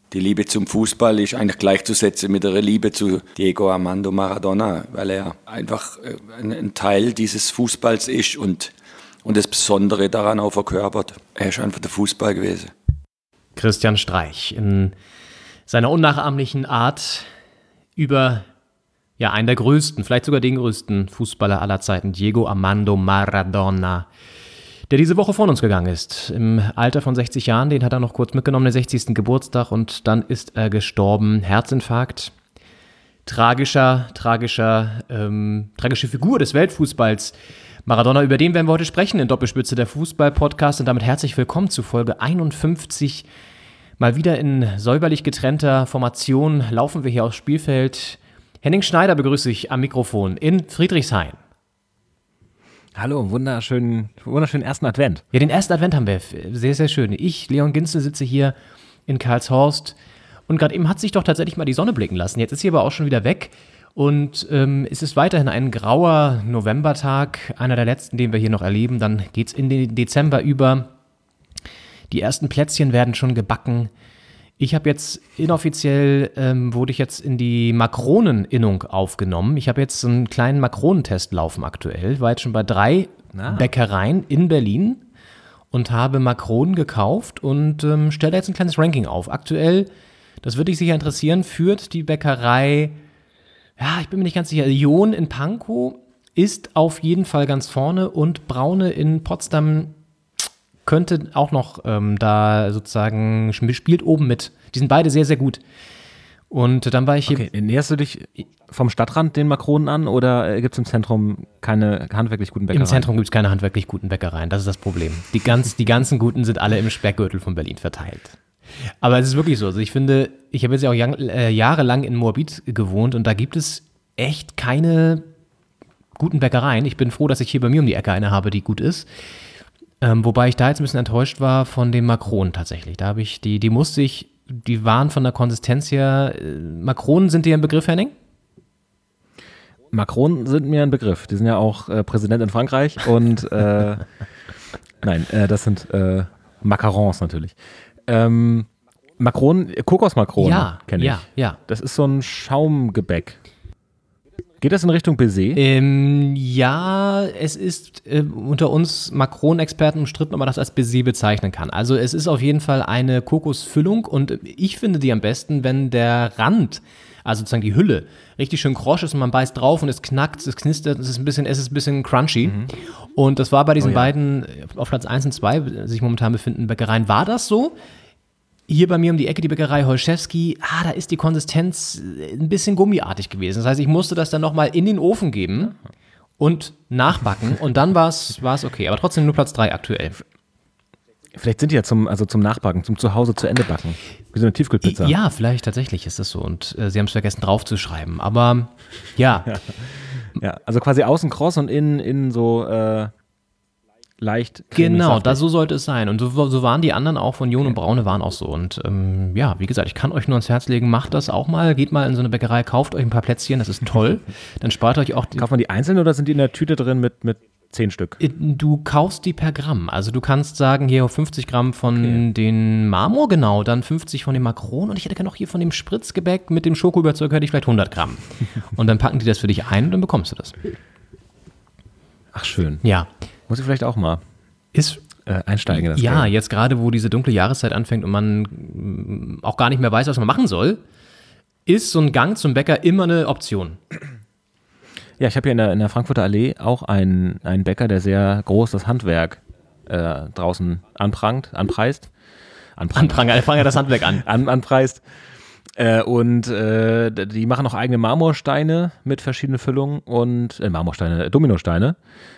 Die Liebe zum Fußball ist eigentlich gleichzusetzen mit der Liebe zu Diego Armando Maradona, weil er einfach ein Teil dieses Fußballs ist und das Besondere daran auch verkörpert. Er ist einfach der Fußball gewesen. Christian Streich in seiner unnachahmlichen Art über einen der größten, vielleicht sogar den größten Fußballer aller Zeiten, Diego Armando Maradona, der diese Woche von uns gegangen ist. Im Alter von 60 Jahren, den hat er noch kurz mitgenommen, den 60. Geburtstag, und dann ist er gestorben. Herzinfarkt. Tragische Figur des Weltfußballs. Maradona, über den werden wir heute sprechen in Doppelspitze, der Fußball-Podcast, und damit herzlich willkommen zu Folge 51. Mal wieder in säuberlich getrennter Formation laufen wir hier aufs Spielfeld. Henning Schneider begrüße ich am Mikrofon in Friedrichshain. Hallo, wunderschönen ersten Advent. Ja, den ersten Advent haben wir. Sehr, sehr schön. Ich, Leon Ginzel, sitze hier in Karlshorst und gerade eben hat sich doch tatsächlich mal die Sonne blicken lassen. Jetzt ist sie aber auch schon wieder weg und es ist weiterhin ein grauer Novembertag, einer der letzten, den wir hier noch erleben. Dann geht's in den Dezember über. Die ersten Plätzchen werden schon gebacken. Ich habe jetzt inoffiziell, wurde ich jetzt in die Makroneninnung aufgenommen. Ich habe jetzt so einen kleinen Makronentest laufen aktuell. War jetzt schon bei 3 Bäckereien in Berlin und habe Makronen gekauft und stelle jetzt ein kleines Ranking auf. Aktuell, das würde dich sicher interessieren, führt die Bäckerei, ich bin mir nicht ganz sicher, John in Pankow ist auf jeden Fall ganz vorne und Braune in Potsdam könnte auch noch da sozusagen, spielt oben mit. Die sind beide sehr, sehr gut. Und dann war ich hier. Okay, näherst du dich vom Stadtrand den Makronen an oder gibt es im Zentrum keine handwerklich guten Bäckereien? Im Zentrum gibt es keine handwerklich guten Bäckereien, das ist das Problem. Die ganzen guten sind alle im Speckgürtel von Berlin verteilt. Aber es ist wirklich so. Also ich finde, ich habe jetzt ja auch jahrelang in Moabit gewohnt und da gibt es echt keine guten Bäckereien. Ich bin froh, dass ich hier bei mir um die Ecke eine habe, die gut ist. Wobei ich da jetzt ein bisschen enttäuscht war von den Makronen tatsächlich. Da habe ich, die waren von der Konsistenz her, Makronen sind dir ein Begriff, Henning? Makronen sind mir ein Begriff. Die sind ja auch Präsident in Frankreich und nein, das sind Macarons natürlich. Makronen, Kokosmakronen kenne ich. Ja. Das ist so ein Schaumgebäck. Geht das in Richtung Baiser? Ja, es ist unter uns Makronenexperten umstritten, ob man das als Baiser bezeichnen kann. Also es ist auf jeden Fall eine Kokosfüllung und ich finde die am besten, wenn der Rand, also sozusagen die Hülle, richtig schön krosch ist und man beißt drauf und es knackt, es knistert, es ist ein bisschen crunchy. Mhm. Und das war bei diesen beiden auf Platz 1 und 2 sich momentan befindenden Bäckereien, war das so. Hier bei mir um die Ecke die Bäckerei Holschewski, da ist die Konsistenz ein bisschen gummiartig gewesen. Das heißt, ich musste das dann nochmal in den Ofen geben und nachbacken und dann war es okay. Aber trotzdem nur Platz 3 aktuell. Vielleicht sind die ja zum Nachbacken, zum Zuhause zu Ende backen. Wie so eine Tiefkühlpizza. Ja, vielleicht tatsächlich ist das so. Und sie haben es vergessen draufzuschreiben. Aber ja. Ja, also quasi außen kross und innen so leicht. Genau, so sollte es sein. Und so waren die anderen auch von John und Braune waren auch so. Und wie gesagt, ich kann euch nur ans Herz legen, macht das auch mal. Geht mal in so eine Bäckerei, kauft euch ein paar Plätzchen, das ist toll. Dann spart euch auch... Kauft man die einzeln oder sind die in der Tüte drin mit 10 Stück? Du kaufst die per Gramm. Also du kannst sagen, hier 50 Gramm von den Marmor, genau, dann 50 von den Makronen und ich hätte gerne noch hier von dem Spritzgebäck mit dem Schokoüberzug, hätte ich vielleicht 100 Gramm. Und dann packen die das für dich ein und dann bekommst du das. Ach, schön. Ja. Muss ich vielleicht auch mal einsteigen in das Ja, Game. jetzt gerade, wo diese dunkle Jahreszeit anfängt und man auch gar nicht mehr weiß, was man machen soll, ist so ein Gang zum Bäcker immer eine Option. Ja, ich habe hier in der Frankfurter Allee auch einen Bäcker, der sehr groß das Handwerk draußen anpreist. Das Handwerk an. Anpreist. Die machen auch eigene Marmorsteine mit verschiedenen Füllungen und Dominosteine.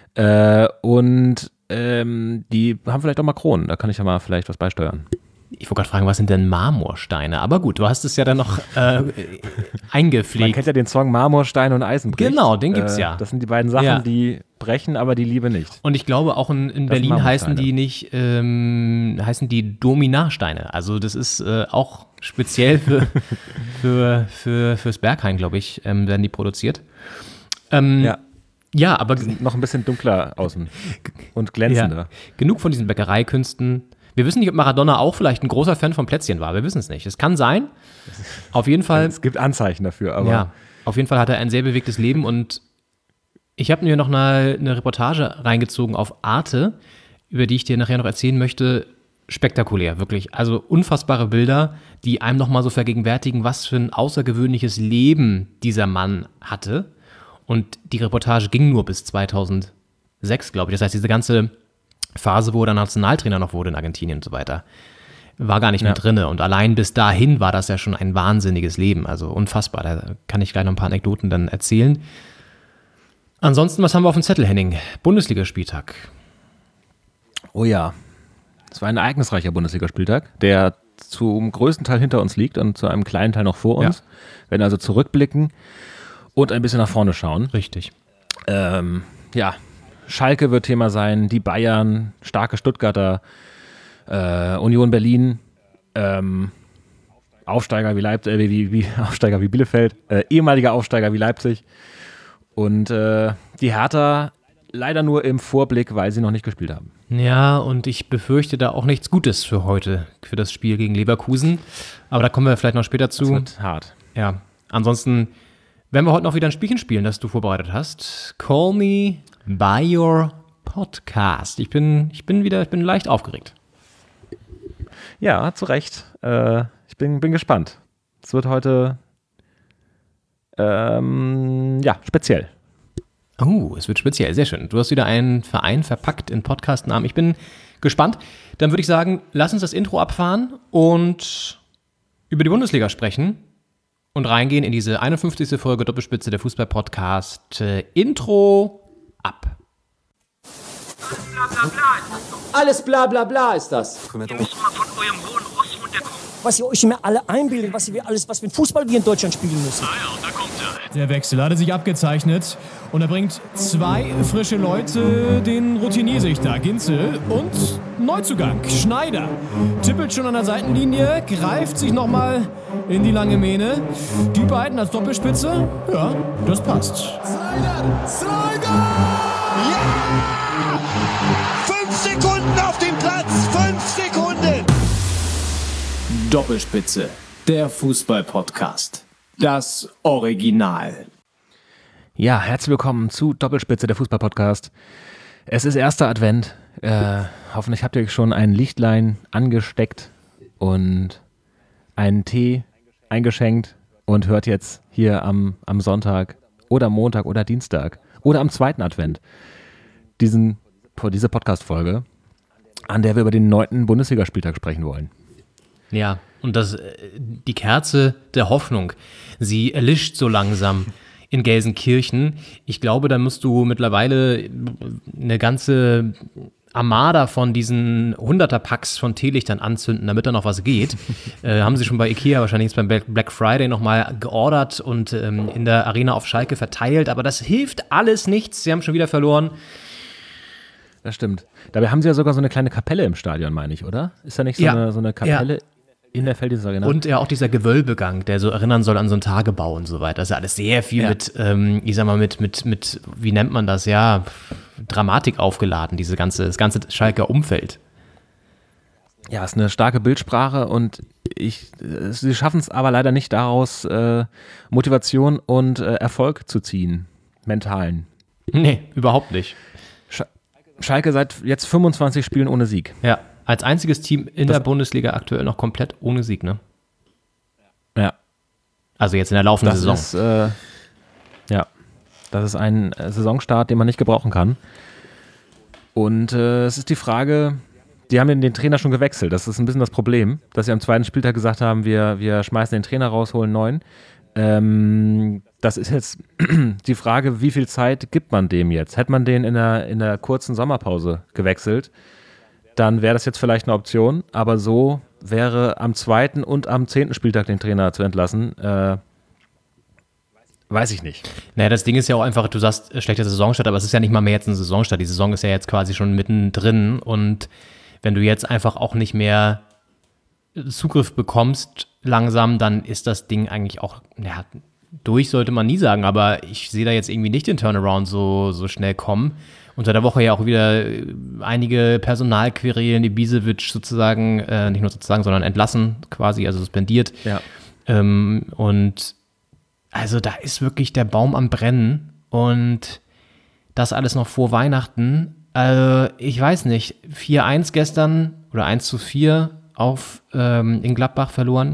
Die haben vielleicht auch Makronen, da kann ich ja mal vielleicht was beisteuern. Ich wollte gerade fragen, was sind denn Marmorsteine? Aber gut, du hast es ja dann noch eingepflegt. Man kennt ja den Song Marmorstein und Eisenbrich. Genau, den gibt's ja. Das sind die beiden Sachen, die brechen, aber die Liebe nicht. Und ich glaube, auch in Berlin heißen die nicht, heißen die Dominarsteine. Also das ist auch speziell fürs Berghain, glaube ich, werden die produziert. Ja, aber die sind noch ein bisschen dunkler außen und glänzender. Ja, genug von diesen Bäckereikünsten. Wir wissen nicht, ob Maradona auch vielleicht ein großer Fan von Plätzchen war. Wir wissen es nicht. Es kann sein. Auf jeden Fall. Es gibt Anzeichen dafür, aber. Ja, auf jeden Fall hat er ein sehr bewegtes Leben und ich habe mir noch eine Reportage reingezogen auf Arte, über die ich dir nachher noch erzählen möchte. Spektakulär, wirklich. Also unfassbare Bilder, die einem nochmal so vergegenwärtigen, was für ein außergewöhnliches Leben dieser Mann hatte. Und die Reportage ging nur bis 2006, glaube ich. Das heißt, diese ganze Phase, wo er dann Nationaltrainer noch wurde in Argentinien und so weiter, war gar nicht mehr drin. Und allein bis dahin war das ja schon ein wahnsinniges Leben. Also unfassbar. Da kann ich gleich noch ein paar Anekdoten dann erzählen. Ansonsten, was haben wir auf dem Zettel, Henning? Bundesligaspieltag. Oh ja, es war ein ereignisreicher Bundesligaspieltag, der zum größten Teil hinter uns liegt und zu einem kleinen Teil noch vor uns. Ja. Wir werden also zurückblicken und ein bisschen nach vorne schauen. Richtig. Ja, Schalke wird Thema sein, die Bayern, starke Stuttgarter, Union Berlin, Aufsteiger wie Bielefeld, ehemaliger Aufsteiger wie Leipzig und die Hertha leider nur im Vorblick, weil sie noch nicht gespielt haben. Ja, und ich befürchte da auch nichts Gutes für heute, für das Spiel gegen Leverkusen. Aber da kommen wir vielleicht noch später zu. Das wird hart. Ja, ansonsten werden wir heute noch wieder ein Spielchen spielen, das du vorbereitet hast. Call me by your podcast. Ich bin leicht aufgeregt. Ja, zu Recht. Ich bin gespannt. Es wird heute speziell. Oh, es wird speziell, sehr schön. Du hast wieder einen Verein verpackt in Podcastnamen. Ich bin gespannt. Dann würde ich sagen, lass uns das Intro abfahren und über die Bundesliga sprechen und reingehen in diese 51. Folge Doppelspitze der Fußball-Podcast. Intro ab. Alles bla bla bla ist das. Ihr müsst mal von eurem hohen Ross runterkommen. Was ihr euch immer alle einbildet, was für ein Fußball wir in Deutschland spielen müssen. Ah ja, und da kommt er. Der Wechsel hatte sich abgezeichnet und er bringt 2 frische Leute, den Routinier-Sichter Ginzel und Neuzugang Schneider. Tippelt schon an der Seitenlinie, greift sich nochmal in die lange Mähne. Die beiden als Doppelspitze, ja, das passt. Slider! Ja! 5 Sekunden auf dem Platz, 5 Sekunden! Doppelspitze, der Fußball-Podcast. Das Original. Ja, herzlich willkommen zu Doppelspitze, der Fußball-Podcast. Es ist erster Advent. Hoffentlich habt ihr schon ein Lichtlein angesteckt und einen Tee eingeschenkt und hört jetzt hier am Sonntag oder Montag oder Dienstag oder am zweiten Advent diese Podcast-Folge, an der wir über den 9. Bundesligaspieltag sprechen wollen. Ja, und die Kerze der Hoffnung, sie erlischt so langsam in Gelsenkirchen. Ich glaube, da musst du mittlerweile eine ganze Armada von diesen 100er-Packs von Teelichtern anzünden, damit da noch was geht. Haben sie schon bei Ikea wahrscheinlich jetzt beim Black Friday nochmal geordert und in der Arena auf Schalke verteilt. Aber das hilft alles nichts. Sie haben schon wieder verloren. Das stimmt. Dabei haben sie ja sogar so eine kleine Kapelle im Stadion, meine ich, oder? Ist da nicht so eine Kapelle in der Felddienst Arena? Und ja auch dieser Gewölbegang, der so erinnern soll an so einen Tagebau und so weiter. Das ist ja alles sehr viel mit, wie nennt man das, ja, Dramatik aufgeladen, das ganze Schalker Umfeld. Ja, ist eine starke Bildsprache und sie schaffen es aber leider nicht daraus, Motivation und Erfolg zu ziehen, mentalen. Nee, überhaupt nicht. Schalke seit jetzt 25 Spielen ohne Sieg. Ja, als einziges Team in der Bundesliga aktuell noch komplett ohne Sieg, ne? Ja. Also jetzt in der laufenden Saison. Das ist ein Saisonstart, den man nicht gebrauchen kann. Und es ist die Frage, die haben den Trainer schon gewechselt. Das ist ein bisschen das Problem, dass sie am zweiten Spieltag gesagt haben, wir schmeißen den Trainer raus, holen einen neuen. Das ist jetzt die Frage, wie viel Zeit gibt man dem jetzt? Hätte man den in der kurzen Sommerpause gewechselt, dann wäre das jetzt vielleicht eine Option, aber so wäre am 2. und am 10. Spieltag den Trainer zu entlassen, weiß ich nicht. Naja, das Ding ist ja auch einfach, du sagst, schlechter Saisonstart, aber es ist ja nicht mal mehr jetzt ein Saisonstart. Die Saison ist ja jetzt quasi schon mittendrin und wenn du jetzt einfach auch nicht mehr Zugriff bekommst langsam, dann ist das Ding eigentlich auch, ja, durch sollte man nie sagen, aber ich sehe da jetzt irgendwie nicht den Turnaround so schnell kommen. unter der Woche ja auch wieder einige Personalquerelen, Ibisevic sozusagen, nicht nur sozusagen, sondern entlassen quasi, also suspendiert. Ja. Und also da ist wirklich der Baum am Brennen und das alles noch vor Weihnachten. Ich weiß nicht, 4-1 gestern oder 1-4 in Gladbach verloren.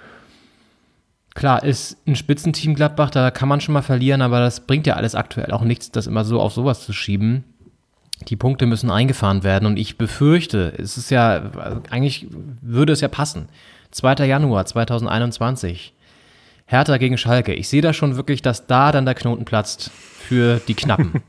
Klar, ist ein Spitzenteam Gladbach, da kann man schon mal verlieren, aber das bringt ja alles aktuell auch nichts, das immer so auf sowas zu schieben. Die Punkte müssen eingefahren werden und ich befürchte, es ist ja, eigentlich würde es ja passen. 2. Januar 2021, Hertha gegen Schalke. Ich sehe da schon wirklich, dass da dann der Knoten platzt für die Knappen.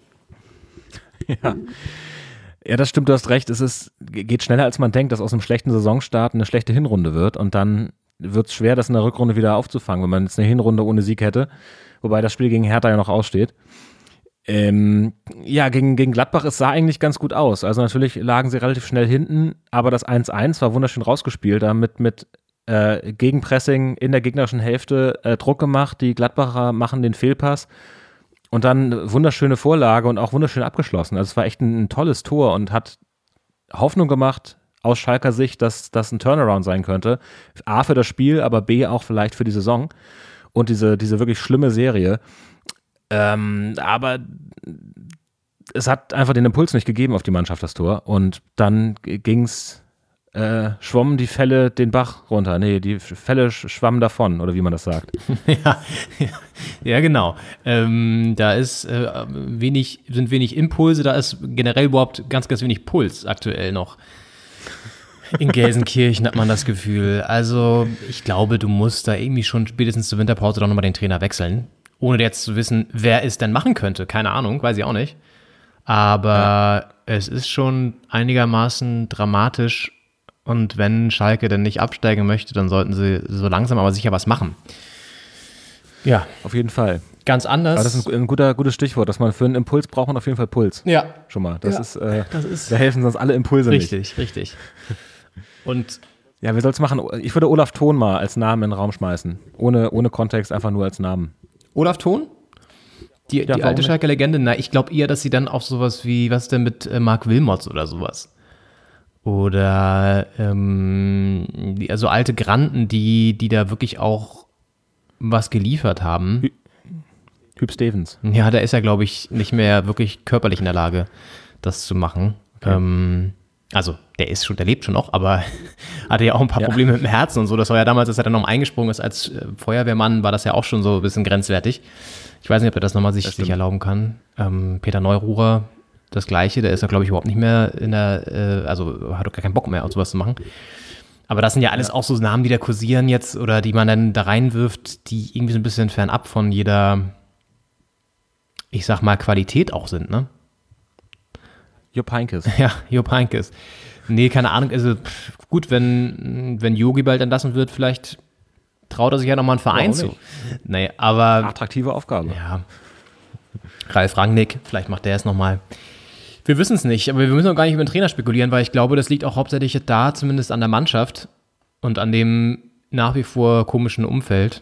Ja, das stimmt, du hast recht. Geht schneller, als man denkt, dass aus einem schlechten Saisonstart eine schlechte Hinrunde wird und dann wird es schwer, das in der Rückrunde wieder aufzufangen, wenn man jetzt eine Hinrunde ohne Sieg hätte, wobei das Spiel gegen Hertha ja noch aussteht. Gegen Gladbach, es sah eigentlich ganz gut aus. Also natürlich lagen sie relativ schnell hinten, aber das 1-1 war wunderschön rausgespielt, damit mit Gegenpressing in der gegnerischen Hälfte Druck gemacht, die Gladbacher machen den Fehlpass und dann wunderschöne Vorlage und auch wunderschön abgeschlossen. Also es war echt ein tolles Tor und hat Hoffnung gemacht, aus Schalker Sicht, dass das ein Turnaround sein könnte. A für das Spiel, aber B auch vielleicht für die Saison und diese wirklich schlimme Serie. Aber es hat einfach den Impuls nicht gegeben auf die Mannschaft, das Tor. Und dann schwommen die Fälle den Bach runter. Nee, die Fälle schwammen davon, oder wie man das sagt. Ja, genau. Da ist wenig Impulse, da ist generell überhaupt ganz, ganz wenig Puls aktuell noch. In Gelsenkirchen hat man das Gefühl. Also ich glaube, du musst da irgendwie schon spätestens zur Winterpause doch nochmal den Trainer wechseln. Ohne jetzt zu wissen, wer es denn machen könnte. Keine Ahnung, weiß ich auch nicht. Aber es ist schon einigermaßen dramatisch. Und wenn Schalke denn nicht absteigen möchte, dann sollten sie so langsam aber sicher was machen. Ja. Auf jeden Fall. Ganz anders. Aber das ist ein gutes Stichwort, dass man für einen Impuls braucht man auf jeden Fall Puls. Ja. Schon mal. Das ist, da helfen sonst alle Impulse nicht. Richtig. Und ja, wer soll's machen? Ich würde Olaf Thon mal als Namen in den Raum schmeißen. Ohne Kontext, einfach nur als Namen. Olaf Thon? Die alte Schalker Legende? Na, ich glaube eher, dass sie dann auch sowas wie, was denn mit Marc Wilmots oder sowas? Oder also alte Granden, die da wirklich auch was geliefert haben. Hüb Stevens. Ja, da ist er, glaube ich, nicht mehr wirklich körperlich in der Lage, das zu machen. Okay. Also, der lebt schon noch, aber hatte ja auch ein paar Probleme mit dem Herzen und so. Das war ja damals, als er dann noch eingesprungen ist als Feuerwehrmann, war das ja auch schon so ein bisschen grenzwertig. Ich weiß nicht, ob er das nochmal sich erlauben kann. Peter Neururer, das Gleiche, der ist ja, glaube ich, überhaupt nicht mehr also hat doch gar keinen Bock mehr, sowas zu machen. Aber das sind ja alles auch so Namen, die da kursieren jetzt oder die man dann da reinwirft, die irgendwie so ein bisschen fernab von jeder, ich sag mal, Qualität auch sind, ne? Jupp Heynckes. Ja, Jupp Heynckes. Nee, keine Ahnung, also gut, wenn Yogi bald entlassen wird, vielleicht traut er sich ja nochmal einen Verein zu. Nee, aber attraktive Aufgabe. Ja. Ralf Rangnick, vielleicht macht der es nochmal. Wir wissen es nicht, aber wir müssen auch gar nicht über den Trainer spekulieren, weil ich glaube, das liegt auch hauptsächlich da, zumindest an der Mannschaft und an dem nach wie vor komischen Umfeld.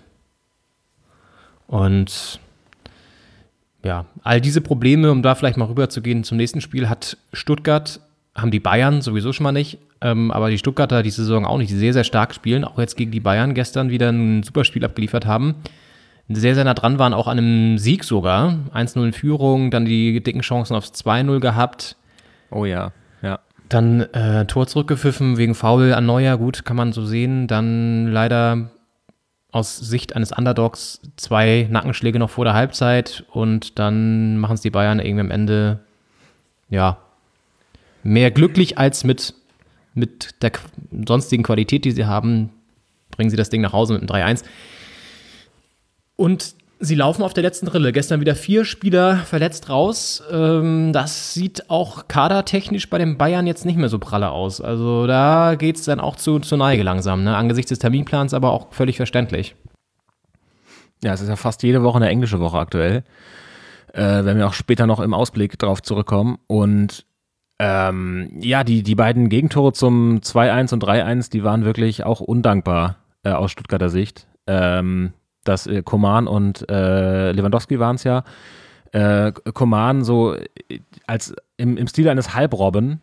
Und ja, all diese Probleme, um da vielleicht mal rüber zu gehen zum nächsten Spiel, haben die Bayern sowieso schon mal nicht, aber die Stuttgarter die Saison auch nicht, die sehr, sehr stark spielen, auch jetzt gegen die Bayern gestern wieder ein super Spiel abgeliefert haben. Sehr, sehr nah dran waren, auch an einem Sieg sogar. 1-0 in Führung, dann die dicken Chancen aufs 2-0 gehabt. Oh ja, ja. Dann Tor zurückgepfiffen wegen Foul an Neuer, gut, kann man so sehen. Dann leider aus Sicht eines Underdogs 2 Nackenschläge noch vor der Halbzeit und dann machen es die Bayern irgendwie am Ende, ja, mehr glücklich als mit der sonstigen Qualität, die sie haben, bringen sie das Ding nach Hause mit einem 3-1. Und sie laufen auf der letzten Rille. Gestern wieder 4 Spieler verletzt raus. Das sieht auch kadertechnisch bei den Bayern jetzt nicht mehr so pralle aus. Also da geht es dann auch zur Neige langsam. Ne? Angesichts des Terminplans aber auch völlig verständlich. Ja, es ist ja fast jede Woche eine englische Woche aktuell. Wenn wir auch später noch im Ausblick drauf zurückkommen. Und die beiden Gegentore zum 2-1 und 3-1, die waren wirklich auch undankbar aus Stuttgarter Sicht. Coman und Lewandowski waren es ja. Coman so als im Stil eines Halbrobben,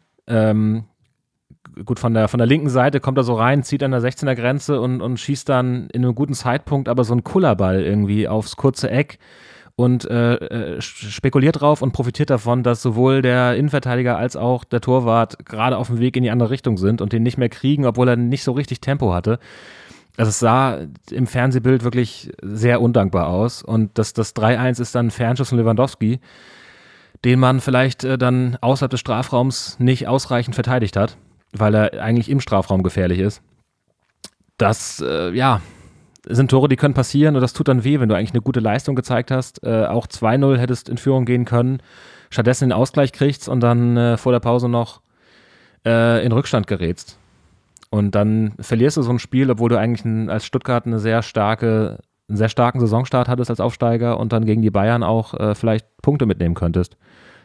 gut, von der linken Seite kommt er so rein, zieht an der 16er Grenze und schießt dann in einem guten Zeitpunkt aber so einen Kullerball irgendwie aufs kurze Eck und spekuliert drauf und profitiert davon, dass sowohl der Innenverteidiger als auch der Torwart gerade auf dem Weg in die andere Richtung sind und den nicht mehr kriegen, obwohl er nicht so richtig Tempo hatte. Also es sah im Fernsehbild wirklich sehr undankbar aus und das 3-1 ist dann ein Fernschuss von Lewandowski, den man vielleicht dann außerhalb des Strafraums nicht ausreichend verteidigt hat, weil er eigentlich im Strafraum gefährlich ist. Das, sind Tore, die können passieren und das tut dann weh, wenn du eigentlich eine gute Leistung gezeigt hast. Auch 2-0 hättest in Führung gehen können, stattdessen den Ausgleich kriegst und dann vor der Pause noch in Rückstand gerätst. Und dann verlierst du so ein Spiel, obwohl du eigentlich als Stuttgart einen sehr starken Saisonstart hattest als Aufsteiger und dann gegen die Bayern auch vielleicht Punkte mitnehmen könntest.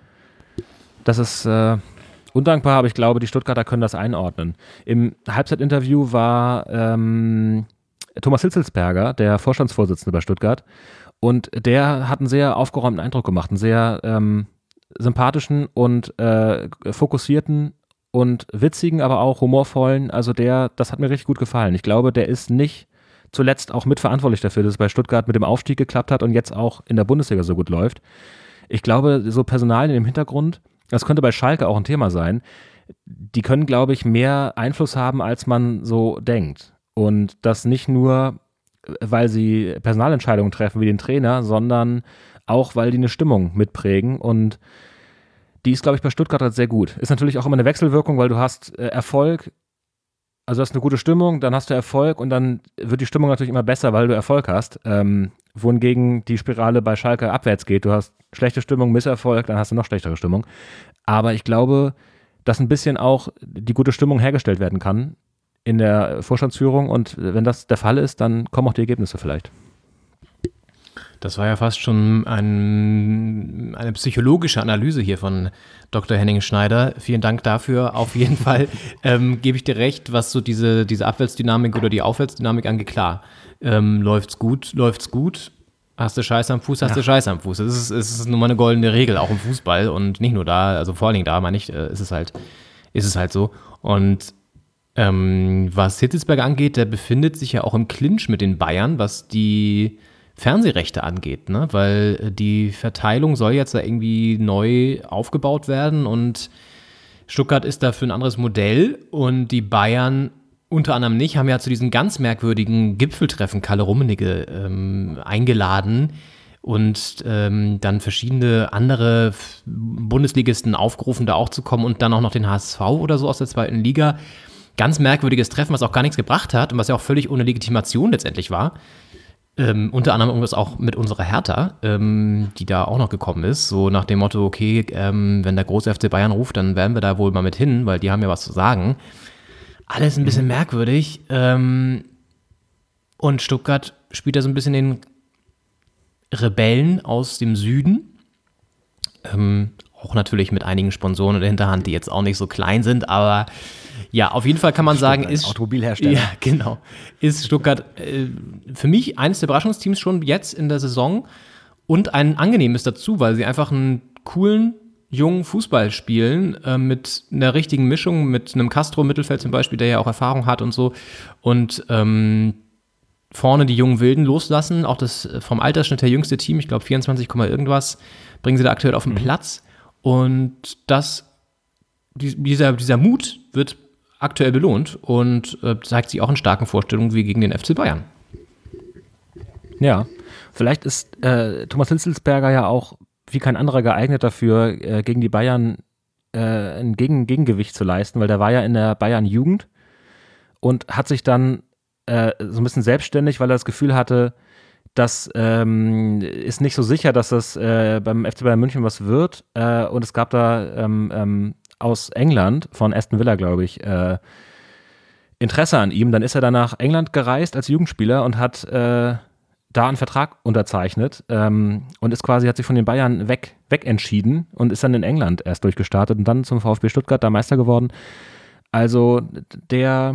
Das ist undankbar, aber ich glaube, die Stuttgarter können das einordnen. Im Halbzeitinterview war Thomas Hitzelsperger, der Vorstandsvorsitzende bei Stuttgart, und der hat einen sehr aufgeräumten Eindruck gemacht, einen sehr sympathischen und fokussierten und witzigen, aber auch humorvollen. Also das hat mir richtig gut gefallen. Ich glaube, der ist nicht zuletzt auch mitverantwortlich dafür, dass es bei Stuttgart mit dem Aufstieg geklappt hat und jetzt auch in der Bundesliga so gut läuft. Ich glaube, so Personalien im Hintergrund, das könnte bei Schalke auch ein Thema sein, die können, glaube ich, mehr Einfluss haben, als man so denkt. Und das nicht nur, weil sie Personalentscheidungen treffen wie den Trainer, sondern auch, weil die eine Stimmung mitprägen und die ist, glaube ich, bei Stuttgart halt sehr gut. Ist natürlich auch immer eine Wechselwirkung, weil du hast Erfolg, also du hast eine gute Stimmung, dann hast du Erfolg und dann wird die Stimmung natürlich immer besser, weil du Erfolg hast. Wohingegen die Spirale bei Schalke abwärts geht. Du hast schlechte Stimmung, Misserfolg, dann hast du noch schlechtere Stimmung. Aber ich glaube, dass ein bisschen auch die gute Stimmung hergestellt werden kann in der Vorstandsführung und wenn das der Fall ist, dann kommen auch die Ergebnisse vielleicht. Das war ja fast schon eine psychologische Analyse hier von Dr. Henning Schneider. Vielen Dank dafür. Auf jeden Fall gebe ich dir recht, was so diese Abwärtsdynamik oder die Aufwärtsdynamik angeht. Klar, läuft's gut. Hast du Scheiß am Fuß, hast du Scheiß am Fuß. Es ist nun mal eine goldene Regel, auch im Fußball und nicht nur da, also vor allen Dingen da, meine ich, ist es halt so. Und was Hitzelsberger angeht, der befindet sich ja auch im Clinch mit den Bayern, was die Fernsehrechte angeht, ne? Weil die Verteilung soll jetzt da irgendwie neu aufgebaut werden und Stuttgart ist dafür ein anderes Modell und die Bayern unter anderem nicht, haben ja zu diesem ganz merkwürdigen Gipfeltreffen Kalle Rummenigge eingeladen und dann verschiedene andere Bundesligisten aufgerufen, da auch zu kommen und dann auch noch den HSV oder so aus der zweiten Liga. Ganz merkwürdiges Treffen, was auch gar nichts gebracht hat und was ja auch völlig ohne Legitimation letztendlich war. Unter anderem irgendwas auch mit unserer Hertha, die da auch noch gekommen ist, so nach dem Motto, okay, wenn der große FC Bayern ruft, dann werden wir da wohl mal mit hin, weil die haben ja was zu sagen. Alles ein bisschen merkwürdig. Und Stuttgart spielt da so ein bisschen den Rebellen aus dem Süden. Auch natürlich mit einigen Sponsoren in der Hinterhand, die jetzt auch nicht so klein sind, aber ja, auf jeden Fall kann man sagen, ist Automobilhersteller. Ja, genau. Ist Stuttgart für mich eines der Überraschungsteams schon jetzt in der Saison und ein angenehmes dazu, weil sie einfach einen coolen, jungen Fußball spielen, mit einer richtigen Mischung, mit einem Castro im Mittelfeld zum Beispiel, der ja auch Erfahrung hat und so. Und vorne die jungen Wilden loslassen, auch das vom Altersschnitt der jüngste Team, ich glaube 24, irgendwas, bringen sie da aktuell auf den Platz. Und dieser Mut wird aktuell belohnt und zeigt sich auch in starken Vorstellungen wie gegen den FC Bayern. Ja, vielleicht ist Thomas Hitzelsberger ja auch wie kein anderer geeignet dafür, gegen die Bayern ein Gegengewicht zu leisten, weil der war ja in der Bayern-Jugend und hat sich dann so ein bisschen selbstständig, weil er das Gefühl hatte, das ist nicht so sicher, dass das beim FC Bayern München was wird. Und es gab da aus England, von Aston Villa, glaube ich, Interesse an ihm. Dann ist er dann nach England gereist als Jugendspieler und hat da einen Vertrag unterzeichnet und hat sich von den Bayern weg entschieden und ist dann in England erst durchgestartet und dann zum VfB Stuttgart da Meister geworden. Also der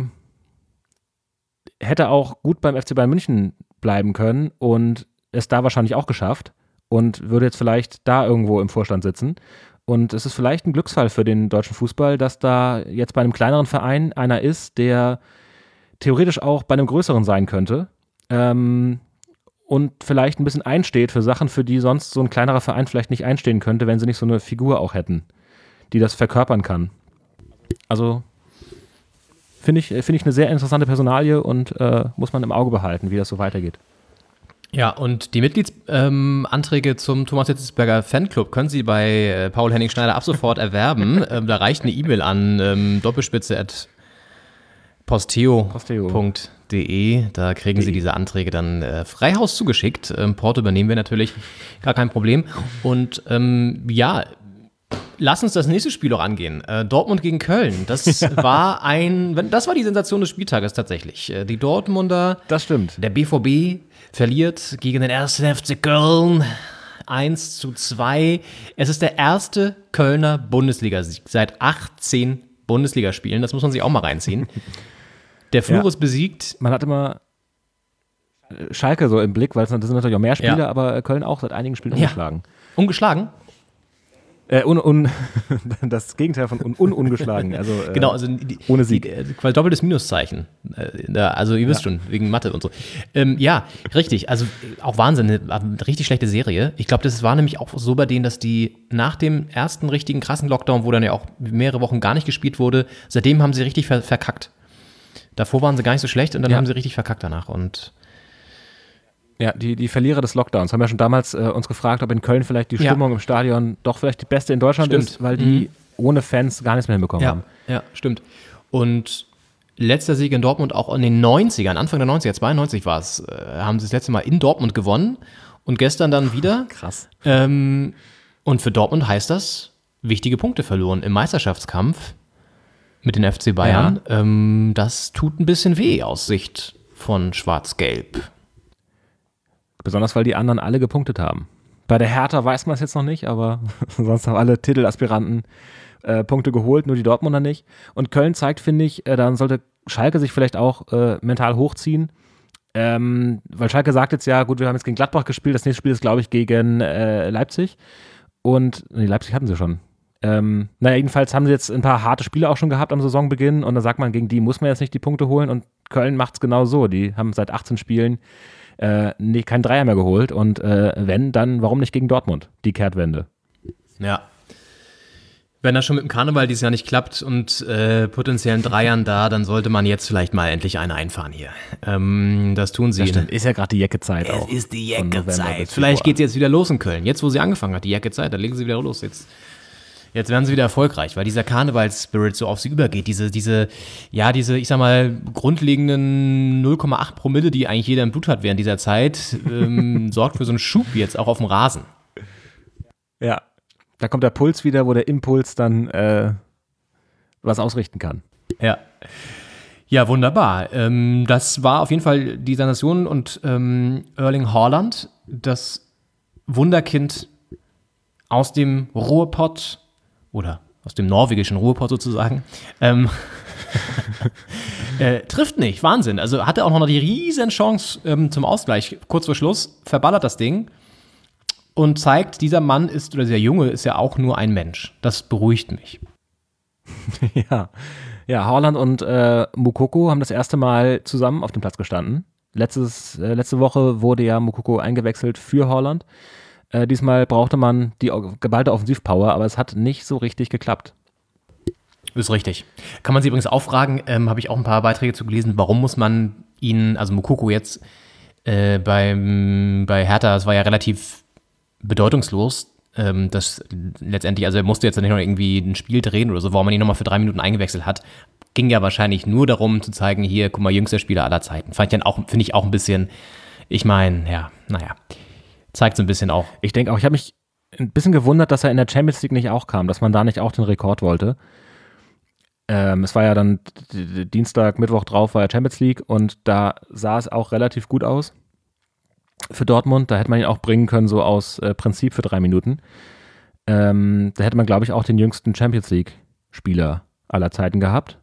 hätte auch gut beim FC Bayern München bleiben können und es da wahrscheinlich auch geschafft. und würde jetzt vielleicht da irgendwo im Vorstand sitzen. Und es ist vielleicht ein Glücksfall für den deutschen Fußball, dass da jetzt bei einem kleineren Verein einer ist, der theoretisch auch bei einem größeren sein könnte und vielleicht ein bisschen einsteht für Sachen, für die sonst so ein kleinerer Verein vielleicht nicht einstehen könnte, wenn sie nicht so eine Figur auch hätten, die das verkörpern kann. Also finde ich eine sehr interessante Personalie und muss man im Auge behalten, wie das so weitergeht. Ja, und die Mitgliedsanträge zum Thomas Hitzelsberger Fanclub können Sie bei Paul Henning Schneider ab sofort erwerben. Da reicht eine E-Mail an doppelspitze@posteo.de. Da kriegen Sie diese Anträge dann frei Haus zugeschickt. Porto übernehmen wir natürlich, gar kein Problem. Und lass uns das nächste Spiel auch angehen. Dortmund gegen Köln. Das war die Sensation des Spieltages tatsächlich. Die Dortmunder, Das stimmt. der BVB verliert gegen den 1. FC Köln 1:2. Es ist der erste Kölner Bundesligasieg seit 18 Bundesligaspielen. Das muss man sich auch mal reinziehen. Der Fluch ist besiegt. Man hat immer Schalke so im Blick, weil das sind natürlich auch mehr Spiele, Ja. aber Köln auch seit einigen Spielen ungeschlagen. Ungeschlagen? Das Gegenteil von ungeschlagen. Also, Genau, also ohne Sieg. Quasi doppeltes Minuszeichen. Also ihr wisst schon, wegen Mathe und so. Ja, richtig. Also auch Wahnsinn, eine richtig schlechte Serie. Ich glaube, das war nämlich auch so bei denen, dass die nach dem ersten richtigen krassen Lockdown, wo dann ja auch mehrere Wochen gar nicht gespielt wurde, seitdem haben sie richtig verkackt. Davor waren sie gar nicht so schlecht und dann haben sie richtig verkackt danach. Und Ja, die Verlierer des Lockdowns haben ja schon damals uns gefragt, ob in Köln vielleicht die Stimmung im Stadion doch vielleicht die beste in Deutschland ist, weil die ohne Fans gar nichts mehr hinbekommen haben. Ja, stimmt. Und letzter Sieg in Dortmund auch in den 90ern, Anfang der 90er, 92 war es, haben sie das letzte Mal in Dortmund gewonnen und gestern dann wieder. Krass. Und für Dortmund heißt das, wichtige Punkte verloren im Meisterschaftskampf mit den FC Bayern. Das tut ein bisschen weh aus Sicht von Schwarz-Gelb. Besonders, weil die anderen alle gepunktet haben. Bei der Hertha weiß man es jetzt noch nicht, aber sonst haben alle Titelaspiranten Punkte geholt, nur die Dortmunder nicht. Und Köln zeigt, finde ich, dann sollte Schalke sich vielleicht auch mental hochziehen. Weil Schalke sagt jetzt ja, gut, wir haben jetzt gegen Gladbach gespielt, das nächste Spiel ist, glaube ich, gegen Leipzig. Und, Leipzig hatten sie schon. Jedenfalls haben sie jetzt ein paar harte Spiele auch schon gehabt am Saisonbeginn und da sagt man, gegen die muss man jetzt nicht die Punkte holen und Köln macht es genau so. Die haben seit 18 Spielen kein Dreier mehr geholt und wenn, dann warum nicht gegen Dortmund? Die Kehrtwende. Ja. Wenn das schon mit dem Karneval dieses Jahr nicht klappt und potenziellen Dreiern da, dann sollte man jetzt vielleicht mal endlich eine einfahren hier. Das tun sie. Das stimmt. Ist ja gerade die Jäcke-Zeit auch. Es ist die Von November Jäcke-Zeit. bis Vielleicht Februar. geht es jetzt wieder los in Köln. Jetzt, wo sie angefangen hat, die Jäcke-Zeit, da legen sie wieder los. Jetzt werden sie wieder erfolgreich, weil dieser Karnevalsspirit so auf sie übergeht. Diese, ich sag mal, grundlegenden 0,8 Promille, die eigentlich jeder im Blut hat während dieser Zeit, sorgt für so einen Schub jetzt auch auf dem Rasen. Ja. Da kommt der Puls wieder, wo der Impuls dann was ausrichten kann. Ja. Ja, wunderbar. Das war auf jeden Fall die Sensation und Erling Haaland, das Wunderkind aus dem Ruhrpott oder aus dem norwegischen Ruhrpott sozusagen, trifft nicht. Wahnsinn. Also hatte auch noch die riesen Chance zum Ausgleich. Kurz vor Schluss verballert das Ding und zeigt, dieser Mann ist, oder dieser Junge ist ja auch nur ein Mensch. Das beruhigt mich. Ja, Haaland und Moukoko haben das erste Mal zusammen auf dem Platz gestanden. Letzte Woche wurde ja Moukoko eingewechselt für Haaland. Diesmal brauchte man die geballte Offensivpower, aber es hat nicht so richtig geklappt. Ist richtig. Kann man sich übrigens auch fragen, habe ich auch ein paar Beiträge zu gelesen, warum muss man ihn, also Moukoko jetzt bei Hertha, das war ja relativ bedeutungslos, das letztendlich, also er musste jetzt nicht noch irgendwie ein Spiel drehen oder so, warum man ihn nochmal für 3 Minuten eingewechselt hat, ging ja wahrscheinlich nur darum zu zeigen, hier, guck mal, jüngster Spieler aller Zeiten. Finde ich auch ein bisschen, ich meine, ja, naja, zeigt so ein bisschen auch. Ich denke auch, ich habe mich ein bisschen gewundert, dass er in der Champions League nicht auch kam, dass man da nicht auch den Rekord wollte. Es war ja dann Dienstag, Mittwoch drauf, war ja Champions League und da sah es auch relativ gut aus für Dortmund. Da hätte man ihn auch bringen können, so aus Prinzip für 3 Minuten. Da hätte man, glaube ich, auch den jüngsten Champions League-Spieler aller Zeiten gehabt.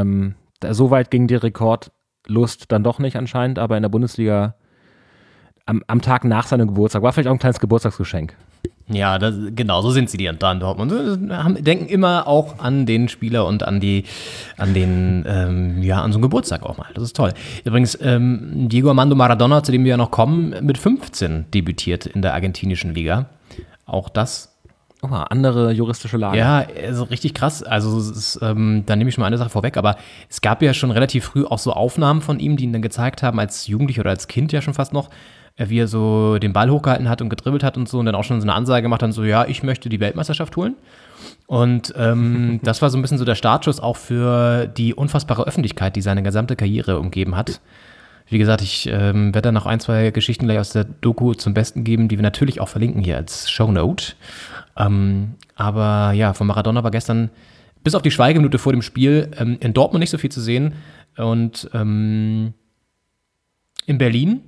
So weit ging die Rekordlust dann doch nicht anscheinend, aber in der Bundesliga am Tag nach seinem Geburtstag. War vielleicht auch ein kleines Geburtstagsgeschenk. Ja, genau, so sind sie, die da in Dortmund. Denken immer auch an den Spieler und an so einen Geburtstag auch mal. Das ist toll. Übrigens, Diego Armando Maradona, zu dem wir ja noch kommen, mit 15 debütiert in der argentinischen Liga. Auch das. Andere juristische Lage. Ja, also richtig krass. Also es ist, da nehme ich schon mal eine Sache vorweg, aber es gab ja schon relativ früh auch so Aufnahmen von ihm, die ihn dann gezeigt haben, als Jugendlicher oder als Kind ja schon fast noch, wie er so den Ball hochgehalten hat und gedribbelt hat und so und dann auch schon so eine Ansage gemacht hat, so ja, ich möchte die Weltmeisterschaft holen. Und das war so ein bisschen so der Startschuss auch für die unfassbare Öffentlichkeit, die seine gesamte Karriere umgeben hat. Wie gesagt, ich werde dann noch 1, 2 Geschichten gleich aus der Doku zum Besten geben, die wir natürlich auch verlinken hier als Shownote. Aber ja, von Maradona war gestern bis auf die Schweigeminute vor dem Spiel in Dortmund nicht so viel zu sehen. Und in Berlin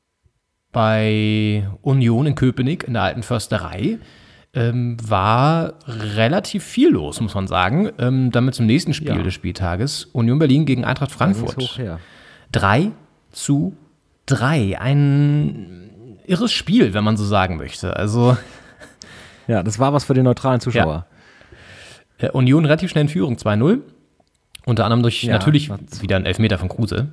bei Union in Köpenick in der alten Försterei war relativ viel los, muss man sagen. Damit zum nächsten Spiel des Spieltages. Union Berlin gegen Eintracht Frankfurt. 3:3. Ein irres Spiel, wenn man so sagen möchte. Also ja, das war was für den neutralen Zuschauer. Ja. Union relativ schnell in Führung, 2:0. Unter anderem durch natürlich wieder einen Elfmeter von Kruse.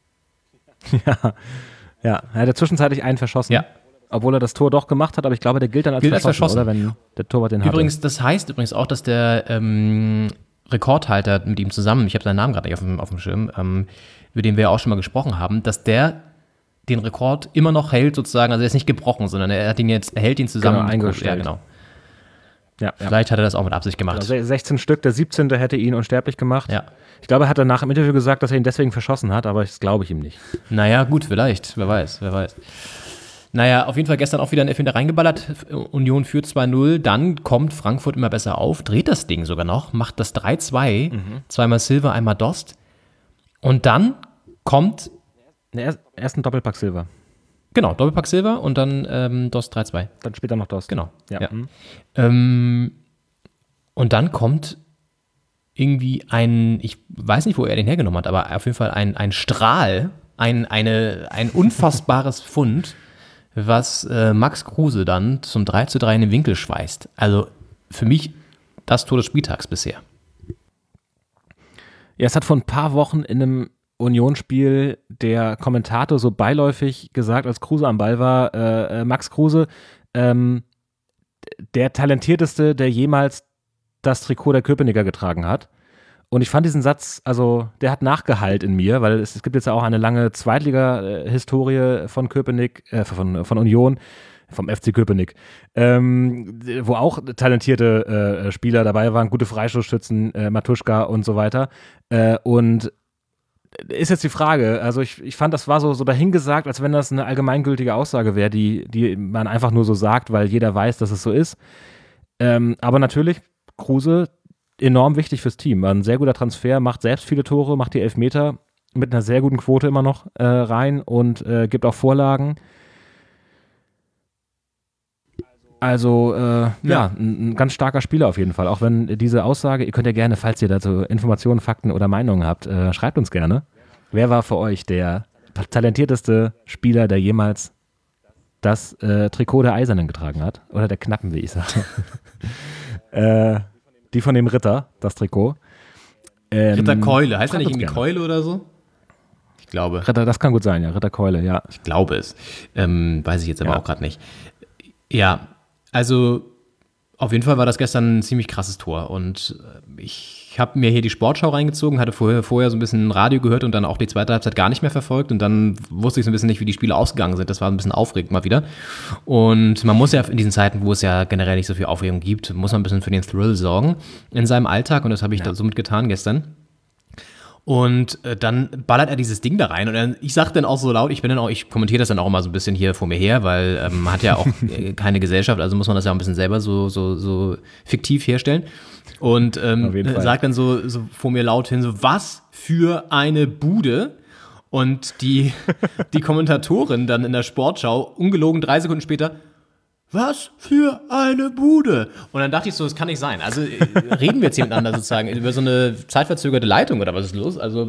Ja, er hat zwischenzeitlich einen verschossen. Ja. Obwohl er das Tor doch gemacht hat, aber ich glaube, der gilt dann als verschossen, oder? Wenn der Torwart den übrigens, hatte. Das heißt übrigens auch, dass der Rekordhalter mit ihm zusammen, ich habe seinen Namen gerade nicht auf dem Schirm, über den wir ja auch schon mal gesprochen haben, dass der den Rekord immer noch hält sozusagen, also er ist nicht gebrochen, sondern er hält ihn zusammen. Genau, eingestellt. Ja, genau. Ja, Vielleicht hat er das auch mit Absicht gemacht. Genau, 16 Stück, der 17. hätte ihn unsterblich gemacht. Ja. Ich glaube, er hat danach im Interview gesagt, dass er ihn deswegen verschossen hat, aber das glaube ich ihm nicht. Naja, gut, vielleicht. Wer weiß. Naja, auf jeden Fall gestern auch wieder ein Elfmeter reingeballert. Union führt 2:0. Dann kommt Frankfurt immer besser auf, dreht das Ding sogar noch, macht das 3:2. Zweimal Silva, einmal Dost. Und dann kommt Erst ein Doppelpack Silva. Genau, Doppelpack Silva und dann Dost 3:2. Dann später noch Dost. Genau. Ja. Und dann kommt irgendwie ich weiß nicht, wo er den hergenommen hat, aber auf jeden Fall ein Strahl, ein unfassbares Pfund, was Max Kruse dann zum 3:3 in den Winkel schweißt. Also für mich das Tor des Spieltags bisher. Ja, es hat vor ein paar Wochen in einem Unionsspiel der Kommentator so beiläufig gesagt, als Kruse am Ball war, Max Kruse, der talentierteste, der jemals das Trikot der Köpenicker getragen hat. Und ich fand diesen Satz, also der hat nachgehallt in mir, weil es gibt jetzt ja auch eine lange Zweitliga-Historie von Köpenick, von Union, vom FC Köpenick, wo auch talentierte Spieler dabei waren, gute Freistoßschützen, Matuschka und so weiter. Und ist jetzt die Frage, also ich fand, das war so dahingesagt, als wenn das eine allgemeingültige Aussage wäre, die man einfach nur so sagt, weil jeder weiß, dass es so ist. Aber natürlich, Kruse, enorm wichtig fürs Team. War ein sehr guter Transfer, macht selbst viele Tore, macht die Elfmeter mit einer sehr guten Quote immer noch rein und gibt auch Vorlagen. Also, ein ganz starker Spieler auf jeden Fall. Auch wenn diese Aussage, ihr könnt ja gerne, falls ihr dazu Informationen, Fakten oder Meinungen habt, schreibt uns gerne. Wer war für euch der talentierteste Spieler, der jemals das Trikot der Eisernen getragen hat? Oder der Knappen, wie ich sage. Die von dem Ritter, das Trikot. Ritter Keule, heißt er nicht irgendwie Keule oder so? Ich glaube. Ritter, das kann gut sein, ja. Ritter Keule, ja. Ich glaube es. Weiß ich jetzt aber auch gerade nicht. Ja, also auf jeden Fall war das gestern ein ziemlich krasses Tor und ich habe mir hier die Sportschau reingezogen, hatte vorher so ein bisschen Radio gehört und dann auch die zweite Halbzeit gar nicht mehr verfolgt und dann wusste ich so ein bisschen nicht, wie die Spiele ausgegangen sind. Das war ein bisschen aufregend mal wieder und man muss ja in diesen Zeiten, wo es ja generell nicht so viel Aufregung gibt, muss man ein bisschen für den Thrill sorgen in seinem Alltag und das habe ich da somit getan gestern. Und dann ballert er dieses Ding da rein und ich sag dann auch so laut, ich kommentiere das dann auch immer so ein bisschen hier vor mir her, weil man hat ja auch keine Gesellschaft, also muss man das ja auch ein bisschen selber so fiktiv herstellen. Und sagt dann so vor mir laut hin, so was für eine Bude. Und die Kommentatorin dann in der Sportschau, ungelogen 3 Sekunden später, was für eine Bude. Und dann dachte ich so, das kann nicht sein. Also reden wir jetzt hier miteinander sozusagen über so eine zeitverzögerte Leitung oder was ist los? Also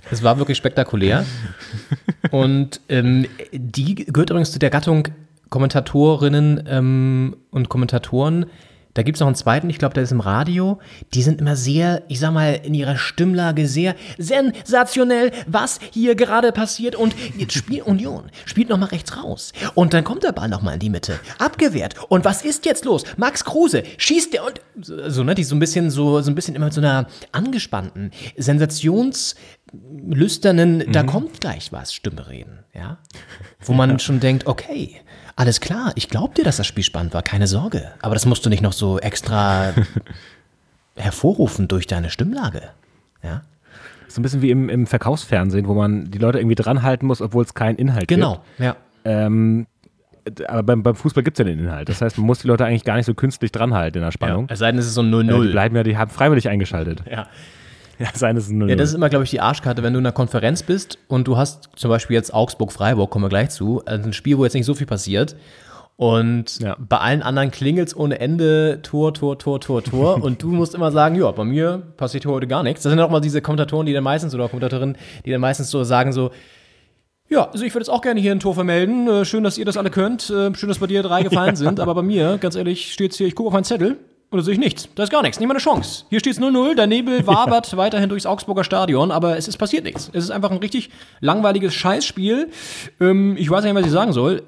Es war wirklich spektakulär. Und die gehört übrigens zu der Gattung Kommentatorinnen und Kommentatoren. Da gibt es noch einen zweiten, ich glaube, der ist im Radio. Die sind immer sehr, ich sag mal, in ihrer Stimmlage sehr sensationell, was hier gerade passiert. Und jetzt spielt Union, spielt nochmal rechts raus. Und dann kommt der Ball nochmal in die Mitte. Abgewehrt. Und was ist jetzt los? Max Kruse schießt der und so, ne, die so ein bisschen immer mit so einer angespannten, sensationslüsternen, da kommt gleich was, Stimme reden, ja. Wo man schon denkt, okay, alles klar, ich glaub dir, dass das Spiel spannend war, keine Sorge. Aber das musst du nicht noch so extra hervorrufen durch deine Stimmlage. Ja? So ein bisschen wie im Verkaufsfernsehen, wo man die Leute irgendwie dranhalten muss, obwohl es keinen Inhalt gibt. Genau, ja. Aber beim Fußball gibt es ja den Inhalt. Das heißt, man muss die Leute eigentlich gar nicht so künstlich dranhalten in der Spannung. Ja, es sei denn, es ist so ein 0-0. Die haben freiwillig eingeschaltet. Ja. Ja, es ist ein 0-0. Ja, das ist immer, glaube ich, die Arschkarte, wenn du in einer Konferenz bist und du hast zum Beispiel jetzt Augsburg-Freiburg, kommen wir gleich zu, also ein Spiel, wo jetzt nicht so viel passiert und bei allen anderen klingelt es ohne Ende, Tor und du musst immer sagen, ja, bei mir passiert heute gar nichts. Das sind auch mal diese Kommentatoren, oder Kommentatorinnen, die dann meistens so sagen so, ja, also ich würde jetzt auch gerne hier ein Tor vermelden, schön, dass ihr das alle könnt, schön, dass bei dir 3 gefallen sind, aber bei mir, ganz ehrlich, steht's hier, ich gucke auf meinen Zettel. Oder sehe ich nichts? Da ist gar nichts, nicht mal eine Chance. Hier steht es 0-0, der Nebel wabert weiterhin durchs Augsburger Stadion, aber es ist passiert nichts. Es ist einfach ein richtig langweiliges Scheißspiel. Ich weiß nicht, was ich sagen soll.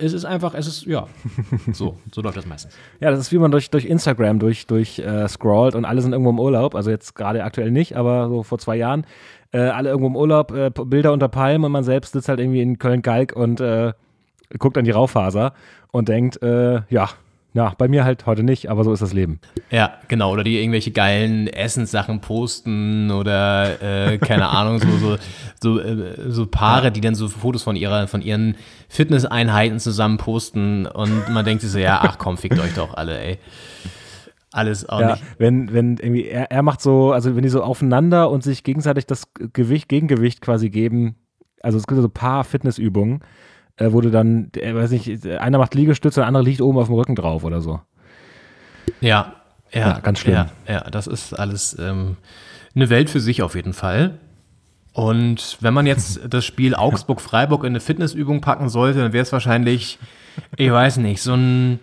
So läuft das meistens. Ja, das ist, wie man durch Instagram scrollt und alle sind irgendwo im Urlaub. Also jetzt gerade aktuell nicht, aber so vor 2 Jahren. Alle irgendwo im Urlaub, Bilder unter Palmen und man selbst sitzt halt irgendwie in Köln-Kalk und guckt an die Raufaser und denkt, ja, bei mir halt heute nicht, aber so ist das Leben. Ja, genau. Oder die irgendwelche geilen Essenssachen posten oder keine Ahnung, so Paare, die dann so Fotos von ihren Fitnesseinheiten zusammen posten und man denkt sich so, ja, ach komm, fickt euch doch alle, ey. Alles auch nicht. Wenn irgendwie er macht so, also wenn die so aufeinander und sich gegenseitig das Gegengewicht quasi geben, also es gibt so ein paar Fitnessübungen, wo du dann, weiß nicht, einer macht Liegestütze, der andere liegt oben auf dem Rücken drauf oder so. Ja, ganz schlimm. Ja, das ist alles eine Welt für sich auf jeden Fall. Und wenn man jetzt das Spiel Augsburg-Freiburg in eine Fitnessübung packen sollte, dann wäre es wahrscheinlich, ich weiß nicht, so ein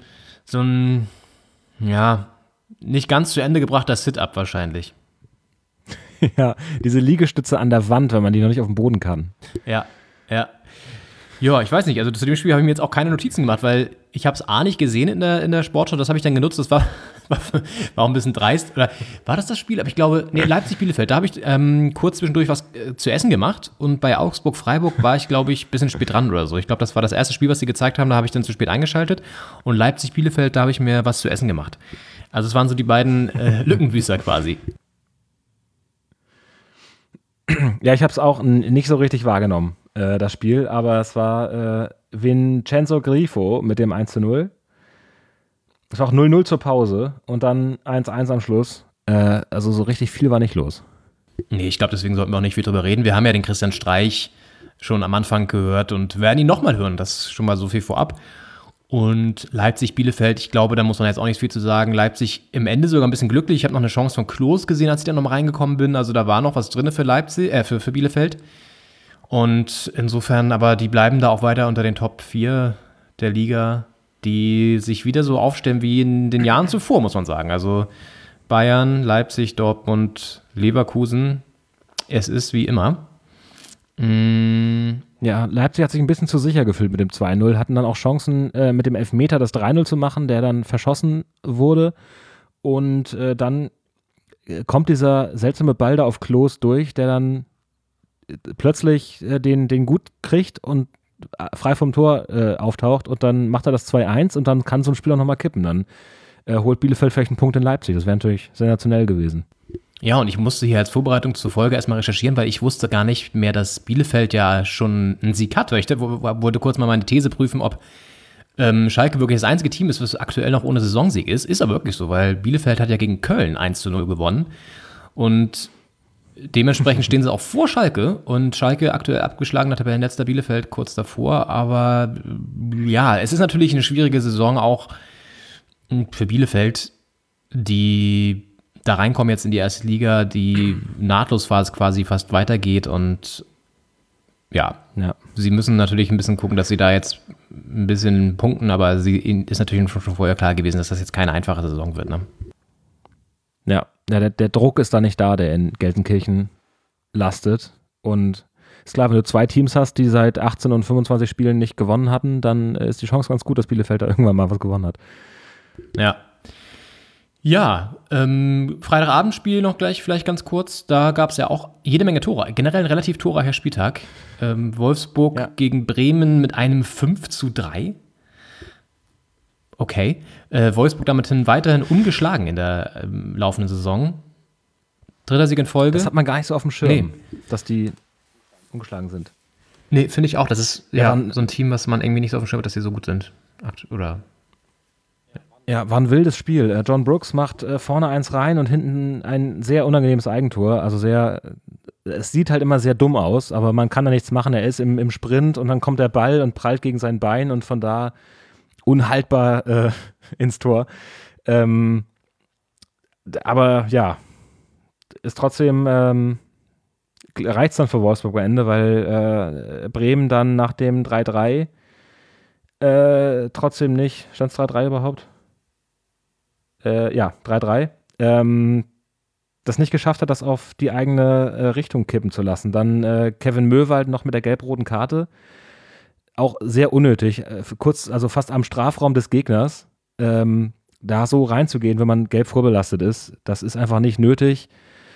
nicht ganz zu Ende gebrachter Sit-Up wahrscheinlich. Ja, diese Liegestütze an der Wand, wenn man die noch nicht auf dem Boden kann. Ja. Ja, ich weiß nicht, also zu dem Spiel habe ich mir jetzt auch keine Notizen gemacht, weil ich habe es nicht gesehen in der Sportschau, das habe ich dann genutzt, das war auch ein bisschen dreist, oder war das Spiel? Aber ich glaube, Leipzig-Bielefeld, da habe ich kurz zwischendurch was zu essen gemacht und bei Augsburg-Freiburg war ich, glaube ich, ein bisschen spät dran oder so. Ich glaube, das war das erste Spiel, was sie gezeigt haben, da habe ich dann zu spät eingeschaltet und Leipzig-Bielefeld, da habe ich mir was zu essen gemacht. Also es waren so die beiden Lückenbüßer quasi. Ja, ich habe es auch nicht so richtig wahrgenommen, das Spiel, aber es war Vincenzo Grifo mit dem 1:0. Es war auch 0:0 zur Pause und dann 1:1 am Schluss. Also so richtig viel war nicht los. Nee, ich glaube, deswegen sollten wir auch nicht viel drüber reden. Wir haben ja den Christian Streich schon am Anfang gehört und werden ihn nochmal hören, das ist schon mal so viel vorab. Und Leipzig-Bielefeld, ich glaube, da muss man jetzt auch nicht viel zu sagen. Leipzig im Ende sogar ein bisschen glücklich. Ich habe noch eine Chance von Klose gesehen, als ich dann nochmal reingekommen bin. Also da war noch was drin für für Bielefeld. Und insofern, aber die bleiben da auch weiter unter den Top 4 der Liga, die sich wieder so aufstellen wie in den Jahren zuvor, muss man sagen. Also Bayern, Leipzig, Dortmund, Leverkusen. Es ist wie immer. Ja, Leipzig hat sich ein bisschen zu sicher gefühlt mit dem 2:0, hatten dann auch Chancen mit dem Elfmeter das 3:0 zu machen, der dann verschossen wurde und dann kommt dieser seltsame Ball da auf Klose durch, der dann plötzlich den gut kriegt und frei vom Tor auftaucht und dann macht er das 2:1 und dann kann so ein Spiel auch nochmal kippen, dann holt Bielefeld vielleicht einen Punkt in Leipzig, das wäre natürlich sensationell gewesen. Ja, und ich musste hier als Vorbereitung zur Folge erstmal recherchieren, weil ich wusste gar nicht mehr, dass Bielefeld ja schon einen Sieg hat. Ich wollte kurz mal meine These prüfen, ob Schalke wirklich das einzige Team ist, was aktuell noch ohne Saisonsieg ist. Ist aber wirklich so, weil Bielefeld hat ja gegen Köln 1:0 gewonnen. Und dementsprechend stehen sie auch vor Schalke. Und Schalke aktuell abgeschlagener Tabellenletzter, Bielefeld kurz davor. Aber ja, es ist natürlich eine schwierige Saison auch für Bielefeld, die da reinkommen jetzt in die erste Liga, die nahtlos quasi fast weitergeht und ja, Ja. sie müssen natürlich ein bisschen gucken, dass sie da jetzt ein bisschen punkten, aber ihnen ist natürlich schon vorher klar gewesen, dass das jetzt keine einfache Saison wird. Ne? Ja, der Druck ist da nicht da, der in Gelsenkirchen lastet. Und ist klar, wenn du 2 Teams hast, die seit 18 und 25 Spielen nicht gewonnen hatten, dann ist die Chance ganz gut, dass Bielefeld da irgendwann mal was gewonnen hat. Ja. Ja, Freitagabendspiel noch gleich vielleicht ganz kurz. Da gab es ja auch jede Menge Tore. Generell ein relativ torreicher Spieltag. Wolfsburg gegen Bremen mit einem 5:3. Okay. Wolfsburg damit weiterhin ungeschlagen in der laufenden Saison. 3. Sieg in Folge. Das hat man gar nicht so auf dem Schirm, dass die ungeschlagen sind. Nee, finde ich auch. Das ist ja dann- so ein Team, was man irgendwie nicht so auf dem Schirm hat, dass sie so gut sind. Oder Ja, war ein wildes Spiel. John Brooks macht vorne 1 rein und hinten ein sehr unangenehmes Eigentor. Also es sieht halt immer sehr dumm aus, aber man kann da nichts machen. Er ist im Sprint und dann kommt der Ball und prallt gegen sein Bein und von da unhaltbar ins Tor. Aber ja, ist trotzdem reicht es dann für Wolfsburg am Ende, weil Bremen dann nach dem 3:3 trotzdem nicht, stand es 3:3 überhaupt? Ja, 3:3. Das nicht geschafft hat, das auf die eigene Richtung kippen zu lassen. Dann Kevin Möwald noch mit der gelb-roten Karte. Auch sehr unnötig. Kurz, also fast am Strafraum des Gegners. Da so reinzugehen, wenn man gelb vorbelastet ist, das ist einfach nicht nötig.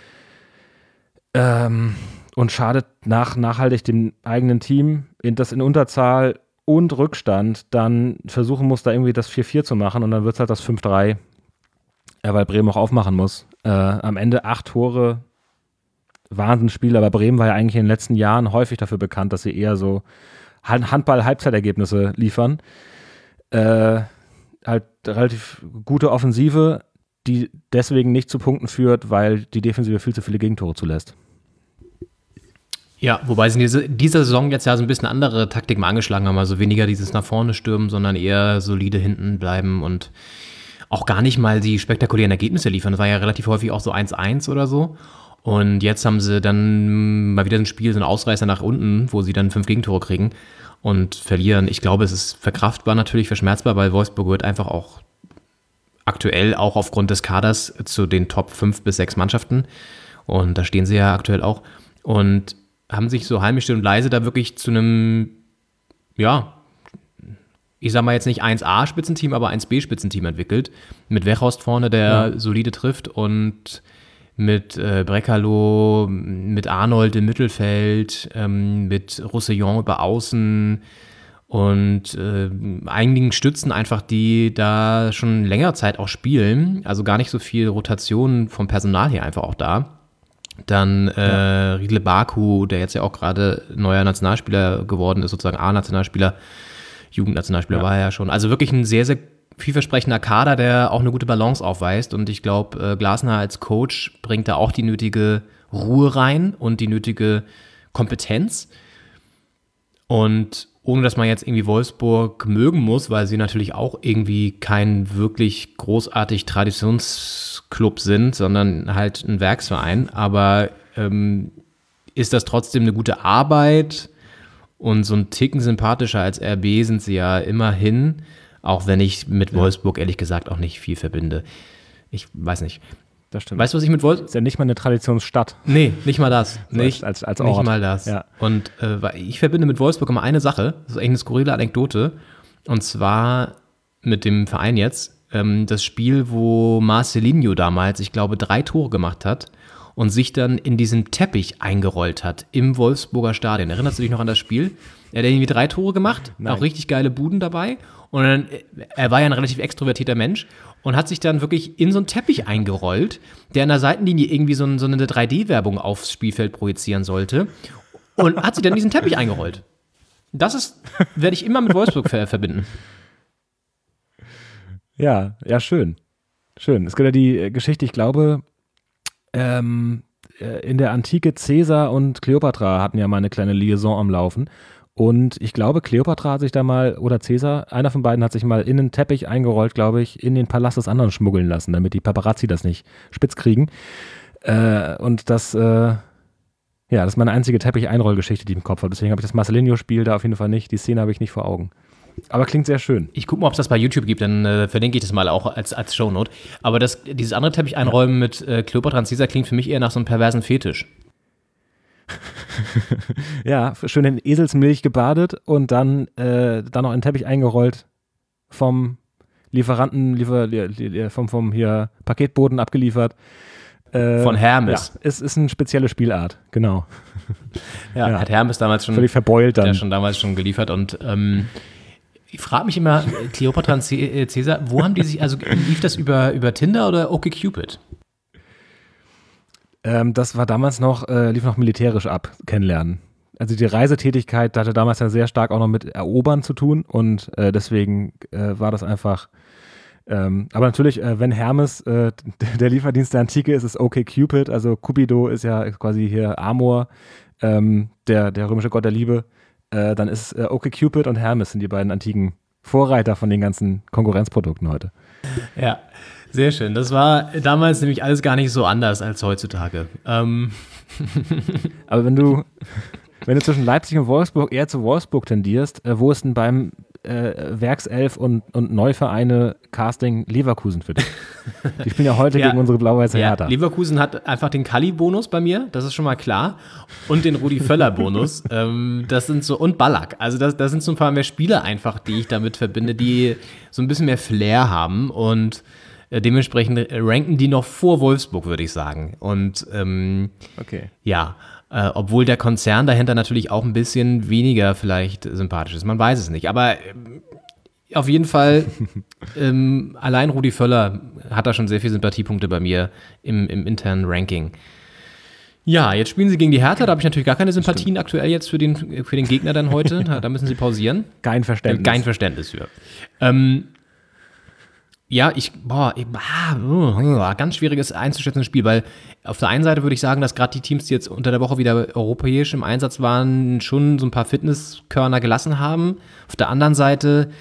Und schadet nachhaltig dem eigenen Team, das in Unterzahl und Rückstand dann versuchen muss, da irgendwie das 4:4 zu machen und dann wird es halt das 5:3. Weil Bremen auch aufmachen muss. Am Ende 8 Tore, Wahnsinnsspiel, aber Bremen war ja eigentlich in den letzten Jahren häufig dafür bekannt, dass sie eher so Handball-Halbzeitergebnisse liefern. Halt relativ gute Offensive, die deswegen nicht zu Punkten führt, weil die Defensive viel zu viele Gegentore zulässt. ja, wobei sie in dieser Saison jetzt ja so ein bisschen andere Taktik mal angeschlagen haben. Also weniger dieses nach vorne stürmen, sondern eher solide hinten bleiben und auch gar nicht mal die spektakulären Ergebnisse liefern. Das war ja relativ häufig auch so 1:1 oder so. Und jetzt haben sie dann mal wieder ein Spiel, so einen Ausreißer nach unten, wo sie dann 5 Gegentore kriegen und verlieren. Ich glaube, es ist verkraftbar natürlich, verschmerzbar, weil Wolfsburg wird einfach auch aktuell auch aufgrund des Kaders zu den Top 5 bis 6 Mannschaften. Und da stehen sie ja aktuell auch. Und haben sich so heimisch still und leise da wirklich zu einem, ja, ich sag mal jetzt nicht 1A-Spitzenteam, aber 1B-Spitzenteam entwickelt. Mit Weghorst vorne, der solide trifft und mit Brekalo, mit Arnold im Mittelfeld, mit Roussillon über Außen und einigen Stützen einfach, die da schon längere Zeit auch spielen. Also gar nicht so viel Rotation vom Personal her einfach auch da. Dann Riedle Baku, der jetzt ja auch gerade neuer Nationalspieler geworden ist, sozusagen A-Nationalspieler, Jugendnationalspieler war er ja schon. Also wirklich ein sehr, sehr vielversprechender Kader, der auch eine gute Balance aufweist. Und ich glaube, Glasner als Coach bringt da auch die nötige Ruhe rein und die nötige Kompetenz. Und ohne, dass man jetzt irgendwie Wolfsburg mögen muss, weil sie natürlich auch irgendwie kein wirklich großartig Traditionsclub sind, sondern halt ein Werksverein. Aber ist das trotzdem eine gute Arbeit? Und so ein Ticken sympathischer als RB sind sie ja immerhin, auch wenn ich mit Wolfsburg ehrlich gesagt auch nicht viel verbinde. Ich weiß nicht. Das stimmt. Weißt du, was ich mit Wolfsburg... Ist ja nicht mal eine Traditionsstadt. Nee, nicht mal das. Nicht als Ort. Nicht mal das. Ja. Und ich verbinde mit Wolfsburg immer eine Sache, das ist eigentlich eine skurrile Anekdote, und zwar mit dem Verein jetzt, das Spiel, wo Marcelinho damals, ich glaube, 3 Tore gemacht hat und sich dann in diesen Teppich eingerollt hat im Wolfsburger Stadion. Erinnerst du dich noch an das Spiel? Er hat irgendwie 3 Tore gemacht, auch richtig geile Buden dabei. Und dann, er war ja ein relativ extrovertierter Mensch und hat sich dann wirklich in so einen Teppich eingerollt, der an der Seitenlinie irgendwie so eine 3D-Werbung aufs Spielfeld projizieren sollte. Und hat sich dann in diesen Teppich eingerollt. Das werde ich immer mit Wolfsburg verbinden. Ja, schön. Schön. Es gibt ja die Geschichte, ich glaube, in der Antike Caesar und Kleopatra hatten ja mal eine kleine Liaison am Laufen. Und ich glaube, Kleopatra hat sich da mal, oder Caesar, einer von beiden hat sich mal in den Teppich eingerollt, glaube ich, in den Palast des anderen schmuggeln lassen, damit die Paparazzi das nicht spitz kriegen. Und das Ja, das ist meine einzige Teppich-Einrollgeschichte, die ich im Kopf habe. Deswegen habe ich das Marcelinho-Spiel da auf jeden Fall nicht. Die Szene habe ich nicht vor Augen. Aber klingt sehr schön. Ich gucke mal, ob es das bei YouTube gibt, dann verlinke ich das mal auch als Shownote. Aber dieses andere Teppich-Einräumen mit Kleopatra und Caesar klingt für mich eher nach so einem perversen Fetisch. Ja, schön in Eselsmilch gebadet und dann noch in Teppich eingerollt vom Lieferanten, vom hier Paketboten abgeliefert. Von Hermes. Ja, es ist eine spezielle Spielart, genau. Ja, hat Hermes damals schon. Völlig verbeult dann. Der schon damals schon geliefert und ich frage mich immer, Kleopatra und Caesar, wo haben die sich, also lief das über Tinder oder OkCupid? Das war damals lief noch militärisch ab, kennenlernen. Also die Reisetätigkeit hatte damals ja sehr stark auch noch mit Erobern zu tun und deswegen war das einfach, aber natürlich, wenn Hermes der Lieferdienst der Antike ist, ist OkCupid, also Cupido ist ja quasi hier Amor, der römische Gott der Liebe, dann ist OkCupid und Hermes sind die beiden antiken Vorreiter von den ganzen Konkurrenzprodukten heute. Ja. Sehr schön. Das war damals nämlich alles gar nicht so anders als heutzutage. Aber wenn du zwischen Leipzig und Wolfsburg eher zu Wolfsburg tendierst, wo ist denn beim Werkself und Neuvereine Casting Leverkusen für dich? Die spielen ja heute gegen unsere blau-weiße Hertha. Leverkusen hat einfach den Kalli-Bonus bei mir, das ist schon mal klar. Und den Rudi-Völler-Bonus. Das sind so, und Ballack. Also das sind so ein paar mehr Spieler einfach, die ich damit verbinde, die so ein bisschen mehr Flair haben und dementsprechend ranken die noch vor Wolfsburg, würde ich sagen. Und okay. Ja, obwohl der Konzern dahinter natürlich auch ein bisschen weniger vielleicht sympathisch ist. Man weiß es nicht. Aber auf jeden Fall, allein Rudi Völler hat da schon sehr viele Sympathiepunkte bei mir im internen Ranking. Ja, jetzt spielen sie gegen die Hertha. Da habe ich natürlich gar keine Sympathien aktuell jetzt für den Gegner dann heute. Da müssen sie pausieren. Kein Verständnis. Kein Verständnis für. Ja, ganz schwieriges einzuschätzendes Spiel, weil auf der einen Seite würde ich sagen, dass gerade die Teams, die jetzt unter der Woche wieder europäisch im Einsatz waren, schon so ein paar Fitnesskörner gelassen haben. Auf der anderen Seite,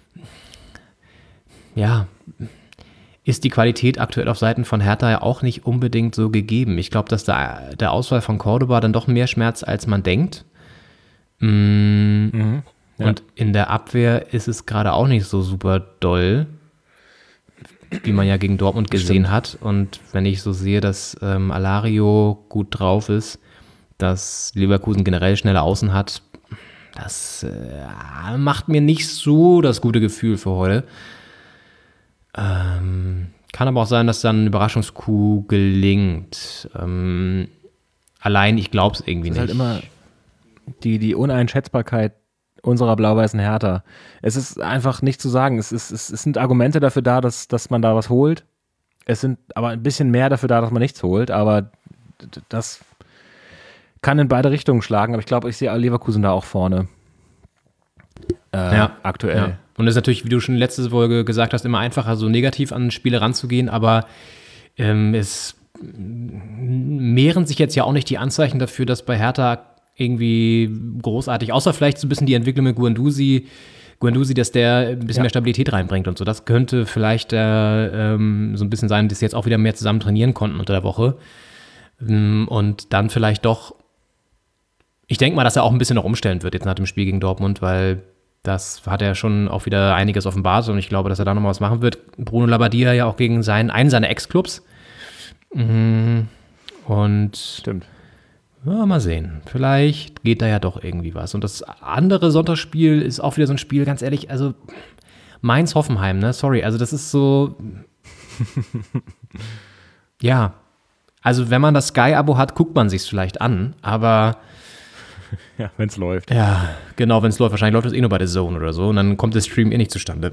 ja, ist die Qualität aktuell auf Seiten von Hertha ja auch nicht unbedingt so gegeben. Ich glaube, dass der Ausfall von Cordoba dann doch mehr schmerzt, als man denkt. Ja. Und in der Abwehr ist es gerade auch nicht so super doll, wie man ja gegen Dortmund gesehen hat. Und wenn ich so sehe, dass Alario gut drauf ist, dass Leverkusen generell schnelle Außen hat, das macht mir nicht so das gute Gefühl für heute. Kann aber auch sein, dass dann ein Überraschungscoup gelingt. Allein, ich glaube es irgendwie nicht. Das ist halt immer die Uneinschätzbarkeit unserer blau-weißen Hertha. Es ist einfach nicht zu sagen. Es sind Argumente dafür da, dass man da was holt. Es sind aber ein bisschen mehr dafür da, dass man nichts holt. Aber das kann in beide Richtungen schlagen. Aber ich glaube, ich sehe Leverkusen da auch vorne. Aktuell. Ja. Und es ist natürlich, wie du schon letzte Folge gesagt hast, immer einfacher, so negativ an Spiele ranzugehen. Aber es mehren sich jetzt ja auch nicht die Anzeichen dafür, dass bei Hertha irgendwie großartig, außer vielleicht so ein bisschen die Entwicklung mit Guendouzi, dass der ein bisschen mehr Stabilität reinbringt und so. Das könnte vielleicht so ein bisschen sein, dass sie jetzt auch wieder mehr zusammen trainieren konnten unter der Woche. Und dann vielleicht doch, ich denke mal, dass er auch ein bisschen noch umstellen wird jetzt nach dem Spiel gegen Dortmund, weil das hat er schon auch wieder einiges offenbart und ich glaube, dass er da nochmal was machen wird. Bruno Labbadia ja auch gegen einen seiner Ex-Clubs. Und stimmt. Ja, mal sehen. Vielleicht geht da ja doch irgendwie was. Und das andere Sonntagsspiel ist auch wieder so ein Spiel, ganz ehrlich, also Mainz-Hoffenheim, ne? Sorry, also das ist so ja, also wenn man das Sky-Abo hat, guckt man sich's vielleicht an, aber ja, wenn's läuft. Ja, genau, wenn's läuft. Wahrscheinlich läuft es eh nur bei der Zone oder so und dann kommt der Stream eh nicht zustande.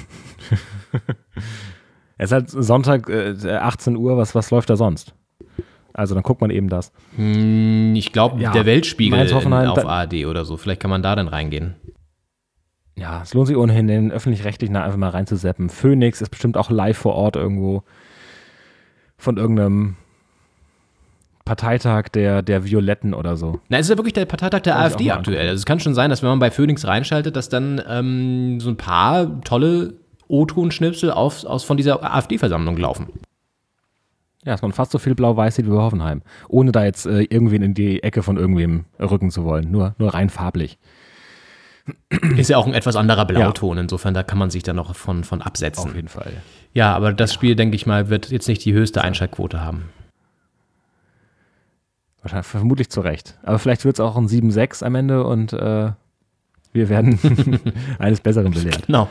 Es ist halt Sonntag 18 Uhr, was läuft da sonst? Also dann guckt man eben das. Ich glaube, der Weltspiegel auf ARD oder so. Vielleicht kann man da dann reingehen. Ja, es lohnt sich ohnehin, den öffentlich-rechtlichen einfach mal reinzuseppen. Phoenix ist bestimmt auch live vor Ort irgendwo von irgendeinem Parteitag der Violetten oder so. Na, es ist ja wirklich der Parteitag der AfD aktuell. Also es kann schon sein, dass wenn man bei Phoenix reinschaltet, dass dann so ein paar tolle O-Ton-Schnipsel von dieser AfD-Versammlung laufen. dass man fast so viel blau-weiß sieht wie bei Hoffenheim. Ohne da jetzt irgendwen in die Ecke von irgendwem rücken zu wollen. Nur rein farblich. Ist ja auch ein etwas anderer Blauton, insofern da kann man sich dann noch von absetzen. Auf jeden Fall. Ja, aber das Spiel, denke ich mal, wird jetzt nicht die höchste Einschaltquote haben. Wahrscheinlich, vermutlich zu Recht. Aber vielleicht wird es auch ein 7-6 am Ende und wir werden eines Besseren belehrt. Genau.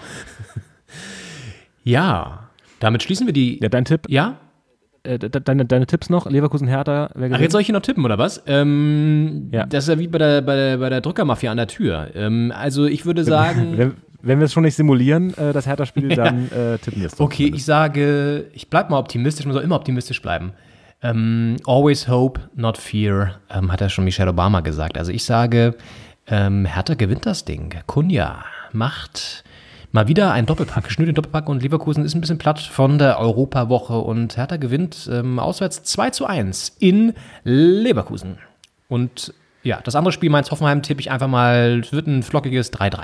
Ja, damit schließen wir die... Ja, dein Tipp? Ja? Deine Tipps noch? Leverkusen, Hertha? Ach, jetzt soll ich hier noch tippen, oder was? Ja. Das ist ja wie bei der Drückermafia an der Tür. Also ich würde sagen... Wenn wir es schon nicht simulieren, das Hertha-Spiel, dann tippen wir es. Okay, ich sage, ich bleibe mal optimistisch, man soll immer optimistisch bleiben. Always hope, not fear, hat ja schon Michelle Obama gesagt. Also ich sage, Hertha gewinnt das Ding. Kunja macht mal wieder ein Doppelpack, schnürt den Doppelpack und Leverkusen ist ein bisschen platt von der Europawoche und Hertha gewinnt auswärts 2-1 in Leverkusen. Und ja, das andere Spiel, Mainz-Hoffenheim, tippe ich einfach mal, es wird ein flockiges 3-3.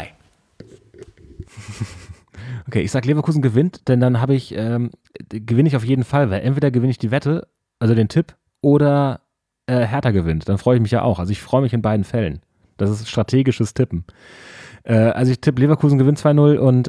Okay, ich sag Leverkusen gewinnt, denn dann gewinne ich auf jeden Fall, weil entweder gewinne ich die Wette, also den Tipp, oder Hertha gewinnt. Dann freue ich mich ja auch. Also ich freue mich in beiden Fällen. Das ist strategisches Tippen. Also ich tippe Leverkusen gewinnt 2-0 und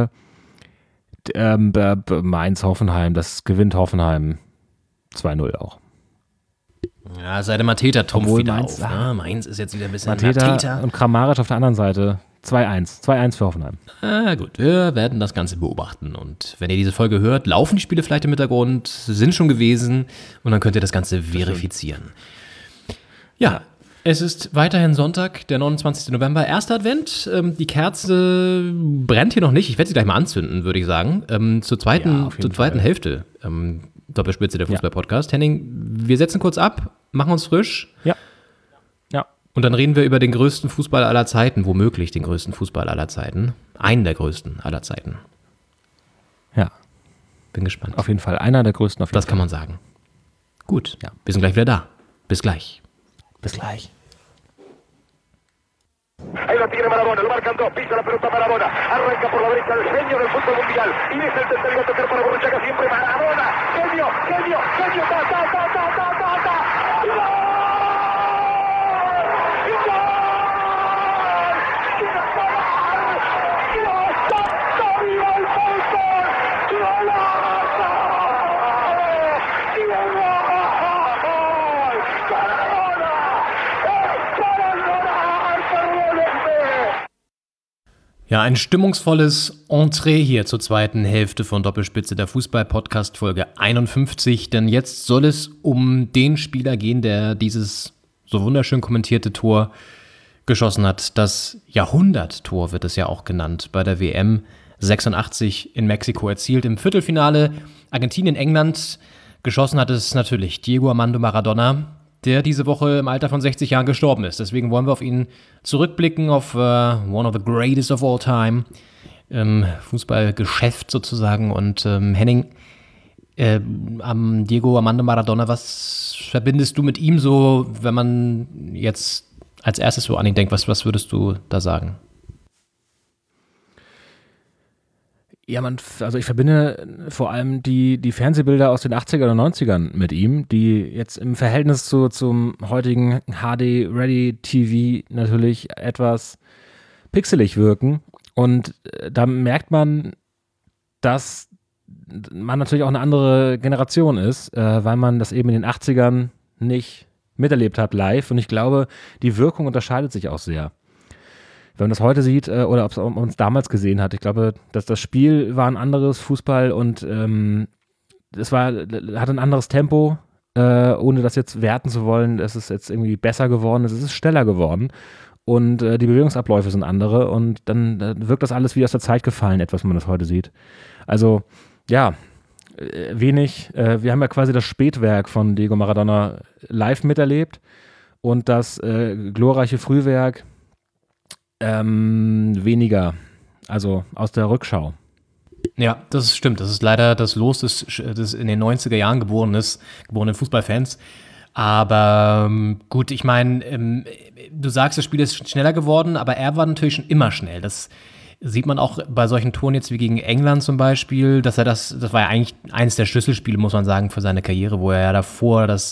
Mainz-Hoffenheim, das gewinnt Hoffenheim 2-0 auch. Ja, sei der Mateta-Trumpf Obwohl wieder Mainz, auf. Mainz ist jetzt wieder ein bisschen Mateta und Kramaric auf der anderen Seite. 2-1. 2-1 für Hoffenheim. Gut, wir werden das Ganze beobachten. Und wenn ihr diese Folge hört, laufen die Spiele vielleicht im Hintergrund, sind schon gewesen und dann könnt ihr das Ganze verifizieren. Ja, es ist weiterhin Sonntag, der 29. November, erster Advent. Die Kerze brennt hier noch nicht. Ich werde sie gleich mal anzünden, würde ich sagen. Zur zweiten Hälfte. Doppelspitze der Fußball-Podcast. Henning, wir setzen kurz ab, machen uns frisch. Ja. Und dann reden wir über den größten Fußball aller Zeiten, womöglich den größten Fußball aller Zeiten. Einen der größten aller Zeiten. Ja. Bin gespannt. Auf jeden Fall. Einer der größten auf jeden Das Fall. kann man sagen. Gut, wir sind gleich wieder da. Bis gleich. Bis gleich. Ahí lo tiene Maradona, lo marcan dos, pisa la pelota Maradona, arranca por la derecha el genio del fútbol mundial, y deja el tercero a tocar para Borruchaga siempre Maradona, genio, Ja, ein stimmungsvolles Entree hier zur zweiten Hälfte von Doppelspitze, der Fußball-Podcast Folge 51. Denn jetzt soll es um den Spieler gehen, der dieses so wunderschön kommentierte Tor geschossen hat. Das Jahrhunderttor wird es ja auch genannt, bei der WM 86 in Mexiko erzielt. Im Viertelfinale Argentinien, England geschossen hat es natürlich Diego Armando Maradona, der diese Woche im Alter von 60 Jahren gestorben ist. Deswegen wollen wir auf ihn zurückblicken, auf one of the greatest of all time, Fußballgeschäft sozusagen. Und Henning, am Diego Armando Maradona, was verbindest du mit ihm so, wenn man jetzt als erstes so an ihn denkt? Was würdest du da sagen? Ja, also ich verbinde vor allem die Fernsehbilder aus den 80er und 90ern mit ihm, die jetzt im Verhältnis zum heutigen HD-Ready-TV natürlich etwas pixelig wirken. Und da merkt man, dass man natürlich auch eine andere Generation ist, weil man das eben in den 80ern nicht miterlebt hat live. Und ich glaube, die Wirkung unterscheidet sich auch sehr. Wenn man das heute sieht oder ob man es damals gesehen hat, ich glaube, dass das Spiel war ein anderes Fußball und es hat ein anderes Tempo, ohne das jetzt werten zu wollen. Es ist jetzt irgendwie besser geworden, es ist schneller geworden und die Bewegungsabläufe sind andere und dann wirkt das alles wie aus der Zeit gefallen, etwas, wenn man das heute sieht. Also ja, wenig. Wir haben ja quasi das Spätwerk von Diego Maradona live miterlebt und das glorreiche Frühwerk weniger, also aus der Rückschau. Ja, das stimmt. Das ist leider das Los des in den 90er Jahren geborenen Fußballfans. Aber gut, ich meine, du sagst, das Spiel ist schneller geworden, aber er war natürlich schon immer schnell. Das Sieht man auch bei solchen Toren jetzt wie gegen England zum Beispiel, dass er das war ja eigentlich eines der Schlüsselspiele, muss man sagen, für seine Karriere, wo er ja davor das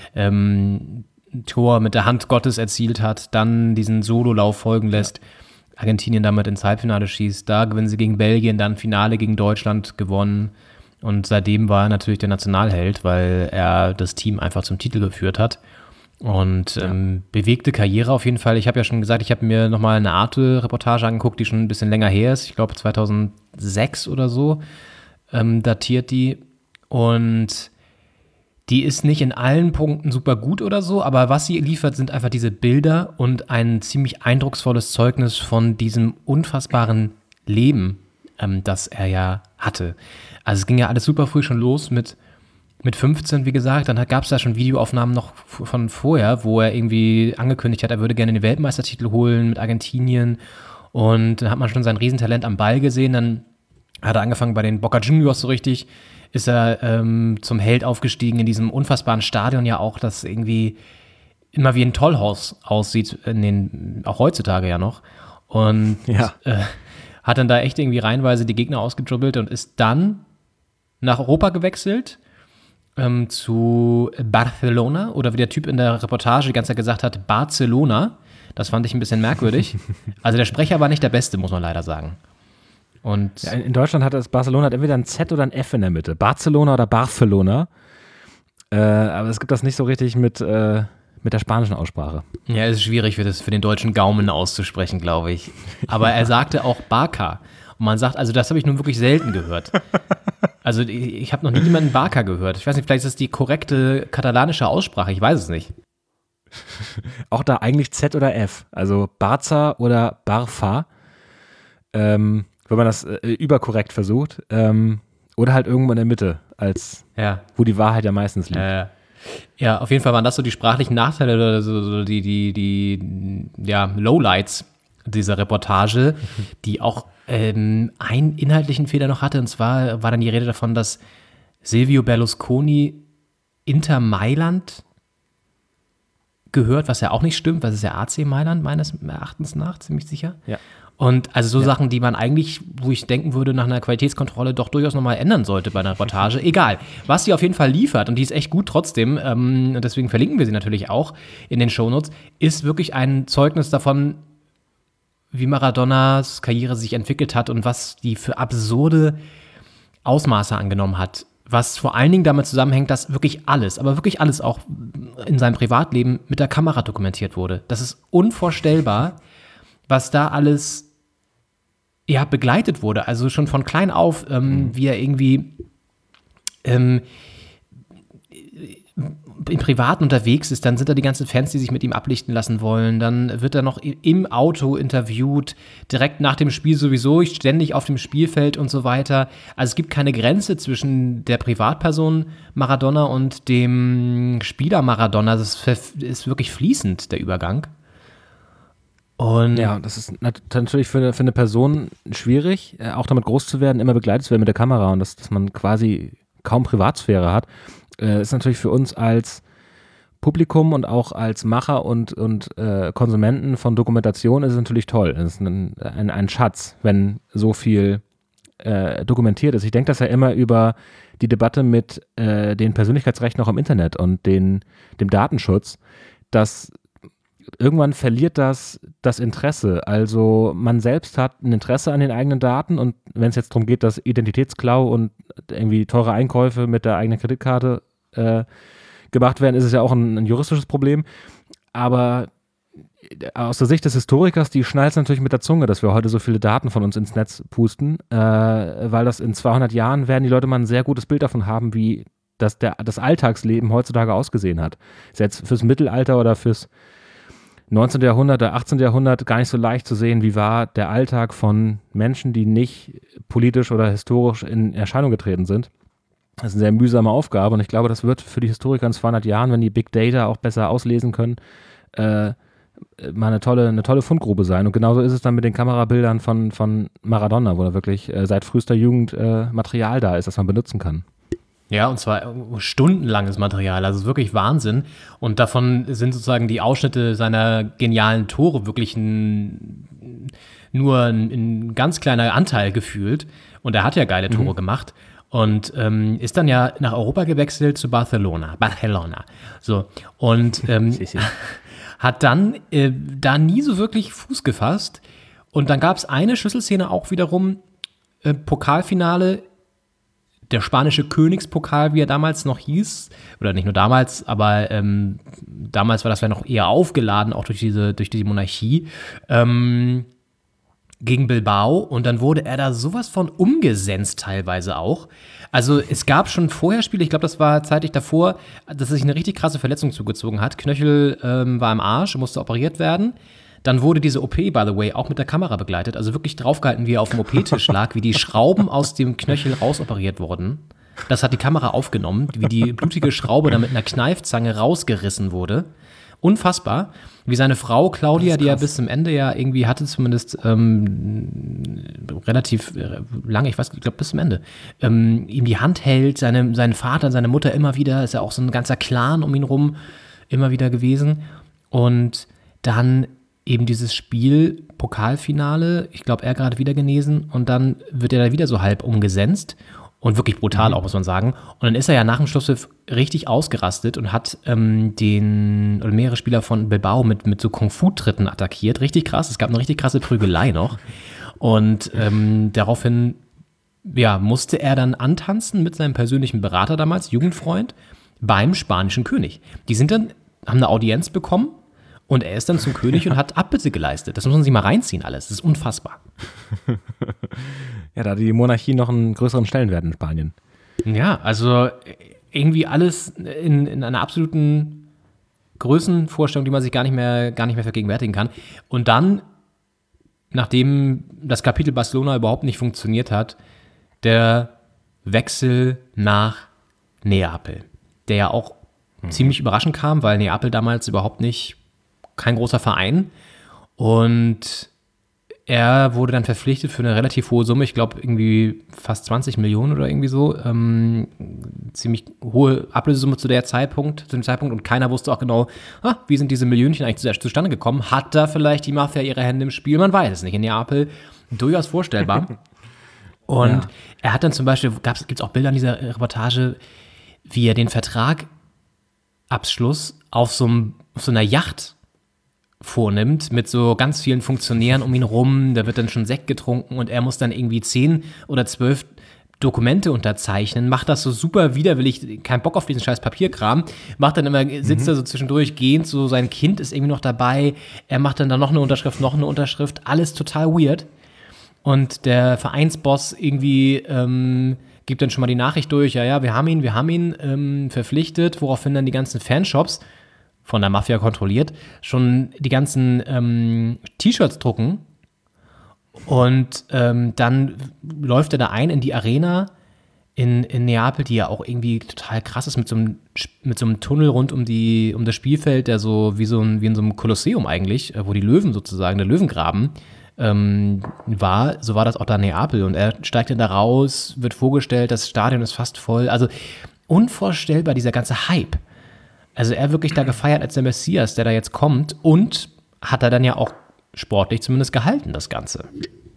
Tor mit der Hand Gottes erzielt hat, dann diesen Sololauf folgen lässt, Argentinien damit ins Halbfinale schießt, da gewinnen sie gegen Belgien, dann Finale gegen Deutschland gewonnen und seitdem war er natürlich der Nationalheld, weil er das Team einfach zum Titel geführt hat. Und bewegte Karriere auf jeden Fall. Ich habe ja schon gesagt, ich habe mir nochmal eine Arte-Reportage angeguckt, die schon ein bisschen länger her ist. Ich glaube 2006 oder so datiert die. Und die ist nicht in allen Punkten super gut oder so, aber was sie liefert, sind einfach diese Bilder und ein ziemlich eindrucksvolles Zeugnis von diesem unfassbaren Leben, das er ja hatte. Also es ging ja alles super früh schon los mit 15, wie gesagt, dann gab es da schon Videoaufnahmen noch von vorher, wo er irgendwie angekündigt hat, er würde gerne den Weltmeistertitel holen mit Argentinien und dann hat man schon sein Riesentalent am Ball gesehen, dann hat er angefangen bei den Boca Juniors so richtig, ist er zum Held aufgestiegen in diesem unfassbaren Stadion ja auch, das irgendwie immer wie ein Tollhaus aussieht, auch heutzutage ja noch und hat dann da echt irgendwie reihenweise die Gegner ausgedribbelt und ist dann nach Europa gewechselt, zu Barcelona oder wie der Typ in der Reportage die ganze Zeit gesagt hat, Barcelona. Das fand ich ein bisschen merkwürdig. Also der Sprecher war nicht der Beste, muss man leider sagen. Und ja, in Deutschland hat das Barcelona entweder ein Z oder ein F in der Mitte. Barcelona oder Barcelona. Aber es gibt das nicht so richtig mit der spanischen Aussprache. Ja, es ist schwierig für den deutschen Gaumen auszusprechen, glaube ich. Aber er sagte auch Barca. Und man sagt, also das habe ich nun wirklich selten gehört. Also ich habe noch nie jemanden Barca gehört. Ich weiß nicht, vielleicht ist das die korrekte katalanische Aussprache, ich weiß es nicht. Auch da eigentlich Z oder F, also Barca oder Barfa, wenn man das überkorrekt versucht, oder halt irgendwo in der Mitte, wo die Wahrheit ja meistens liegt. Ja, auf jeden Fall waren das so die sprachlichen Nachteile oder so die Lowlights dieser Reportage, die auch einen inhaltlichen Fehler noch hatte. Und zwar war dann die Rede davon, dass Silvio Berlusconi Inter Mailand gehört, was ja auch nicht stimmt, weil es ist ja AC Mailand meines Erachtens nach, ziemlich sicher. Ja. Und also so Sachen, die man eigentlich, wo ich denken würde, nach einer Qualitätskontrolle doch durchaus nochmal ändern sollte bei einer Reportage. Egal, was sie auf jeden Fall liefert, und die ist echt gut trotzdem, und deswegen verlinken wir sie natürlich auch in den Shownotes, ist wirklich ein Zeugnis davon, wie Maradonas Karriere sich entwickelt hat und was die für absurde Ausmaße angenommen hat. Was vor allen Dingen damit zusammenhängt, dass wirklich alles, aber wirklich alles auch in seinem Privatleben mit der Kamera dokumentiert wurde. Das ist unvorstellbar, was da alles begleitet wurde. Also schon von klein auf, wie er irgendwie im Privaten unterwegs ist, dann sind da die ganzen Fans, die sich mit ihm ablichten lassen wollen, dann wird er noch im Auto interviewt, direkt nach dem Spiel sowieso, ständig auf dem Spielfeld und so weiter. Also es gibt keine Grenze zwischen der Privatperson Maradona und dem Spieler Maradona. Das ist wirklich fließend, der Übergang. Und ja, das ist natürlich für eine Person schwierig, auch damit groß zu werden, immer begleitet zu werden mit der Kamera und dass man quasi kaum Privatsphäre hat. Ist natürlich für uns als Publikum und auch als Macher und Konsumenten von Dokumentation ist es natürlich toll. Es ist ein Schatz, wenn so viel dokumentiert ist. Ich denke das ja immer über die Debatte mit den Persönlichkeitsrechten auch im Internet und dem Datenschutz, dass irgendwann verliert das Interesse. Also man selbst hat ein Interesse an den eigenen Daten und wenn es jetzt darum geht, dass Identitätsklau und irgendwie teure Einkäufe mit der eigenen Kreditkarte gemacht werden, ist es ja auch ein juristisches Problem. Aber aus der Sicht des Historikers, die schnallt es natürlich mit der Zunge, dass wir heute so viele Daten von uns ins Netz pusten, weil das in 200 Jahren werden die Leute mal ein sehr gutes Bild davon haben, wie das Alltagsleben heutzutage ausgesehen hat. Ist jetzt fürs Mittelalter oder fürs 19. Jahrhundert oder 18. Jahrhundert gar nicht so leicht zu sehen, wie war der Alltag von Menschen, die nicht politisch oder historisch in Erscheinung getreten sind. Das ist eine sehr mühsame Aufgabe und ich glaube, das wird für die Historiker in 200 Jahren, wenn die Big Data auch besser auslesen können, mal eine tolle Fundgrube sein. Und genauso ist es dann mit den Kamerabildern von Maradona, wo da wirklich seit frühester Jugend Material da ist, das man benutzen kann. Ja, und zwar stundenlanges Material, also wirklich Wahnsinn. Und davon sind sozusagen die Ausschnitte seiner genialen Tore wirklich ein nur ein ganz kleiner Anteil gefühlt. Und er hat ja geile Tore gemacht. Und ist dann ja nach Europa gewechselt zu Barcelona. So. Und hat dann da nie so wirklich Fuß gefasst. Und dann gab es eine Schlüsselszene auch wiederum, Pokalfinale, der spanische Königspokal, wie er damals noch hieß, oder nicht nur damals, aber damals war das ja noch eher aufgeladen, auch durch die Monarchie, gegen Bilbao, und dann wurde er da sowas von umgesetzt teilweise auch. Also es gab schon vorher Spiele, ich glaube, das war zeitlich davor, dass er sich eine richtig krasse Verletzung zugezogen hat. Knöchel war im Arsch, musste operiert werden. Dann wurde diese OP, by the way, auch mit der Kamera begleitet. Also wirklich draufgehalten, wie er auf dem OP-Tisch lag, wie die Schrauben aus dem Knöchel rausoperiert wurden. Das hat die Kamera aufgenommen, wie die blutige Schraube da mit einer Kneifzange rausgerissen wurde. Unfassbar. Wie seine Frau Claudia, die ja bis zum Ende ja irgendwie hatte, zumindest relativ lange, ich glaube bis zum Ende, ihm die Hand hält, seinen Vater, seine Mutter immer wieder, ist ja auch so ein ganzer Clan um ihn rum immer wieder gewesen. Und dann eben dieses Spiel, Pokalfinale, ich glaube, er gerade wieder genesen, und dann wird er da wieder so halb umgesetzt und wirklich brutal auch, muss man sagen. Und dann ist er ja nach dem Schlusspfiff richtig ausgerastet und hat mehrere Spieler von Bilbao mit so Kung-Fu-Tritten attackiert. Richtig krass, es gab eine richtig krasse Prügelei noch. Und daraufhin musste er dann antanzen mit seinem persönlichen Berater damals, Jugendfreund, beim spanischen König. Die haben eine Audienz bekommen. Und er ist dann zum König und hat Abbitte geleistet. Das muss man sich mal reinziehen alles. Das ist unfassbar. Ja, da hat die Monarchie noch einen größeren Stellenwert in Spanien. Ja, also irgendwie alles in einer absoluten Größenvorstellung, die man sich gar nicht mehr vergegenwärtigen kann. Und dann, nachdem das Kapitel Barcelona überhaupt nicht funktioniert hat, der Wechsel nach Neapel, der ja auch ziemlich überraschend kam, weil Neapel damals überhaupt nicht kein großer Verein, und er wurde dann verpflichtet für eine relativ hohe Summe, ich glaube irgendwie fast 20 Millionen oder irgendwie so, ziemlich hohe Ablösesumme zu dem Zeitpunkt, und keiner wusste auch genau, wie sind diese Millionchen eigentlich zustande gekommen, hat da vielleicht die Mafia ihre Hände im Spiel, man weiß es nicht, in Neapel durchaus vorstellbar. Und er hat dann zum Beispiel, gibt es auch Bilder in dieser Reportage, wie er den Vertragabschluss auf so einer Yacht vornimmt, mit so ganz vielen Funktionären um ihn rum, da wird dann schon Sekt getrunken und er muss dann irgendwie 10 oder 12 Dokumente unterzeichnen, macht das so super widerwillig, kein Bock auf diesen scheiß Papierkram, sitzt da so zwischendurch gehend, so sein Kind ist irgendwie noch dabei, er macht dann da noch eine Unterschrift, alles total weird. Und der Vereinsboss irgendwie gibt dann schon mal die Nachricht durch, ja, wir haben ihn verpflichtet, woraufhin dann die ganzen Fanshops, von der Mafia kontrolliert, schon die ganzen T-Shirts drucken, und dann läuft er da ein in die Arena in Neapel, die ja auch irgendwie total krass ist, mit so einem Tunnel rund um das Spielfeld, der so wie in so einem Kolosseum eigentlich, wo die Löwen sozusagen, der Löwengraben war, so war das auch da in Neapel, und er steigt dann da raus, wird vorgestellt, das Stadion ist fast voll, also unvorstellbar, dieser ganze Hype. Also er wirklich da gefeiert als der Messias, der da jetzt kommt, und hat er dann ja auch sportlich zumindest gehalten, das Ganze.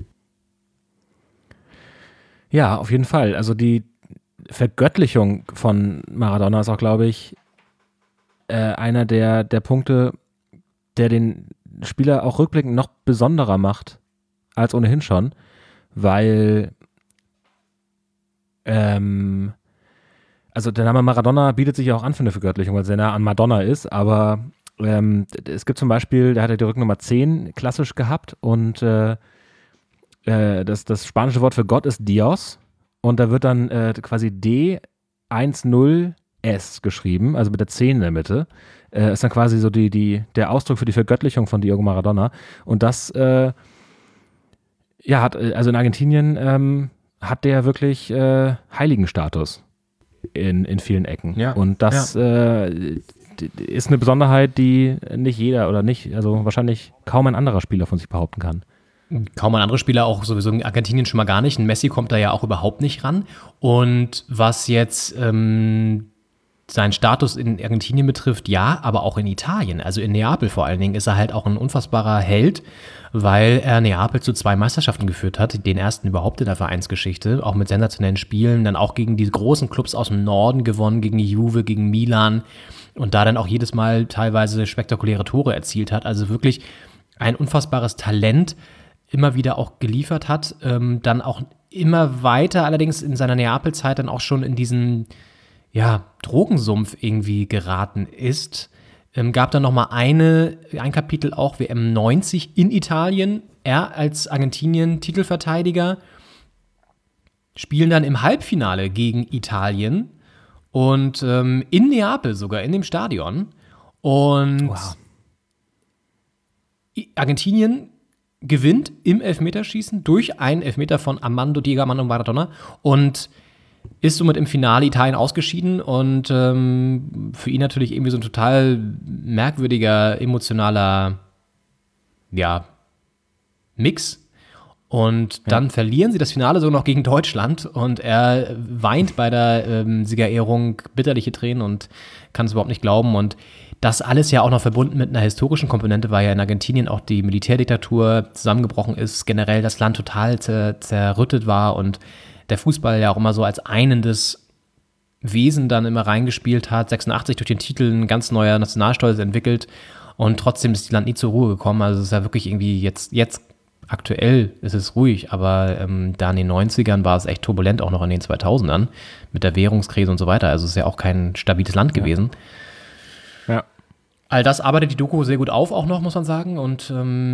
Ja, auf jeden Fall. Also die Vergöttlichung von Maradona ist auch, glaube ich, einer der Punkte, der den Spieler auch rückblickend noch besonderer macht als ohnehin schon, weil also der Name Maradona bietet sich ja auch an für eine Vergöttlichung, weil er sehr nah an Madonna ist, aber es gibt zum Beispiel, der hat ja die Rücknummer 10 klassisch gehabt, und das spanische Wort für Gott ist Dios, und da wird dann quasi D10S geschrieben, also mit der 10 in der Mitte, ist dann quasi so der Ausdruck für die Vergöttlichung von Diego Maradona, und das also in Argentinien hat der wirklich Heiligenstatus in vielen Ecken. Ja, und das ist eine Besonderheit, die nicht jeder also wahrscheinlich kaum ein anderer Spieler von sich behaupten kann. Kaum ein anderer Spieler, auch sowieso in Argentinien schon mal gar nicht. Ein Messi kommt da ja auch überhaupt nicht ran. Und was jetzt seinen Status in Argentinien betrifft, ja, aber auch in Italien. Also in Neapel vor allen Dingen ist er halt auch ein unfassbarer Held, weil er Neapel zu 2 Meisterschaften geführt hat, den ersten überhaupt in der Vereinsgeschichte, auch mit sensationellen Spielen, dann auch gegen die großen Clubs aus dem Norden gewonnen, gegen Juve, gegen Milan und da dann auch jedes Mal teilweise spektakuläre Tore erzielt hat. Also wirklich ein unfassbares Talent, immer wieder auch geliefert hat, dann auch immer weiter, allerdings in seiner Neapel-Zeit dann auch schon in diesen Drogensumpf irgendwie geraten ist. Gab dann nochmal ein Kapitel auch WM 90 in Italien. Er als Argentinien-Titelverteidiger spielen dann im Halbfinale gegen Italien und in Neapel sogar, in dem Stadion. Und Argentinien gewinnt im Elfmeterschießen durch einen Elfmeter von Diego Armando Maradona und ist somit im Finale Italien ausgeschieden und für ihn natürlich irgendwie so ein total merkwürdiger, emotionaler Mix. Und dann verlieren sie das Finale sogar noch gegen Deutschland und er weint bei der Siegerehrung bitterliche Tränen und kann es überhaupt nicht glauben. Und das alles ja auch noch verbunden mit einer historischen Komponente, weil ja in Argentinien auch die Militärdiktatur zusammengebrochen ist, generell das Land total zerrüttet war und der Fußball ja auch immer so als einendes Wesen dann immer reingespielt hat. 86 durch den Titel ein ganz neuer Nationalstolz entwickelt und trotzdem ist das Land nie zur Ruhe gekommen. Also es ist ja wirklich irgendwie jetzt aktuell ist es ruhig, aber da in den 90ern war es echt turbulent, auch noch in den 2000ern mit der Währungskrise und so weiter. Also es ist ja auch kein stabiles Land gewesen. Ja. All das arbeitet die Doku sehr gut auf, auch noch, muss man sagen. Und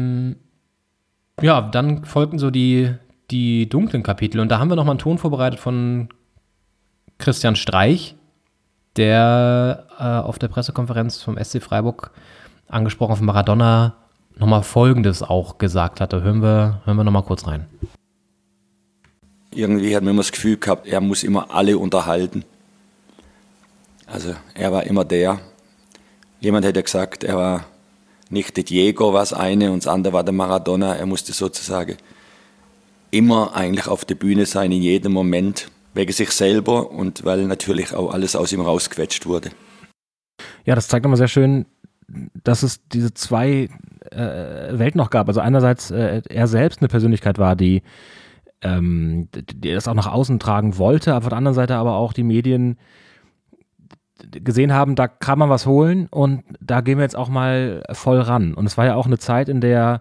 dann folgten so die dunklen Kapitel. Und da haben wir nochmal einen Ton vorbereitet von Christian Streich, der auf der Pressekonferenz vom SC Freiburg angesprochen von Maradona nochmal Folgendes auch gesagt hat. Da hören wir nochmal kurz rein. Irgendwie hat man immer das Gefühl gehabt, er muss immer alle unterhalten. Also er war immer der. Jemand hätte gesagt, er war nicht der Diego, war das eine, und das andere war der Maradona. Er musste sozusagen immer eigentlich auf der Bühne sein, in jedem Moment, wegen sich selber und weil natürlich auch alles aus ihm rausgequetscht wurde. Ja, das zeigt nochmal sehr schön, dass es diese 2 Welten noch gab. Also einerseits er selbst eine Persönlichkeit war, die das auch nach außen tragen wollte, aber auf der anderen Seite aber auch die Medien gesehen haben, da kann man was holen und da gehen wir jetzt auch mal voll ran. Und es war ja auch eine Zeit, in der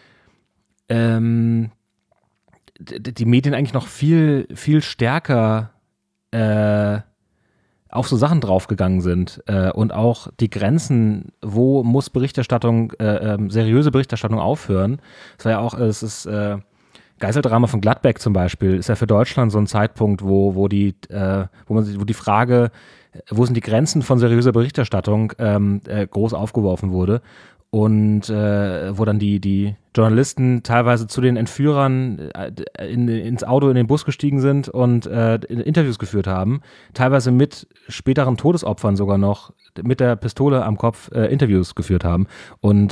die Medien eigentlich noch viel, viel stärker auf so Sachen draufgegangen sind und auch die Grenzen, wo muss Berichterstattung, seriöse Berichterstattung aufhören. Es war ja auch, Geiseldrama von Gladbeck zum Beispiel, ist ja für Deutschland so ein Zeitpunkt, wo die Frage, wo sind die Grenzen von seriöser Berichterstattung, groß aufgeworfen wurde. Und wo dann die Journalisten teilweise zu den Entführern ins Auto, in den Bus gestiegen sind und Interviews geführt haben, teilweise mit späteren Todesopfern sogar noch mit der Pistole am Kopf Interviews geführt haben. Und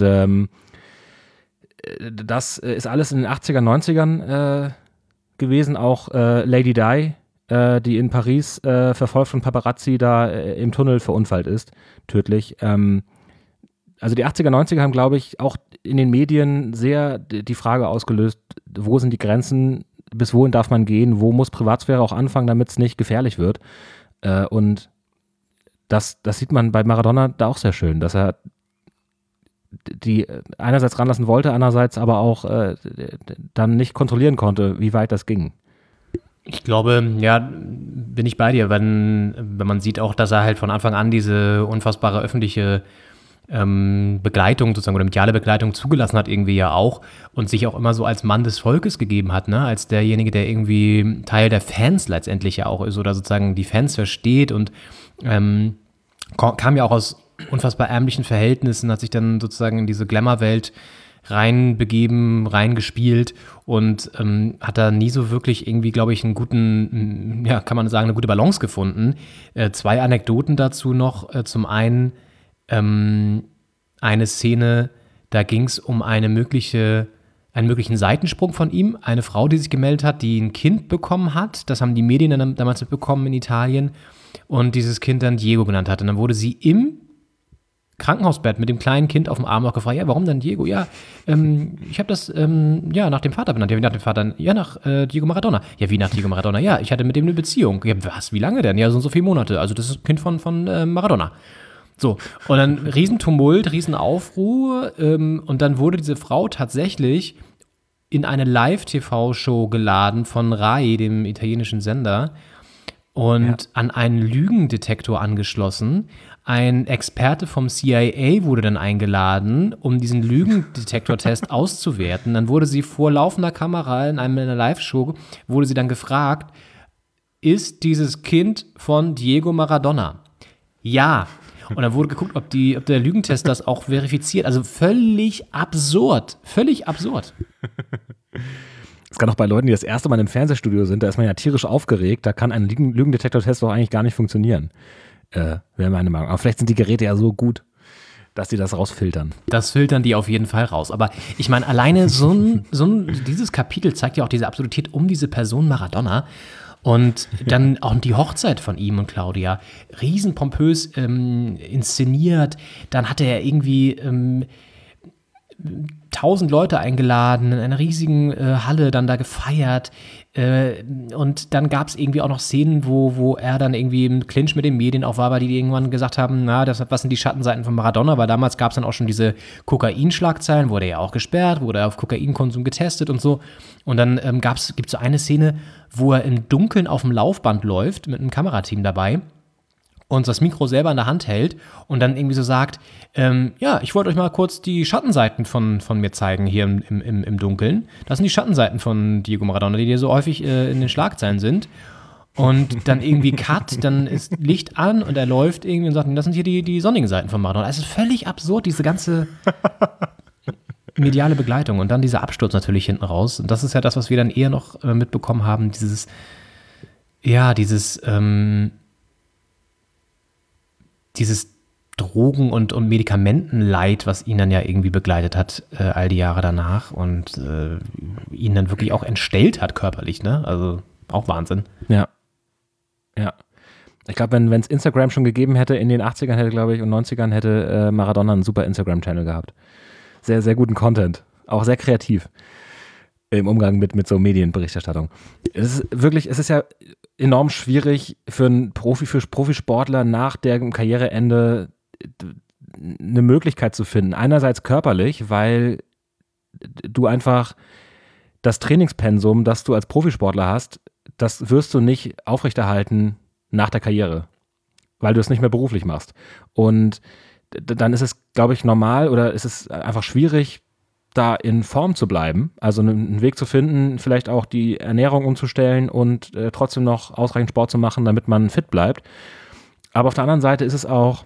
das ist alles in den 80er, 90ern gewesen, auch Lady Di, die in Paris verfolgt von Paparazzi da im Tunnel verunfallt ist, tödlich. Also die 80er, 90er haben, glaube ich, auch in den Medien sehr die Frage ausgelöst, wo sind die Grenzen, bis wohin darf man gehen, wo muss Privatsphäre auch anfangen, damit es nicht gefährlich wird. Und das sieht man bei Maradona da auch sehr schön, dass er die einerseits ranlassen wollte, andererseits aber auch dann nicht kontrollieren konnte, wie weit das ging. Ich glaube, ja, bin ich bei dir, wenn man sieht auch, dass er halt von Anfang an diese unfassbare öffentliche Begleitung sozusagen oder mediale Begleitung zugelassen hat irgendwie ja auch und sich auch immer so als Mann des Volkes gegeben hat, ne, als derjenige, der irgendwie Teil der Fans letztendlich ja auch ist oder sozusagen die Fans versteht und kam ja auch aus unfassbar ärmlichen Verhältnissen, hat sich dann sozusagen in diese Glamour-Welt reinbegeben, reingespielt und hat da nie so wirklich irgendwie, glaube ich, einen guten, ja, kann man sagen, eine gute Balance gefunden. 2 Anekdoten dazu noch. Zum einen eine Szene, da ging es um einen möglichen Seitensprung von ihm. Eine Frau, die sich gemeldet hat, die ein Kind bekommen hat. Das haben die Medien dann damals mitbekommen in Italien. und dieses Kind dann Diego genannt hat. Und dann wurde sie im Krankenhausbett mit dem kleinen Kind auf dem Arm auch gefragt, ja, warum denn Diego? Ja, ich habe das, nach dem Vater benannt. Ja, wie nach dem Vater? Ja, nach Diego Maradona. Ja, wie nach Diego Maradona? Ja, ich hatte mit dem eine Beziehung. Ja, was, wie lange denn? Ja, so viele Monate. Also das ist ein Kind von Maradona. So, und dann Riesentumult, Riesenaufruhr und dann wurde diese Frau tatsächlich in eine Live-TV-Show geladen von RAI, dem italienischen Sender, und an einen Lügendetektor angeschlossen. Ein Experte vom CIA wurde dann eingeladen, um diesen Lügendetektor-Test auszuwerten. Dann wurde sie vor laufender Kamera in einer Live-Show, wurde sie dann gefragt, ist dieses Kind von Diego Maradona? Ja. Und dann wurde geguckt, ob der Lügentest das auch verifiziert. Also völlig absurd. Völlig absurd. Das kann auch bei Leuten, die das erste Mal im Fernsehstudio sind, da ist man ja tierisch aufgeregt. Da kann ein Lügendetektor-Test doch eigentlich gar nicht funktionieren. Wäre meine Meinung. Aber vielleicht sind die Geräte ja so gut, dass die das rausfiltern. Das filtern die auf jeden Fall raus. Aber ich meine, alleine dieses Kapitel zeigt ja auch diese Absurdität um diese Person Maradona. Und dann auch die Hochzeit von ihm und Claudia, riesenpompös inszeniert. Dann hatte er irgendwie 1000 Leute eingeladen, in einer riesigen Halle dann da gefeiert. Und dann gab es irgendwie auch noch Szenen, wo er dann irgendwie im Clinch mit den Medien auch war, weil die irgendwann gesagt haben, was sind die Schattenseiten von Maradona? Weil damals gab es dann auch schon diese Kokain-Schlagzeilen, wurde er ja auch gesperrt, wurde er auf Kokainkonsum getestet und so. Und dann gibt es so eine Szene, wo er im Dunkeln auf dem Laufband läuft, mit einem Kamerateam dabei und das Mikro selber in der Hand hält und dann irgendwie so sagt, ich wollte euch mal kurz die Schattenseiten von mir zeigen hier im Dunkeln. Das sind die Schattenseiten von Diego Maradona, die hier so häufig in den Schlagzeilen sind. Und dann irgendwie Cut, dann ist Licht an und er läuft irgendwie und sagt, das sind hier die sonnigen Seiten von Maradona. Es ist völlig absurd, diese ganze mediale Begleitung und dann dieser Absturz natürlich hinten raus. Und das ist ja das, was wir dann eher noch mitbekommen haben, dieses Drogen- und Medikamentenleid, was ihn dann ja irgendwie begleitet hat, all die Jahre danach und ihn dann wirklich auch entstellt hat körperlich, ne? Also auch Wahnsinn. Ja. Ich glaube, wenn es Instagram schon gegeben hätte, in den 80ern hätte, glaube ich, und 90ern hätte Maradona einen super Instagram-Channel gehabt. Sehr, sehr guten Content. Auch sehr kreativ im Umgang mit so Medienberichterstattung. Es ist ja enorm schwierig für Profisportler nach dem Karriereende eine Möglichkeit zu finden. Einerseits körperlich, weil du einfach das Trainingspensum, das du als Profisportler hast, das wirst du nicht aufrechterhalten nach der Karriere, weil du es nicht mehr beruflich machst. Und dann ist es, glaube ich, normal oder ist es einfach schwierig, da in Form zu bleiben, also einen Weg zu finden, vielleicht auch die Ernährung umzustellen und trotzdem noch ausreichend Sport zu machen, damit man fit bleibt. Aber auf der anderen Seite ist es auch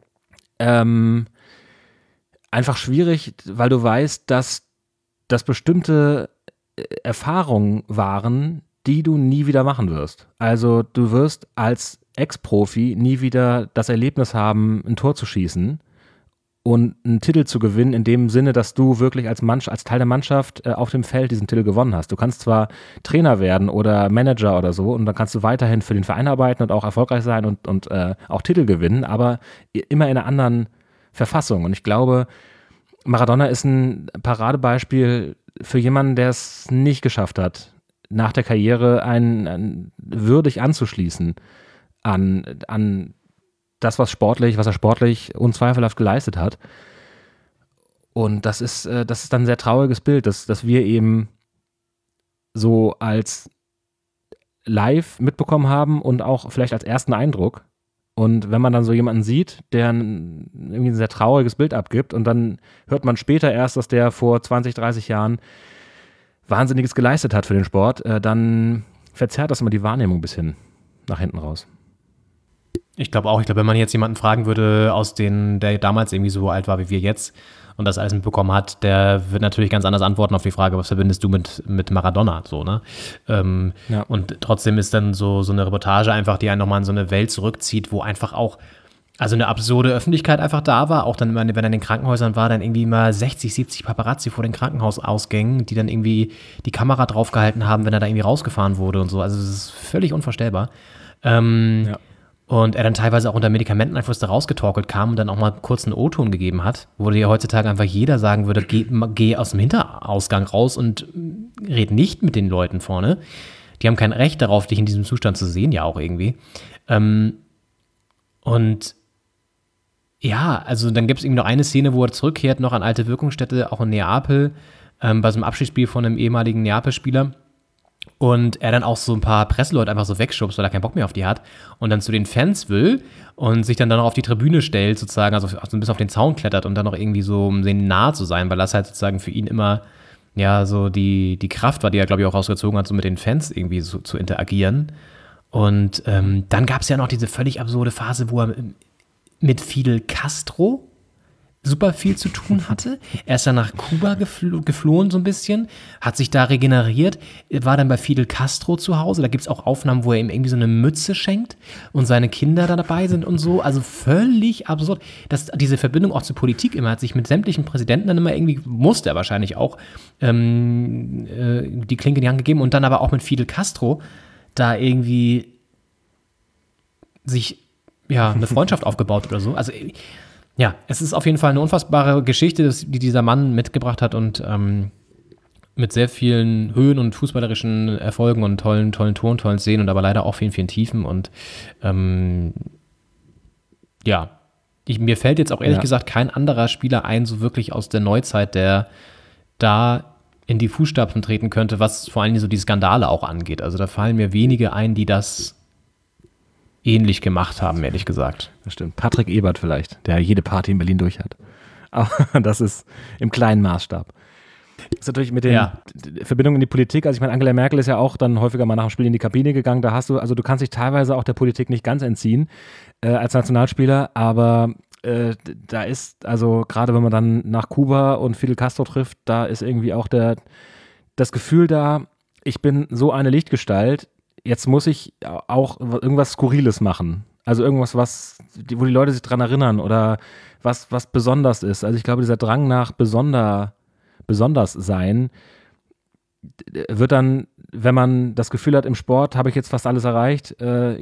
einfach schwierig, weil du weißt, dass das bestimmte Erfahrungen waren, die du nie wieder machen wirst. Also du wirst als Ex-Profi nie wieder das Erlebnis haben, ein Tor zu schießen und einen Titel zu gewinnen, in dem Sinne, dass du wirklich als Teil der Mannschaft auf dem Feld diesen Titel gewonnen hast. Du kannst zwar Trainer werden oder Manager oder so und dann kannst du weiterhin für den Verein arbeiten und auch erfolgreich sein und auch Titel gewinnen, aber immer in einer anderen Verfassung. Und ich glaube, Maradona ist ein Paradebeispiel für jemanden, der es nicht geschafft hat, nach der Karriere einen würdig anzuschließen an das, was er sportlich unzweifelhaft geleistet hat. Und das ist dann ein sehr trauriges Bild, dass wir eben so als live mitbekommen haben und auch vielleicht als ersten Eindruck. Und wenn man dann so jemanden sieht, der irgendwie ein sehr trauriges Bild abgibt und dann hört man später erst, dass der vor 20, 30 Jahren Wahnsinniges geleistet hat für den Sport, dann verzerrt das immer die Wahrnehmung ein bisschen nach hinten raus. Ich glaube auch, wenn man jetzt jemanden fragen würde, der damals irgendwie so alt war wie wir jetzt und das alles mitbekommen hat, der wird natürlich ganz anders antworten auf die Frage, was verbindest du mit Maradona, so, ne? Ja. Und trotzdem ist dann so eine Reportage einfach, die einen nochmal in so eine Welt zurückzieht, wo einfach auch, also eine absurde Öffentlichkeit einfach da war, auch dann, wenn er in den Krankenhäusern war, dann irgendwie mal 60, 70 Paparazzi vor den Krankenhausausgängen, die dann irgendwie die Kamera draufgehalten haben, wenn er da irgendwie rausgefahren wurde und so, also das ist völlig unvorstellbar. Ja. Und er dann teilweise auch unter Medikamenteneinfluss da rausgetorkelt kam und dann auch mal kurz einen O-Ton gegeben hat, wo dir heutzutage einfach jeder sagen würde, geh aus dem Hinterausgang raus und red nicht mit den Leuten vorne. Die haben kein Recht darauf, dich in diesem Zustand zu sehen, ja auch irgendwie. Und ja, also dann gibt es irgendwie noch eine Szene, wo er zurückkehrt, noch an alte Wirkungsstätte, auch in Neapel, bei so einem Abschiedsspiel von einem ehemaligen Neapel-Spieler. Und er dann auch so ein paar Presseleute einfach so wegschubst, weil er keinen Bock mehr auf die hat und dann zu den Fans will und sich dann noch auf die Tribüne stellt sozusagen, also so ein bisschen auf den Zaun klettert und dann noch irgendwie so, um denen nahe zu sein, weil das halt sozusagen für ihn immer ja so die Kraft war, die er, glaube ich, auch rausgezogen hat, so mit den Fans irgendwie so zu interagieren. Und dann gab es ja noch diese völlig absurde Phase, wo er mit Fidel Castro super viel zu tun hatte. Er ist dann nach Kuba geflohen so ein bisschen, hat sich da regeneriert, war dann bei Fidel Castro zu Hause. Da gibt es auch Aufnahmen, wo er ihm irgendwie so eine Mütze schenkt und seine Kinder da dabei sind und so. Also völlig absurd. Diese Verbindung auch zur Politik immer, hat sich mit sämtlichen Präsidenten dann immer irgendwie, musste er wahrscheinlich auch, die Klinke in die Hand gegeben und dann aber auch mit Fidel Castro da irgendwie sich eine Freundschaft aufgebaut oder so. Also ja, es ist auf jeden Fall eine unfassbare Geschichte, die dieser Mann mitgebracht hat und mit sehr vielen Höhen und fußballerischen Erfolgen und tollen Ton, tollen Szenen und aber leider auch vielen Tiefen und mir fällt jetzt auch ehrlich gesagt kein anderer Spieler ein, so wirklich aus der Neuzeit, der da in die Fußstapfen treten könnte, was vor allem so die Skandale auch angeht. Also da fallen mir wenige ein, die das ähnlich gemacht haben, ehrlich gesagt. Das stimmt. Patrick Ebert vielleicht, der jede Party in Berlin durch hat. Aber das ist im kleinen Maßstab. Das ist natürlich mit den Verbindungen in die Politik, also ich meine, Angela Merkel ist ja auch dann häufiger mal nach dem Spiel in die Kabine gegangen, da hast du, also du kannst dich teilweise auch der Politik nicht ganz entziehen als Nationalspieler, aber da ist, also gerade wenn man dann nach Kuba und Fidel Castro trifft, da ist irgendwie auch das Gefühl da, ich bin so eine Lichtgestalt, jetzt muss ich auch irgendwas Skurriles machen. Also irgendwas, wo die Leute sich dran erinnern oder was besonders ist. Also ich glaube, dieser Drang nach besonders sein wird dann, wenn man das Gefühl hat, im Sport habe ich jetzt fast alles erreicht,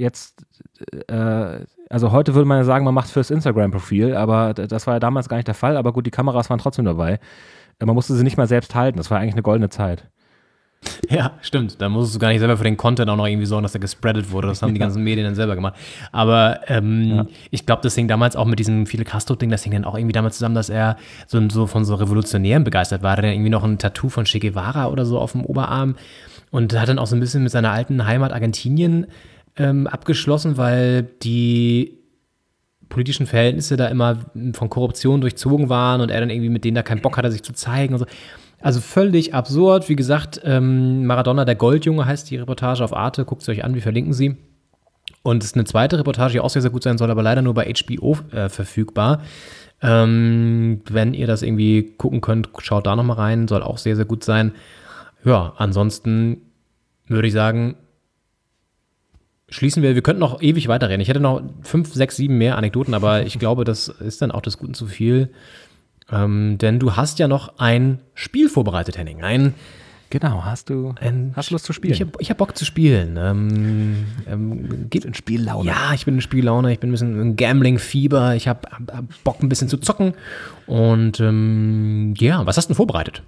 also heute würde man ja sagen, man macht fürs Instagram-Profil, aber das war ja damals gar nicht der Fall, aber gut, die Kameras waren trotzdem dabei. Man musste sie nicht mal selbst halten, das war eigentlich eine goldene Zeit. Ja, stimmt. Da musstest du gar nicht selber für den Content auch noch irgendwie sorgen, dass der gespreadet wurde. Das haben die ganzen Medien dann selber gemacht. Aber ich glaube, das hing damals auch mit diesem Fidel Castro-Ding, das hing dann auch irgendwie damit zusammen, dass er so von so Revolutionären begeistert war. Er hat dann irgendwie noch ein Tattoo von Che Guevara oder so auf dem Oberarm und hat dann auch so ein bisschen mit seiner alten Heimat Argentinien abgeschlossen, weil die politischen Verhältnisse da immer von Korruption durchzogen waren und er dann irgendwie mit denen da keinen Bock hatte, sich zu zeigen und so. Also völlig absurd. Wie gesagt, Maradona, der Goldjunge heißt die Reportage auf Arte. Guckt es euch an, wir verlinken sie. Und es ist eine zweite Reportage, die auch sehr, sehr gut sein soll, aber leider nur bei HBO verfügbar. Wenn ihr das irgendwie gucken könnt, schaut da nochmal rein. Soll auch sehr, sehr gut sein. Ja, ansonsten würde ich sagen, schließen wir könnten noch ewig weiterreden. Ich hätte noch 5, 6, 7 mehr Anekdoten, aber ich glaube, das ist dann auch des Guten zu viel. Denn du hast ja noch ein Spiel vorbereitet, Henning. Genau, hast du Lust zu spielen? Ich hab Bock zu spielen. Geht in Spiellaune? Ja, ich bin in Spiellaune. Ich bin ein bisschen in Gambling-Fieber. Ich hab Bock, ein bisschen zu zocken. Und was hast du denn vorbereitet?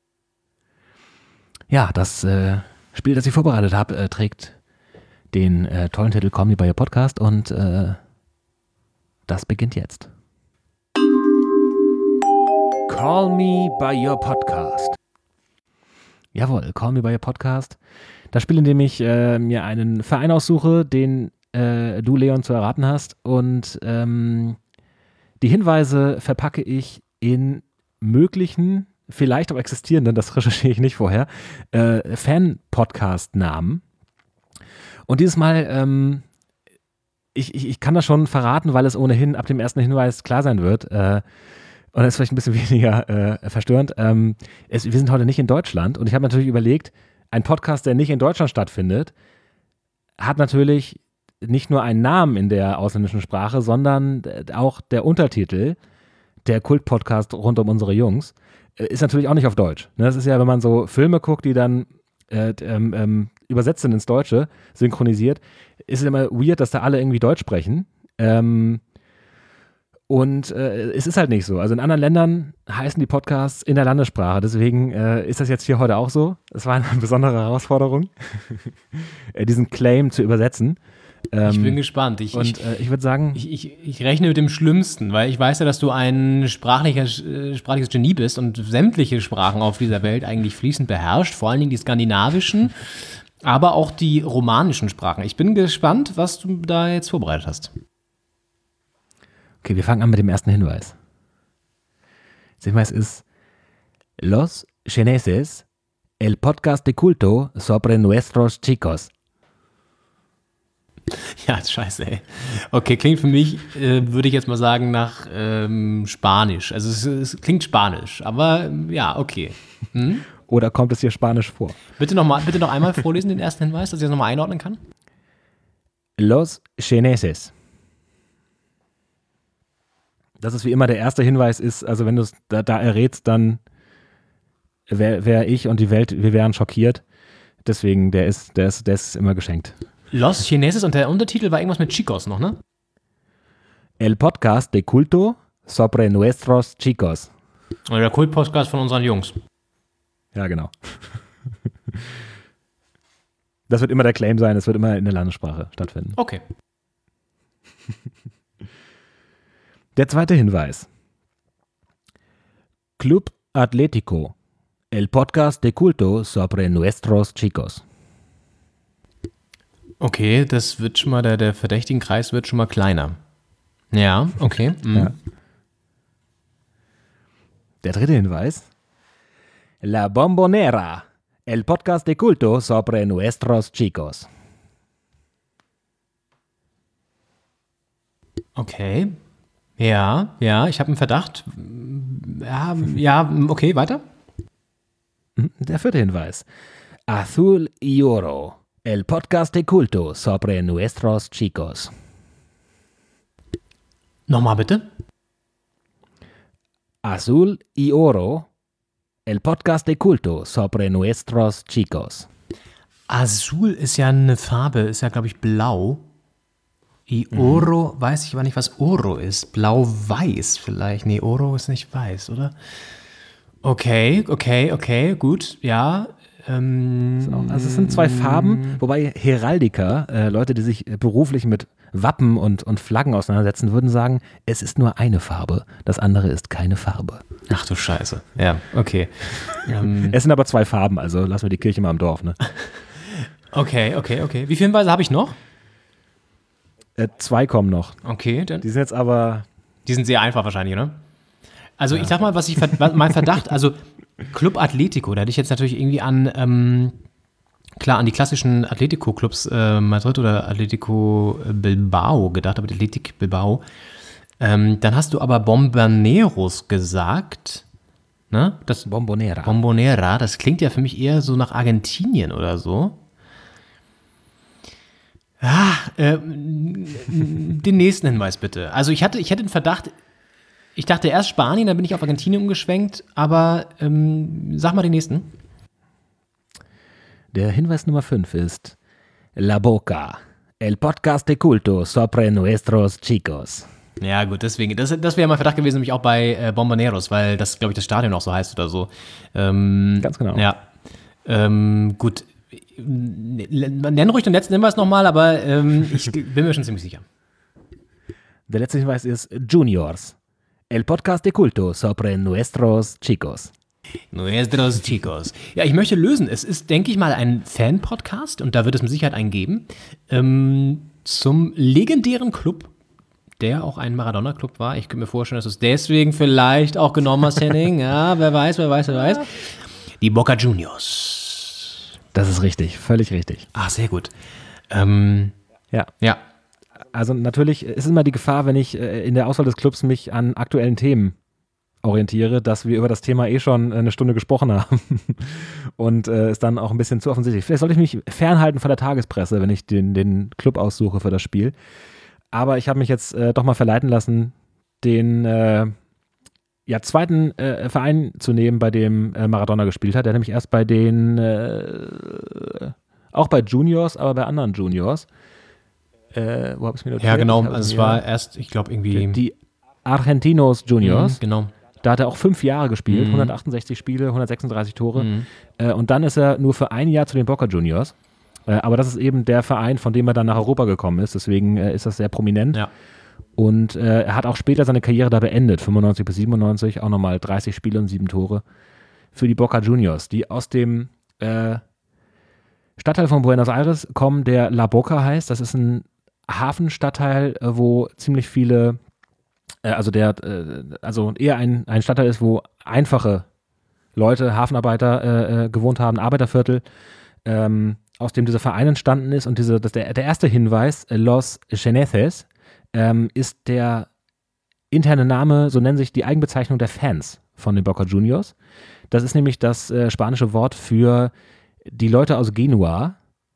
Ja, das Spiel, das ich vorbereitet habe, trägt den tollen Titel Call Me By Your Podcast und das beginnt jetzt. Call Me By Your Podcast. Jawohl, Call Me By Your Podcast. Das Spiel, in dem ich mir einen Verein aussuche, den du, Leon, zu erraten hast. Und die Hinweise verpacke ich in möglichen, vielleicht auch existierenden, das recherchiere ich nicht vorher, Fan-Podcast-Namen. Und dieses Mal, ich kann das schon verraten, weil es ohnehin ab dem ersten Hinweis klar sein wird. Und das ist vielleicht ein bisschen weniger verstörend. Wir sind heute nicht in Deutschland und ich habe natürlich überlegt, ein Podcast, der nicht in Deutschland stattfindet, hat natürlich nicht nur einen Namen in der ausländischen Sprache, sondern auch der Untertitel, der Kult-Podcast rund um unsere Jungs, ist natürlich auch nicht auf Deutsch. Das ist ja, wenn man so Filme guckt, die dann übersetzt sind ins Deutsche, synchronisiert, ist es immer weird, dass da alle irgendwie Deutsch sprechen. Und es ist halt nicht so. Also in anderen Ländern heißen die Podcasts in der Landessprache. Deswegen ist das jetzt hier heute auch so. Es war eine besondere Herausforderung, diesen Claim zu übersetzen. Ich bin gespannt. Ich würde sagen... Ich rechne mit dem Schlimmsten, weil ich weiß ja, dass du ein sprachliches Genie bist und sämtliche Sprachen auf dieser Welt eigentlich fließend beherrscht, vor allen Dingen die skandinavischen, aber auch die romanischen Sprachen. Ich bin gespannt, was du da jetzt vorbereitet hast. Okay, wir fangen an mit dem ersten Hinweis. Der Hinweis ist Los Chineses, el podcast de culto sobre nuestros chicos. Ja, scheiße, ey. Okay, klingt für mich, würde ich jetzt mal sagen, nach Spanisch. Also es klingt Spanisch, aber ja, okay. Hm? Oder kommt es hier Spanisch vor? Bitte noch einmal vorlesen, den ersten Hinweis, dass ich das nochmal einordnen kann. Los Chineses. Das ist wie immer der erste Hinweis ist, also wenn du es da errätst, dann wäre ich und die Welt, wir wären schockiert. Deswegen, der ist immer geschenkt. Los Chineses und der Untertitel war irgendwas mit Chicos noch, ne? El podcast de culto sobre nuestros chicos. Oder der Kult-Podcast von unseren Jungs. Ja, genau. Das wird immer der Claim sein, es wird immer in der Landessprache stattfinden. Okay. Der zweite Hinweis. Club Atlético, el podcast de culto sobre nuestros chicos. Okay, das wird schon mal, der verdächtigen Kreis wird schon mal kleiner. Ja, okay. Ja. Der dritte Hinweis. La Bombonera, el podcast de culto sobre nuestros chicos. Okay. Ja, ich habe einen Verdacht. Ja, okay, weiter. Der vierte Hinweis. Azul y Oro, el podcast de culto sobre nuestros chicos. Nochmal bitte. Azul y Oro, el podcast de culto sobre nuestros chicos. Azul ist ja eine Farbe, ist ja, glaube ich, blau. Oro, weiß ich aber nicht, was Oro ist. Blau-weiß vielleicht. Nee, Oro ist nicht weiß, oder? Okay, gut, ja. Also es sind zwei Farben, wobei Heraldiker, Leute, die sich beruflich mit Wappen und Flaggen auseinandersetzen, würden sagen, es ist nur eine Farbe, das andere ist keine Farbe. Ach du Scheiße. Ja, okay. Es sind aber zwei Farben, also lassen wir die Kirche mal im Dorf, ne? Okay. Wie viele Hinweise habe ich noch? 2 kommen noch. Okay, dann. Die sind jetzt aber... Die sind sehr einfach wahrscheinlich, oder? Also ich sag mal, mein Verdacht, also Club Atlético, da hätte ich jetzt natürlich irgendwie an die klassischen Atletico-Clubs Madrid oder Atletico Bilbao gedacht, aber Athletic Bilbao. Dann hast du aber Bomboneros gesagt, ne? Bombonera, das klingt ja für mich eher so nach Argentinien oder so. Den nächsten Hinweis bitte. Also ich hatte den Verdacht, ich dachte erst Spanien, dann bin ich auf Argentinien umgeschwenkt, aber sag mal den nächsten. Der Hinweis Nummer 5 ist La Boca, el podcast de culto sobre nuestros chicos. Ja gut, deswegen, das wäre mein Verdacht gewesen, nämlich auch bei Bomboneros, weil das, glaube ich, das Stadion auch so heißt oder so. Ganz genau. Ja, gut. Nenn ruhig den letzten Hinweis nochmal, aber ich bin mir schon ziemlich sicher. Der letzte Hinweis ist Juniors, el podcast de culto sobre nuestros chicos. Nuestros chicos. Ja, ich möchte lösen. Es ist, denke ich mal, ein Fan-Podcast und da wird es mit Sicherheit einen geben. Zum legendären Club, der auch ein Maradona-Club war. Ich könnte mir vorstellen, dass du es deswegen vielleicht auch genommen hast, Henning. Ja, wer weiß. Die Boca Juniors. Das ist richtig, völlig richtig. Ah, sehr gut. Ja. Also natürlich ist immer die Gefahr, wenn ich in der Auswahl des Clubs mich an aktuellen Themen orientiere, dass wir über das Thema schon eine Stunde gesprochen haben und ist dann auch ein bisschen zu offensichtlich. Vielleicht sollte ich mich fernhalten von der Tagespresse, wenn ich den Club aussuche für das Spiel. Aber ich habe mich jetzt doch mal verleiten lassen, den zweiten Verein zu nehmen, bei dem Maradona gespielt hat. Der hat nämlich erst bei den, auch bei Juniors, aber bei anderen Juniors, wo habe ich es mir notiert? Ja, genau. Also es war erst, ich glaube, irgendwie... Die Argentinos Juniors. Genau. Da hat er auch 5 Jahre gespielt, 168 Spiele, 136 Tore. Und dann ist er nur für ein Jahr zu den Boca Juniors. Aber das ist eben der Verein, von dem er dann nach Europa gekommen ist. Deswegen ist das sehr prominent. Ja. Und er hat auch später seine Karriere da beendet, 95 bis 97, auch nochmal 30 Spiele und 7 Tore für die Boca Juniors, die aus dem Stadtteil von Buenos Aires kommen, der La Boca heißt. Das ist ein Hafenstadtteil, wo ziemlich viele, also eher ein Stadtteil ist, wo einfache Leute, Hafenarbeiter gewohnt haben, Arbeiterviertel, aus dem dieser Verein entstanden ist. Und der erste Hinweis, Los Geneses, ist der interne Name, so nennen sich die Eigenbezeichnung der Fans von den Boca Juniors. Das ist nämlich das spanische Wort für die Leute aus Genua,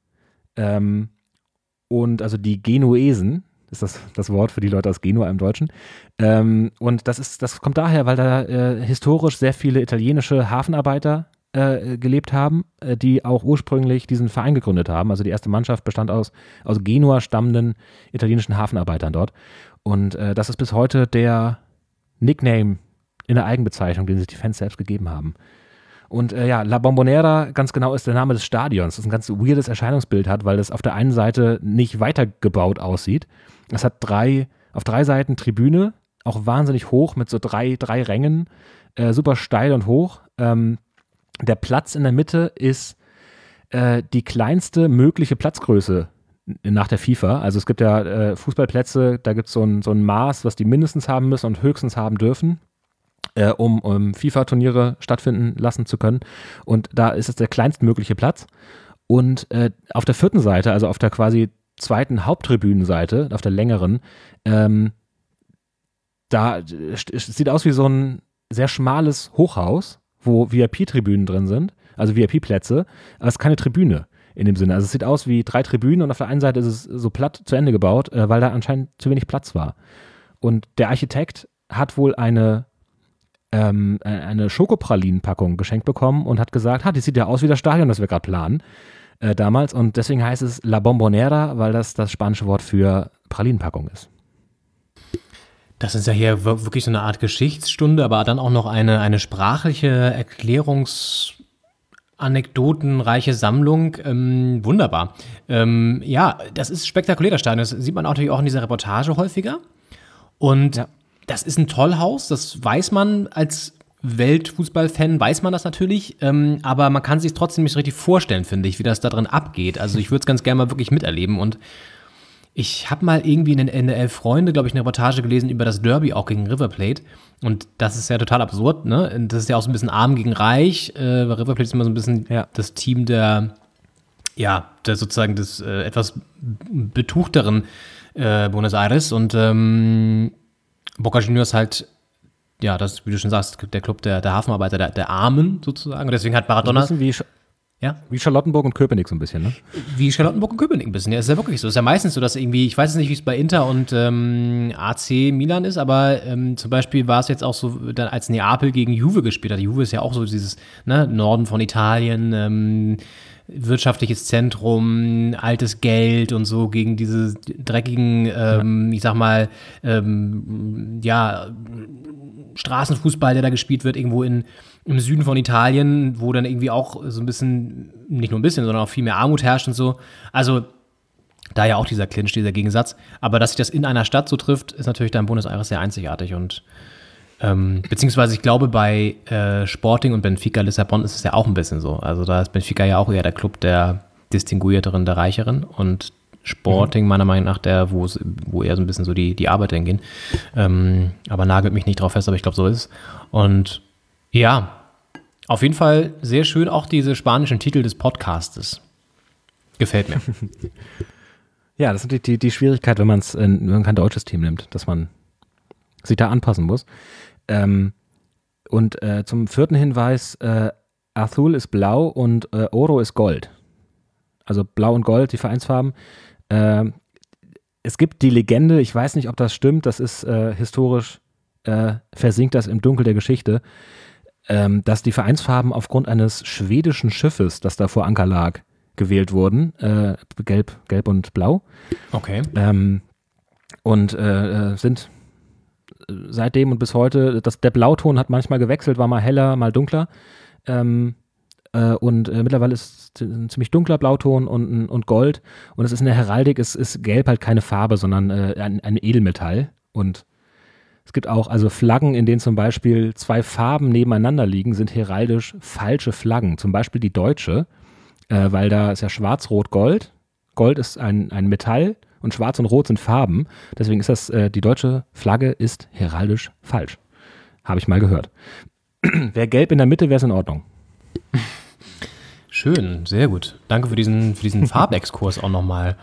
und also die Genuesen, ist das Wort für die Leute aus Genua im Deutschen. Und das kommt daher, weil da historisch sehr viele italienische Hafenarbeiter gelebt haben, die auch ursprünglich diesen Verein gegründet haben. Also die erste Mannschaft bestand aus Genua stammenden italienischen Hafenarbeitern dort. Und das ist bis heute der Nickname in der Eigenbezeichnung, den sich die Fans selbst gegeben haben. Und La Bombonera, ganz genau, ist der Name des Stadions, das ein ganz weirdes Erscheinungsbild hat, weil es auf der einen Seite nicht weitergebaut aussieht. Es hat auf 3 Seiten Tribüne, auch wahnsinnig hoch mit so drei Rängen, super steil und hoch. Der Platz in der Mitte ist die kleinste mögliche Platzgröße nach der FIFA. Also es gibt ja Fußballplätze, da gibt es so ein Maß, was die mindestens haben müssen und höchstens haben dürfen, um FIFA-Turniere stattfinden lassen zu können. Und da ist es der kleinstmögliche Platz. Und auf der 4. Seite, also auf der quasi 2. Haupttribünenseite, auf der längeren, da es sieht aus wie so ein sehr schmales Hochhaus, wo VIP-Tribünen drin sind, also VIP-Plätze, aber es ist keine Tribüne in dem Sinne. Also es sieht aus wie 3 Tribünen und auf der einen Seite ist es so platt zu Ende gebaut, weil da anscheinend zu wenig Platz war. Und der Architekt hat wohl eine Schokopralinen-Packung geschenkt bekommen und hat gesagt, die sieht ja aus wie das Stadion, das wir gerade planen, damals. Und deswegen heißt es La Bombonera, weil das spanische Wort für Pralinenpackung ist. Das ist ja hier wirklich so eine Art Geschichtsstunde, aber dann auch noch eine sprachliche anekdotenreiche Sammlung. Wunderbar. Ja, das ist spektakulär, das Stadion. Das sieht man natürlich auch in dieser Reportage häufiger. Und das ist ein Tollhaus, das weiß man als Weltfußballfan, weiß man das natürlich, aber man kann sich trotzdem nicht so richtig vorstellen, finde ich, wie das da drin abgeht. Also ich würde es ganz gerne mal wirklich miterleben. Und ich habe mal irgendwie in den 11 Freunde, glaube ich, eine Reportage gelesen über das Derby auch gegen River Plate. Und das ist ja total absurd, ne? Das ist ja auch so ein bisschen arm gegen reich. River Plate ist immer so ein bisschen das Team der sozusagen des etwas betuchteren Buenos Aires. Und Boca Juniors halt, ja, das, wie du schon sagst, der Club der Hafenarbeiter, der Armen sozusagen. Und deswegen hat Maradona... Wie Charlottenburg und Köpenick so ein bisschen, ne? Wie Charlottenburg und Köpenick ein bisschen, ja, ist ja wirklich so. Ist ja meistens so, dass irgendwie, ich weiß jetzt nicht, wie es bei Inter und AC Milan ist, aber zum Beispiel war es jetzt auch so, dann als Neapel gegen Juve gespielt hat. Juve ist ja auch so dieses Norden von Italien, wirtschaftliches Zentrum, altes Geld und so gegen diese dreckigen, ich sag mal, Straßenfußball, der da gespielt wird, irgendwo im Süden von Italien, wo dann irgendwie auch so ein bisschen, nicht nur ein bisschen, sondern auch viel mehr Armut herrscht und so. Also da ja auch dieser Clinch, dieser Gegensatz. Aber dass sich das in einer Stadt so trifft, ist natürlich da in Buenos Aires sehr einzigartig. Und beziehungsweise ich glaube, bei Sporting und Benfica Lissabon ist es ja auch ein bisschen so. Also da ist Benfica ja auch eher der Club der Distinguierteren, der Reicheren. Und Sporting meiner Meinung nach wo eher so ein bisschen so die Arbeiter hingehen. Aber nagelt mich nicht drauf fest, aber ich glaube, so ist es. Und ja, auf jeden Fall sehr schön auch diese spanischen Titel des Podcastes. Gefällt mir. Ja, das ist die Schwierigkeit, wenn man kein deutsches Team nimmt, dass man sich da anpassen muss. Und zum 4. Hinweis, Azul ist blau und Oro ist Gold. Also blau und Gold, die Vereinsfarben. Es gibt die Legende, ich weiß nicht, ob das stimmt, das ist historisch, versinkt das im Dunkel der Geschichte, dass die Vereinsfarben aufgrund eines schwedischen Schiffes, das da vor Anker lag, gewählt wurden. Gelb und Blau. Okay. Und sind seitdem und bis heute, der Blauton hat manchmal gewechselt, war mal heller, mal dunkler. Mittlerweile ist es ein ziemlich dunkler Blauton und Gold. Und es ist in der Heraldik, ist Gelb halt keine Farbe, sondern ein Edelmetall. Und es gibt auch also Flaggen, in denen zum Beispiel 2 Farben nebeneinander liegen, sind heraldisch falsche Flaggen. Zum Beispiel die deutsche, weil da ist ja Schwarz-Rot-Gold. Gold ist ein Metall und Schwarz und Rot sind Farben. Deswegen ist das, die deutsche Flagge ist heraldisch falsch. Habe ich mal gehört. Wäre Gelb in der Mitte, wäre es in Ordnung. Schön, sehr gut. Danke für diesen Farbexkurs auch nochmal.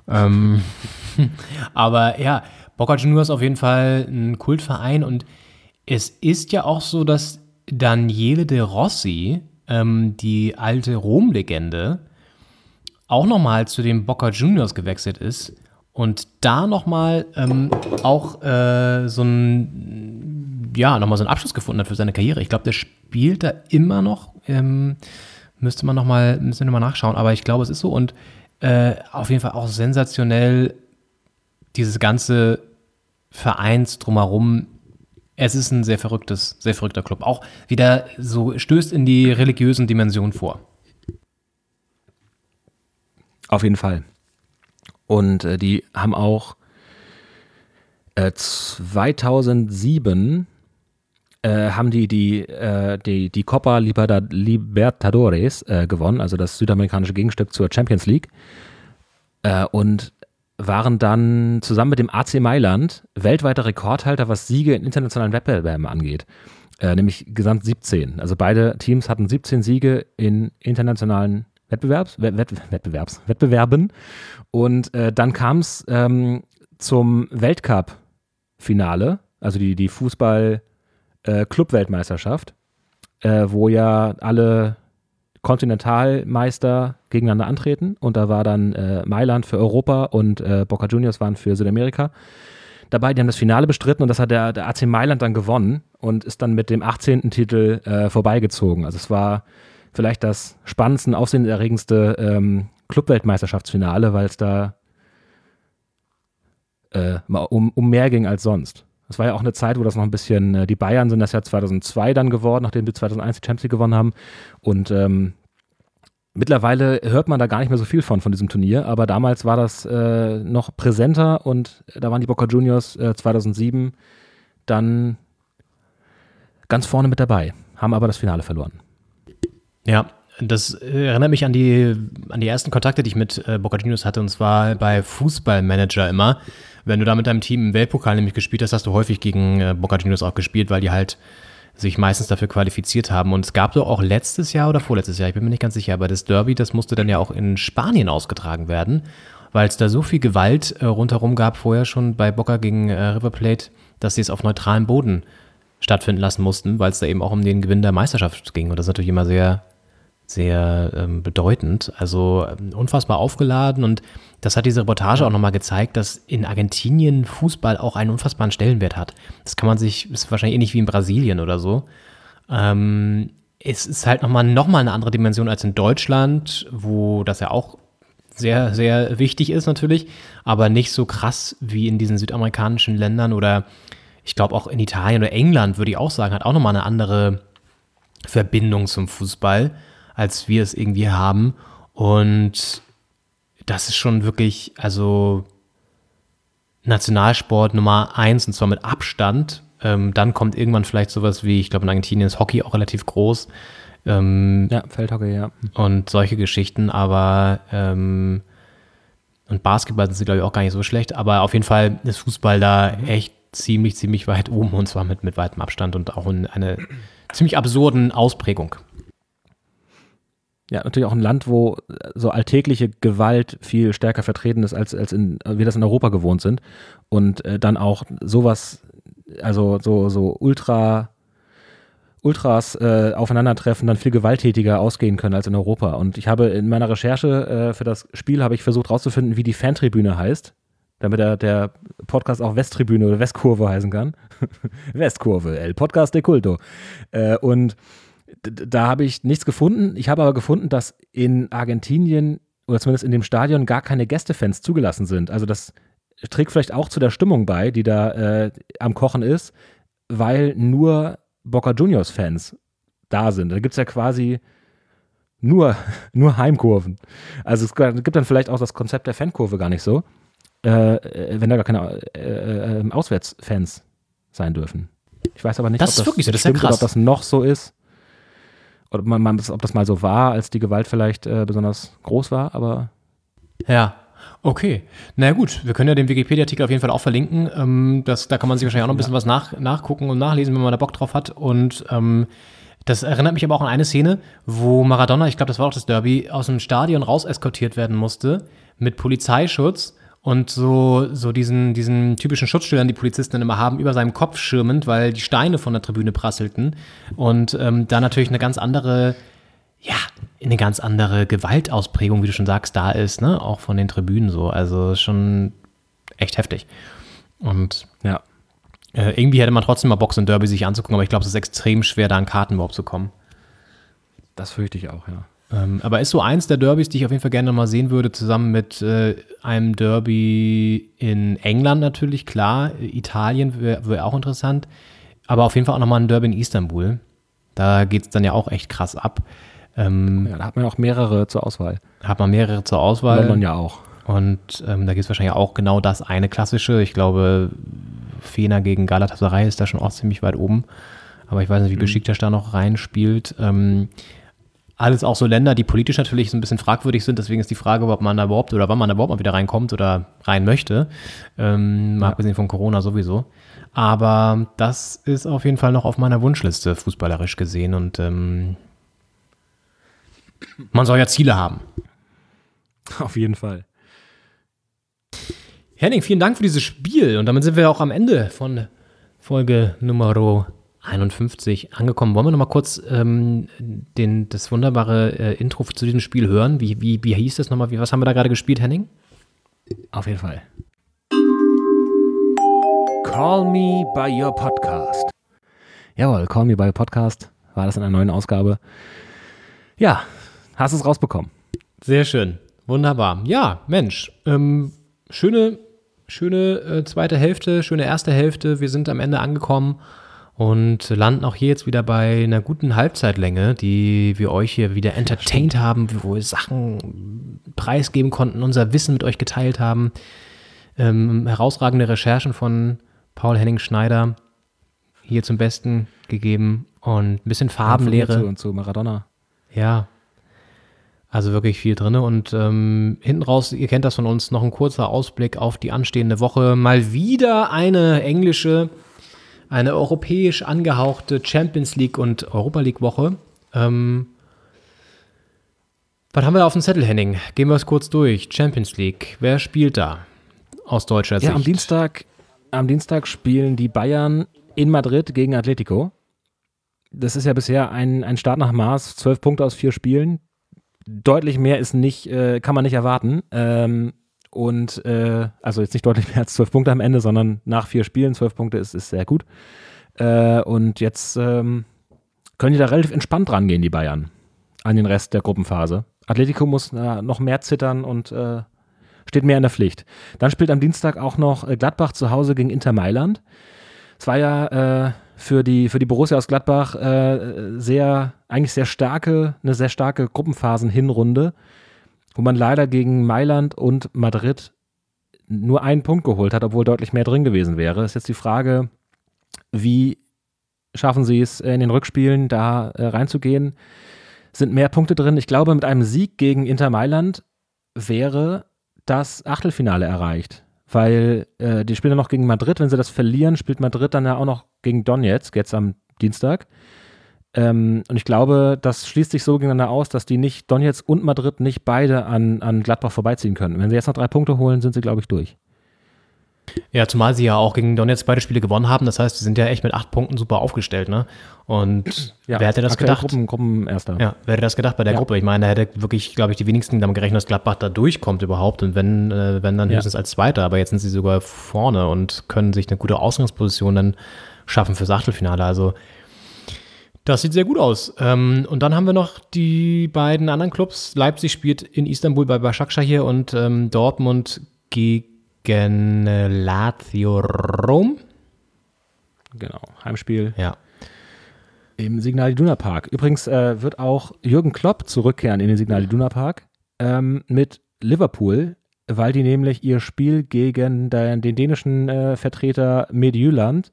Aber ja, Boca Juniors ist auf jeden Fall ein Kultverein und es ist ja auch so, dass Daniele De Rossi, die alte Rom-Legende, auch nochmal zu den Boca Juniors gewechselt ist und da nochmal nochmal so einen Abschluss gefunden hat für seine Karriere. Ich glaube, der spielt da immer noch, müssen wir nochmal nachschauen, aber ich glaube, es ist so und auf jeden Fall auch sensationell dieses ganze Vereins drumherum. Es ist ein sehr verrückter Club. Auch wieder so stößt in die religiösen Dimensionen vor. Auf jeden Fall. Und die haben auch 2007 haben die Copa Libertadores gewonnen, also das südamerikanische Gegenstück zur Champions League. Und waren dann zusammen mit dem AC Mailand weltweiter Rekordhalter, was Siege in internationalen Wettbewerben angeht. Nämlich gesamt 17. Also beide Teams hatten 17 Siege in internationalen Wettbewerben. Und dann kam es zum Weltcup-Finale, also die Fußball-Club-Weltmeisterschaft, wo ja alle Kontinentalmeister gegeneinander antreten und da war dann Mailand für Europa und Boca Juniors waren für Südamerika dabei. Die haben das Finale bestritten und das hat der AC Mailand dann gewonnen und ist dann mit dem 18. Titel vorbeigezogen. Also es war vielleicht das spannendste und aufsehenerregendste Clubweltmeisterschaftsfinale, weil es da um mehr ging als sonst. Das war ja auch eine Zeit, wo das noch ein bisschen, die Bayern sind das ja 2002 dann geworden, nachdem sie 2001 die Champions League gewonnen haben. Und mittlerweile hört man da gar nicht mehr so viel von diesem Turnier, aber damals war das noch präsenter und da waren die Boca Juniors 2007 dann ganz vorne mit dabei, haben aber das Finale verloren. Ja, das erinnert mich an die ersten Kontakte, die ich mit Boca Juniors hatte, und zwar bei Fußballmanager immer. Wenn du da mit deinem Team im Weltpokal nämlich gespielt hast, hast du häufig gegen Boca Juniors auch gespielt, weil die halt sich meistens dafür qualifiziert haben. Und es gab doch auch letztes Jahr oder vorletztes Jahr, ich bin mir nicht ganz sicher, aber das Derby, das musste dann ja auch in Spanien ausgetragen werden, weil es da so viel Gewalt rundherum gab, vorher schon bei Boca gegen River Plate, dass sie es auf neutralem Boden stattfinden lassen mussten, weil es da eben auch um den Gewinn der Meisterschaft ging. Und das ist natürlich immer sehr, sehr bedeutend, also unfassbar aufgeladen, und das hat diese Reportage auch nochmal gezeigt, dass in Argentinien Fußball auch einen unfassbaren Stellenwert hat. Das kann man sich, ist wahrscheinlich ähnlich wie in Brasilien oder so. Es ist halt nochmal eine andere Dimension als in Deutschland, wo das ja auch sehr, sehr wichtig ist natürlich, aber nicht so krass wie in diesen südamerikanischen Ländern, oder ich glaube auch in Italien oder England, würde ich auch sagen, hat auch nochmal eine andere Verbindung zum Fußball, als wir es irgendwie haben. Und das ist schon wirklich, also Nationalsport Nummer 1, und zwar mit Abstand. Dann kommt irgendwann vielleicht sowas wie, ich glaube in Argentinien ist Hockey auch relativ groß. Ja, Feldhockey, ja. Und solche Geschichten, aber und Basketball sind sie, glaube ich, auch gar nicht so schlecht, aber auf jeden Fall ist Fußball da echt ziemlich weit oben, und zwar mit weitem Abstand und auch in einer ziemlich absurden Ausprägung. Ja, natürlich auch ein Land, wo so alltägliche Gewalt viel stärker vertreten ist, als wir das in Europa gewohnt sind. Und dann auch sowas, also so Ultras aufeinandertreffen, dann viel gewalttätiger ausgehen können als in Europa. Und ich habe in meiner Recherche für das Spiel habe ich versucht rauszufinden, wie die Fantribüne heißt, damit der Podcast auch Westtribüne oder Westkurve heißen kann. Westkurve, el Podcast de Culto. Und da habe ich nichts gefunden. Ich habe aber gefunden, dass in Argentinien oder zumindest in dem Stadion gar keine Gästefans zugelassen sind. Also das trägt vielleicht auch zu der Stimmung bei, die da am Kochen ist, weil nur Boca Juniors Fans da sind. Da gibt es ja quasi nur Heimkurven. Also es gibt dann vielleicht auch das Konzept der Fankurve gar nicht so, wenn da gar keine Auswärtsfans sein dürfen. Ich weiß aber nicht, Das ist wirklich so, das ist ja stimmt oder krass. ob das noch so ist. Oder ob das mal so war, als die Gewalt vielleicht besonders groß war, aber Ja, okay. Na gut, wir können ja den Wikipedia-Artikel auf jeden Fall auch verlinken. Da kann man sich wahrscheinlich auch noch ein bisschen was nachgucken und nachlesen, wenn man da Bock drauf hat. Und das erinnert mich aber auch an eine Szene, wo Maradona, ich glaube, das war auch das Derby, aus dem Stadion raus eskortiert werden musste mit Polizeischutz und so diesen typischen Schutzschildern, die Polizisten dann immer haben, über seinem Kopf schirmend, weil die Steine von der Tribüne prasselten. Und da natürlich eine ganz andere Gewaltausprägung, wie du schon sagst, da ist, ne? Auch von den Tribünen so. Also schon echt heftig. Und ja. Irgendwie hätte man trotzdem mal Bock, so ein Derby sich anzugucken, aber ich glaube, es ist extrem schwer, da an Karten überhaupt zu kommen. Das fürchte ich auch, ja. Aber ist so eins der Derbys, die ich auf jeden Fall gerne mal sehen würde, zusammen mit einem Derby in England natürlich, klar. Italien wäre auch interessant. Aber auf jeden Fall auch nochmal ein Derby in Istanbul. Da geht es dann ja auch echt krass ab. Da hat man ja auch mehrere zur Auswahl. London ja auch. Und da gibt es wahrscheinlich auch genau das eine klassische. Ich glaube, Fener gegen Galatasaray ist da schon auch ziemlich weit oben. Aber ich weiß nicht, wie Besiktas da noch reinspielt. Alles auch so Länder, die politisch natürlich so ein bisschen fragwürdig sind. Deswegen ist die Frage, ob man da überhaupt oder wann man da überhaupt mal wieder reinkommt oder rein möchte. Mal abgesehen von Corona sowieso. Aber das ist auf jeden Fall noch auf meiner Wunschliste, fußballerisch gesehen. Und man soll ja Ziele haben. Auf jeden Fall. Henning, vielen Dank für dieses Spiel. Und damit sind wir auch am Ende von Folge Nummer 51 angekommen. Wollen wir noch mal kurz das wunderbare Intro zu diesem Spiel hören? Wie hieß das nochmal? Was haben wir da gerade gespielt, Henning? Auf jeden Fall. Call Me By Your Podcast. Jawohl, Call Me By Your Podcast war das in einer neuen Ausgabe. Ja, hast es rausbekommen. Sehr schön. Wunderbar. Ja, Mensch. Schöne zweite Hälfte, schöne erste Hälfte. Wir sind am Ende angekommen und landen auch hier jetzt wieder bei einer guten Halbzeitlänge, die wir euch hier wieder entertained haben, wo wir Sachen preisgeben konnten, unser Wissen mit euch geteilt haben. Herausragende Recherchen von Paul Henning Schneider hier zum Besten gegeben und ein bisschen Farbenlehre. Und zu Maradona. Ja, also wirklich viel drin. Und hinten raus, ihr kennt das von uns, noch ein kurzer Ausblick auf die anstehende Woche. Mal wieder eine europäisch angehauchte Champions League und Europa League Woche. Was haben wir da auf dem Zettel, Henning? Gehen wir es kurz durch. Champions League, wer spielt da aus deutscher Sicht? Ja, am Dienstag spielen die Bayern in Madrid gegen Atletico. Das ist ja bisher ein Start nach Maß, 12 Punkte aus 4 Spielen. Deutlich mehr ist nicht, kann man nicht erwarten. Also jetzt nicht deutlich mehr als 12 Punkte am Ende, sondern nach 4 Spielen 12 Punkte ist sehr gut. Und jetzt können die da relativ entspannt rangehen, die Bayern, an den Rest der Gruppenphase. Atletico muss noch mehr zittern und steht mehr in der Pflicht. Dann spielt am Dienstag auch noch Gladbach zu Hause gegen Inter Mailand. Es war ja für die Borussia aus Gladbach eine sehr starke Gruppenphasen-Hinrunde, wo man leider gegen Mailand und Madrid nur einen Punkt geholt hat, obwohl deutlich mehr drin gewesen wäre. Ist jetzt die Frage, wie schaffen sie es in den Rückspielen da reinzugehen? Sind mehr Punkte drin? Ich glaube, mit einem Sieg gegen Inter Mailand wäre das Achtelfinale erreicht, weil die spielen dann noch gegen Madrid. Wenn sie das verlieren, spielt Madrid dann ja auch noch gegen Donetsk, jetzt am Dienstag. Und ich glaube, das schließt sich so gegeneinander aus, dass die nicht Donetsk und Madrid nicht beide an Gladbach vorbeiziehen können. Wenn sie jetzt noch 3 Punkte holen, sind sie, glaube ich, durch. Ja, zumal sie ja auch gegen Donetsk beide Spiele gewonnen haben. Das heißt, sie sind ja echt mit 8 Punkten super aufgestellt, ne? Und ja, wer hätte das gedacht? Gruppenerster. Ja, wer hätte das gedacht bei der Gruppe? Ich meine, da hätte wirklich, glaube ich, die wenigsten damit gerechnet, dass Gladbach da durchkommt überhaupt. Und wenn dann höchstens als Zweiter. Aber jetzt sind sie sogar vorne und können sich eine gute Ausgangsposition dann schaffen fürs Achtelfinale. Also Das sieht sehr gut aus. Und dann haben wir noch die beiden anderen Clubs. Leipzig spielt in Istanbul bei Başakşehir und Dortmund gegen Lazio Rom. Genau, Heimspiel. Ja. Im Signal Iduna Park. Übrigens wird auch Jürgen Klopp zurückkehren in den Signal Iduna Park mit Liverpool, weil die nämlich ihr Spiel gegen den dänischen Vertreter Midtjylland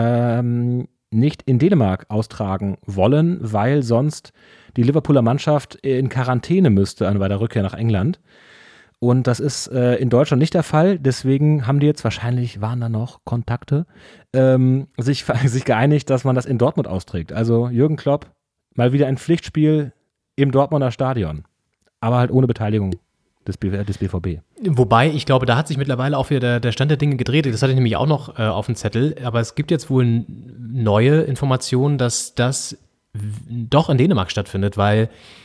nicht in Dänemark austragen wollen, weil sonst die Liverpooler Mannschaft in Quarantäne müsste bei der Rückkehr nach England. Und das ist in Deutschland nicht der Fall. Deswegen haben die jetzt wahrscheinlich, waren da noch Kontakte, sich geeinigt, dass man das in Dortmund austrägt. Also Jürgen Klopp, mal wieder ein Pflichtspiel im Dortmunder Stadion. Aber halt ohne Beteiligung des BVB. Wobei, ich glaube, da hat sich mittlerweile auch wieder der Stand der Dinge gedreht. Das hatte ich nämlich auch noch auf dem Zettel. Aber es gibt jetzt wohl neue Informationen, dass das doch in Dänemark stattfindet, weil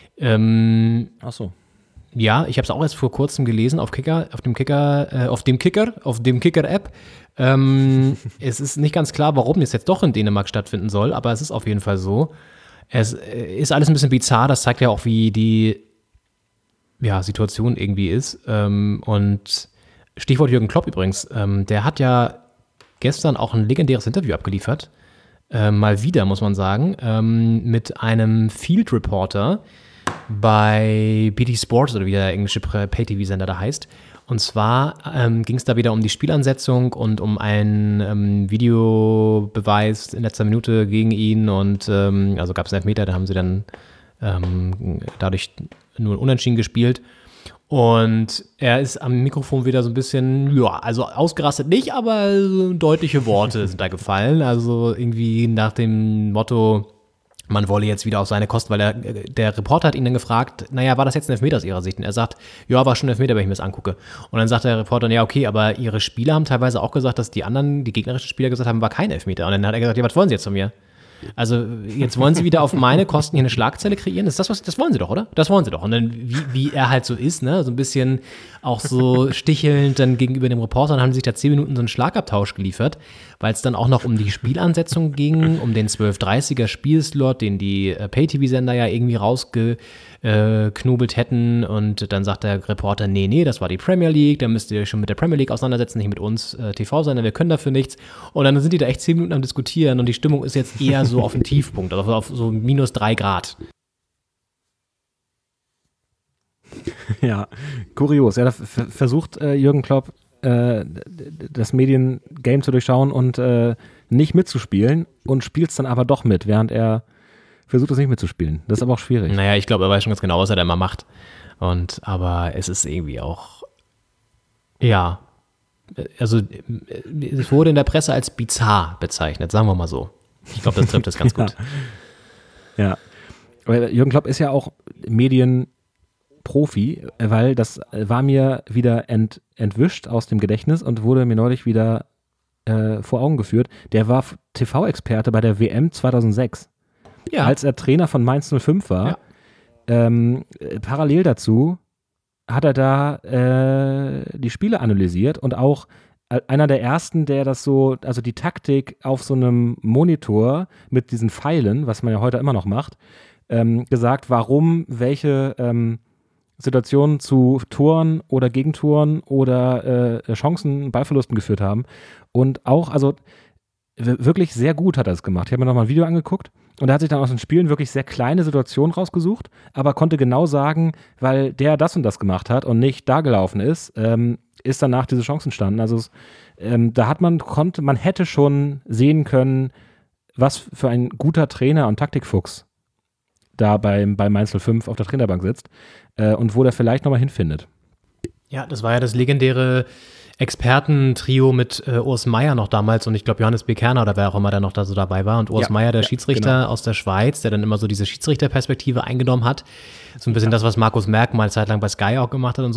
Ach so. ja, ich habe es auch erst vor kurzem gelesen auf dem Kicker-App. Es ist nicht ganz klar, warum es jetzt doch in Dänemark stattfinden soll, aber es ist auf jeden Fall so. Es ist alles ein bisschen bizarr, das zeigt ja auch, wie die Situation irgendwie ist. Und Stichwort Jürgen Klopp übrigens, der hat ja gestern auch ein legendäres Interview abgeliefert. Mal wieder, muss man sagen, mit einem Field Reporter bei BT Sports oder wie der englische Pay-TV-Sender da heißt. Und zwar ging es da wieder um die Spielansetzung und um einen Videobeweis in letzter Minute gegen ihn. Und also gab es einen Elfmeter, da haben sie dann dadurch nur unentschieden gespielt. Und er ist am Mikrofon wieder so ein bisschen, also ausgerastet nicht, aber so deutliche Worte sind da gefallen. Also irgendwie nach dem Motto, man wolle jetzt wieder auf seine Kosten, weil der Reporter hat ihn dann gefragt, naja, war das jetzt ein Elfmeter aus Ihrer Sicht? Und er sagt, ja, war schon ein Elfmeter, wenn ich mir das angucke. Und dann sagt der Reporter, ja, okay, aber Ihre Spieler haben teilweise auch gesagt, dass die gegnerischen Spieler gesagt haben, war kein Elfmeter. Und dann hat er gesagt, ja, was wollen Sie jetzt von mir? Also jetzt wollen Sie wieder auf meine Kosten hier eine Schlagzeile kreieren? Das wollen Sie doch, oder? Das wollen Sie doch. Und dann, wie er halt so ist, ne, so ein bisschen auch so stichelnd dann gegenüber dem Reporter, dann haben sie sich da 10 Minuten so einen Schlagabtausch geliefert, weil es dann auch noch um die Spielansetzung ging, um den 12:30er Spielslot, den die Pay-TV-Sender ja irgendwie rausgeknobelt hätten. Und dann sagt der Reporter, nee, das war die Premier League, da müsst ihr euch schon mit der Premier League auseinandersetzen, nicht mit uns TV-Sender, wir können dafür nichts. Und dann sind die da echt 10 Minuten am Diskutieren und die Stimmung ist jetzt eher so auf dem Tiefpunkt, also auf so -3 Grad. Ja, kurios. Ja, da versucht Jürgen Klopp das Mediengame zu durchschauen und nicht mitzuspielen und spielt es dann aber doch mit, während er versucht, es nicht mitzuspielen. Das ist aber auch schwierig. Naja, ich glaube, er weiß schon ganz genau, was er da immer macht. Aber es ist irgendwie auch, ja, also es wurde in der Presse als bizarr bezeichnet, sagen wir mal so. Ich glaube, das trifft das ganz gut. Ja. Aber Jürgen Klopp ist ja auch Medienprofi, weil das war mir wieder entwischt aus dem Gedächtnis und wurde mir neulich wieder vor Augen geführt. Der war TV-Experte bei der WM 2006. Ja. Als er Trainer von Mainz 05 war. Ja. Parallel dazu hat er da die Spiele analysiert und auch einer der ersten, der das so, also die Taktik auf so einem Monitor mit diesen Pfeilen, was man ja heute immer noch macht, gesagt, warum welche Situationen zu Toren oder Gegentoren oder Chancen, Ballverlusten geführt haben. Und auch, also wirklich sehr gut hat er es gemacht. Ich habe mir nochmal ein Video angeguckt und er hat sich dann aus den Spielen wirklich sehr kleine Situationen rausgesucht, aber konnte genau sagen, weil der das und das gemacht hat und nicht da gelaufen ist, ist danach diese Chance entstanden. Also da man hätte schon sehen können, was für ein guter Trainer und Taktikfuchs da bei Mainz 05 auf der Trainerbank sitzt und wo der vielleicht nochmal hinfindet. Ja, das war ja das legendäre Expertentrio mit Urs Meier noch damals und ich glaube Johannes B. Kerner oder wer auch immer da noch da so dabei war und Urs Meier, der Schiedsrichter aus der Schweiz, der dann immer so diese Schiedsrichterperspektive eingenommen hat. So ein bisschen das, was Markus Merck mal zeitlang bei Sky auch gemacht hat und so.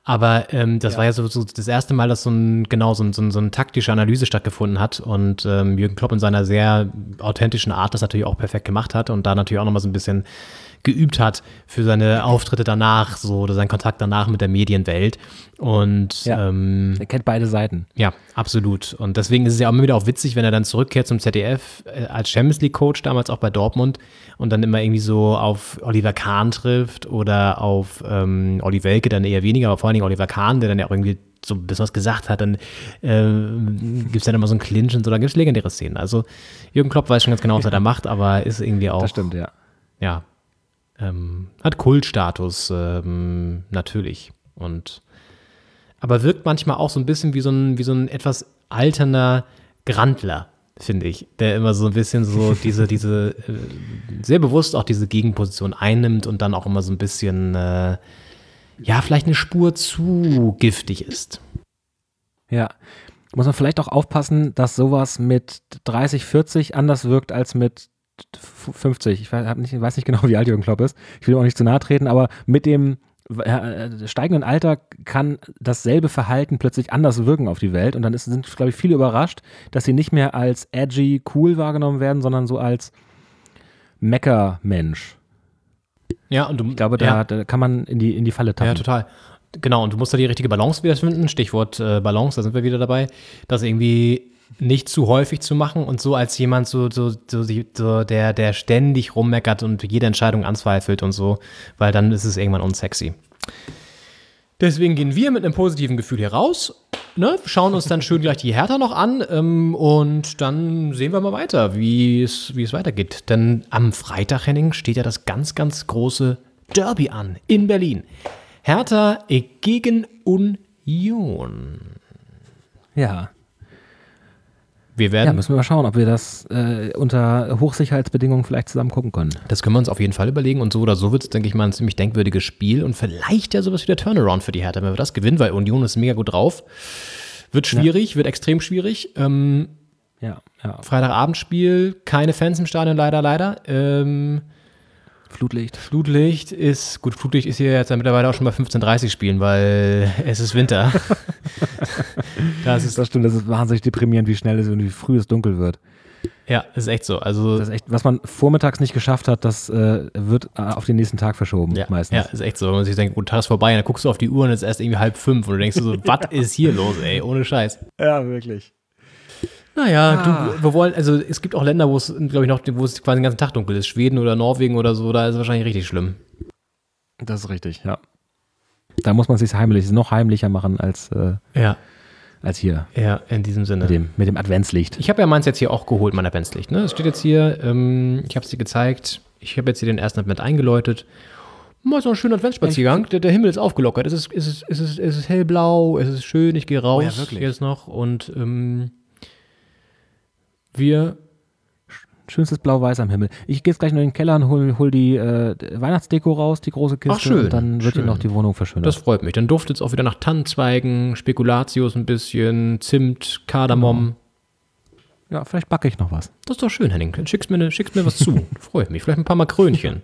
Aber das war ja so das erste Mal, dass so eine taktische Analyse stattgefunden hat und Jürgen Klopp in seiner sehr authentischen Art das natürlich auch perfekt gemacht hat und da natürlich auch nochmal so ein bisschen geübt hat für seine Auftritte danach, so oder seinen Kontakt danach mit der Medienwelt. Und er kennt beide Seiten. Ja, absolut. Und deswegen ist es ja auch immer wieder auch witzig, wenn er dann zurückkehrt zum ZDF als Champions League Coach, damals auch bei Dortmund, und dann immer irgendwie so auf Oliver Kahn trifft oder auf Olli Welke dann eher weniger, aber vor allen Dingen Oliver Kahn, der dann ja auch irgendwie so ein bisschen was gesagt hat, dann gibt es dann immer so einen Clinch und so, da gibt es legendäre Szenen. Also Jürgen Klopp weiß schon ganz genau, was er da macht, aber ist irgendwie auch... Das stimmt, ja. Ja, hat Kultstatus, natürlich. Aber wirkt manchmal auch so ein bisschen wie so ein etwas alternder Grandler, finde ich, der immer so ein bisschen so diese sehr bewusst auch diese Gegenposition einnimmt und dann auch immer so ein bisschen, vielleicht eine Spur zu giftig ist. Ja, muss man vielleicht auch aufpassen, dass sowas mit 30, 40 anders wirkt als mit 50. Ich weiß nicht genau, wie alt Jürgen Klopp ist. Ich will auch nicht zu nahe treten, aber mit dem steigenden Alter kann dasselbe Verhalten plötzlich anders wirken auf die Welt und dann sind, glaube ich, viele überrascht, dass sie nicht mehr als edgy, cool wahrgenommen werden, sondern so als Mecker-Mensch. Ja, und ich glaube, da kann man in die Falle tappen. Ja, total. Genau, und du musst da die richtige Balance wieder finden. Stichwort Balance, da sind wir wieder dabei. Das irgendwie nicht zu häufig zu machen und so als jemand der ständig rummeckert und jede Entscheidung anzweifelt und so, weil dann ist es irgendwann unsexy. Deswegen gehen wir mit einem positiven Gefühl hier raus, ne? Schauen uns dann schön gleich die Hertha noch an und dann sehen wir mal weiter, wie es weitergeht. Denn am Freitag, Henning, steht ja das ganz, ganz große Derby an in Berlin. Hertha gegen Union. Ja. Müssen wir mal schauen, ob wir das unter Hochsicherheitsbedingungen vielleicht zusammen gucken können. Das können wir uns auf jeden Fall überlegen und so oder so wird es, denke ich mal, ein ziemlich denkwürdiges Spiel und vielleicht ja sowas wie der Turnaround für die Hertha, wenn wir das gewinnen, weil Union ist mega gut drauf. Wird schwierig, wird extrem schwierig. Freitagabendspiel, keine Fans im Stadion, leider. Flutlicht ist hier jetzt mittlerweile auch schon bei 15:30 spielen, weil es ist Winter. Das stimmt, das ist wahnsinnig deprimierend, wie schnell es und wie früh es dunkel wird. Ja, ist echt so. Also das ist echt, was man vormittags nicht geschafft hat, das wird auf den nächsten Tag verschoben, meistens. Ja, ist echt so. Wenn man sich denkt, gut, Tag ist vorbei, und dann guckst du auf die Uhr und es ist erst irgendwie 4:30 und du denkst so, was ist hier los, ey, ohne Scheiß. Ja, wirklich. Naja, wir wollen, also es gibt auch Länder, wo es, glaube ich, wo es quasi den ganzen Tag dunkel ist. Schweden oder Norwegen oder so, da ist es wahrscheinlich richtig schlimm. Das ist richtig, ja. Da muss man es sich noch heimlicher machen als hier. Ja, in diesem Sinne. Mit dem Adventslicht. Ich habe ja meins jetzt hier auch geholt, mein Adventslicht. Ne? Es steht jetzt hier, ich habe es dir gezeigt, ich habe jetzt hier den ersten Advent eingeläutet. Mal so ein schöner Adventsspaziergang. Der Himmel ist aufgelockert. Es ist hellblau, es ist schön, ich gehe raus jetzt noch und schönstes Blau-Weiß am Himmel. Ich gehe jetzt gleich noch in den Keller und hol die Weihnachtsdeko raus, die große Kiste. Ach, schön. Und dann wird hier noch die Wohnung verschönert. Das freut mich. Dann duftet es auch wieder nach Tannenzweigen, Spekulatius ein bisschen, Zimt, Kardamom. Ja, vielleicht backe ich noch was. Das ist doch schön, Henning. Dann schickst mir was zu. Freut mich. Vielleicht ein paar Makrönchen.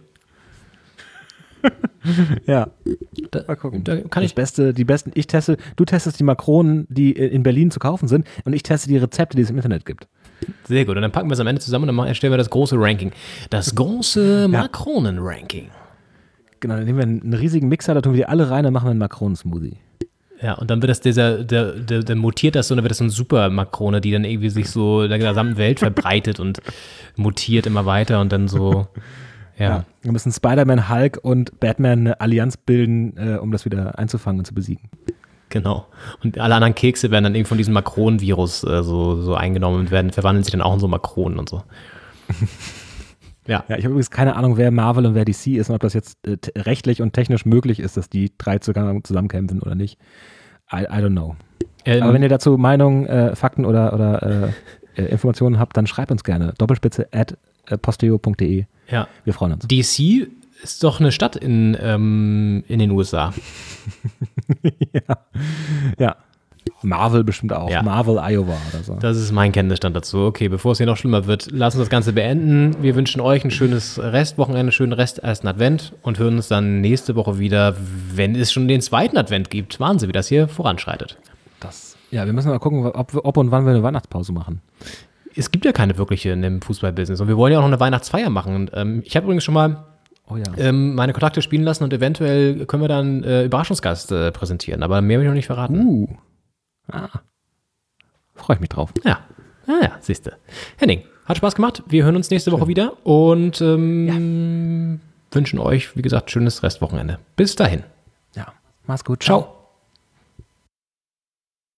Ja. Mal gucken. Du testest die Makronen, die in Berlin zu kaufen sind, und ich teste die Rezepte, die es im Internet gibt. Sehr gut. Und dann packen wir es am Ende zusammen und dann erstellen wir das große Ranking. Das große Makronen-Ranking. Genau, dann nehmen wir einen riesigen Mixer, da tun wir die alle rein, dann machen wir einen Makronen-Smoothie. Ja, und dann wird das der mutiert das so, und dann wird das so ein Super-Makrone, die dann irgendwie sich so in der gesamten Welt verbreitet und mutiert immer weiter und dann so. Ja. Wir müssen Spider-Man, Hulk und Batman eine Allianz bilden, um das wieder einzufangen und zu besiegen. Genau. Und alle anderen Kekse werden dann eben von diesem Makronen-Virus so eingenommen und verwandeln sich dann auch in so Makronen und so. Ja, ich habe übrigens keine Ahnung, wer Marvel und wer DC ist und ob das jetzt rechtlich und technisch möglich ist, dass die drei zusammenkämpfen oder nicht. I don't know. Aber wenn ihr dazu Meinungen, Fakten oder Informationen habt, dann schreibt uns gerne. Doppelspitze@posteo.de. Ja. Wir freuen uns. DC ist doch eine Stadt in den USA. Ja. Marvel bestimmt auch. Ja. Marvel, Iowa oder so. Das ist mein Kenntnisstand dazu. Okay, bevor es hier noch schlimmer wird, lass uns das Ganze beenden. Wir wünschen euch ein schönes Restwochenende, einen schönen Rest ersten Advent und hören uns dann nächste Woche wieder, wenn es schon den zweiten Advent gibt. Wahnsinn, wie das hier voranschreitet. Ja, wir müssen mal gucken, ob und wann wir eine Weihnachtspause machen. Es gibt ja keine wirkliche in dem Fußballbusiness und wir wollen ja auch noch eine Weihnachtsfeier machen. Ich habe übrigens schon mal meine Kontakte spielen lassen und eventuell können wir dann Überraschungsgast präsentieren, aber mehr will ich noch nicht verraten. Freue ich mich drauf. Ja, siehste. Henning, hat Spaß gemacht. Wir hören uns nächste Woche wieder und wünschen euch, wie gesagt, schönes Restwochenende. Bis dahin. Ja, mach's gut. Ciao.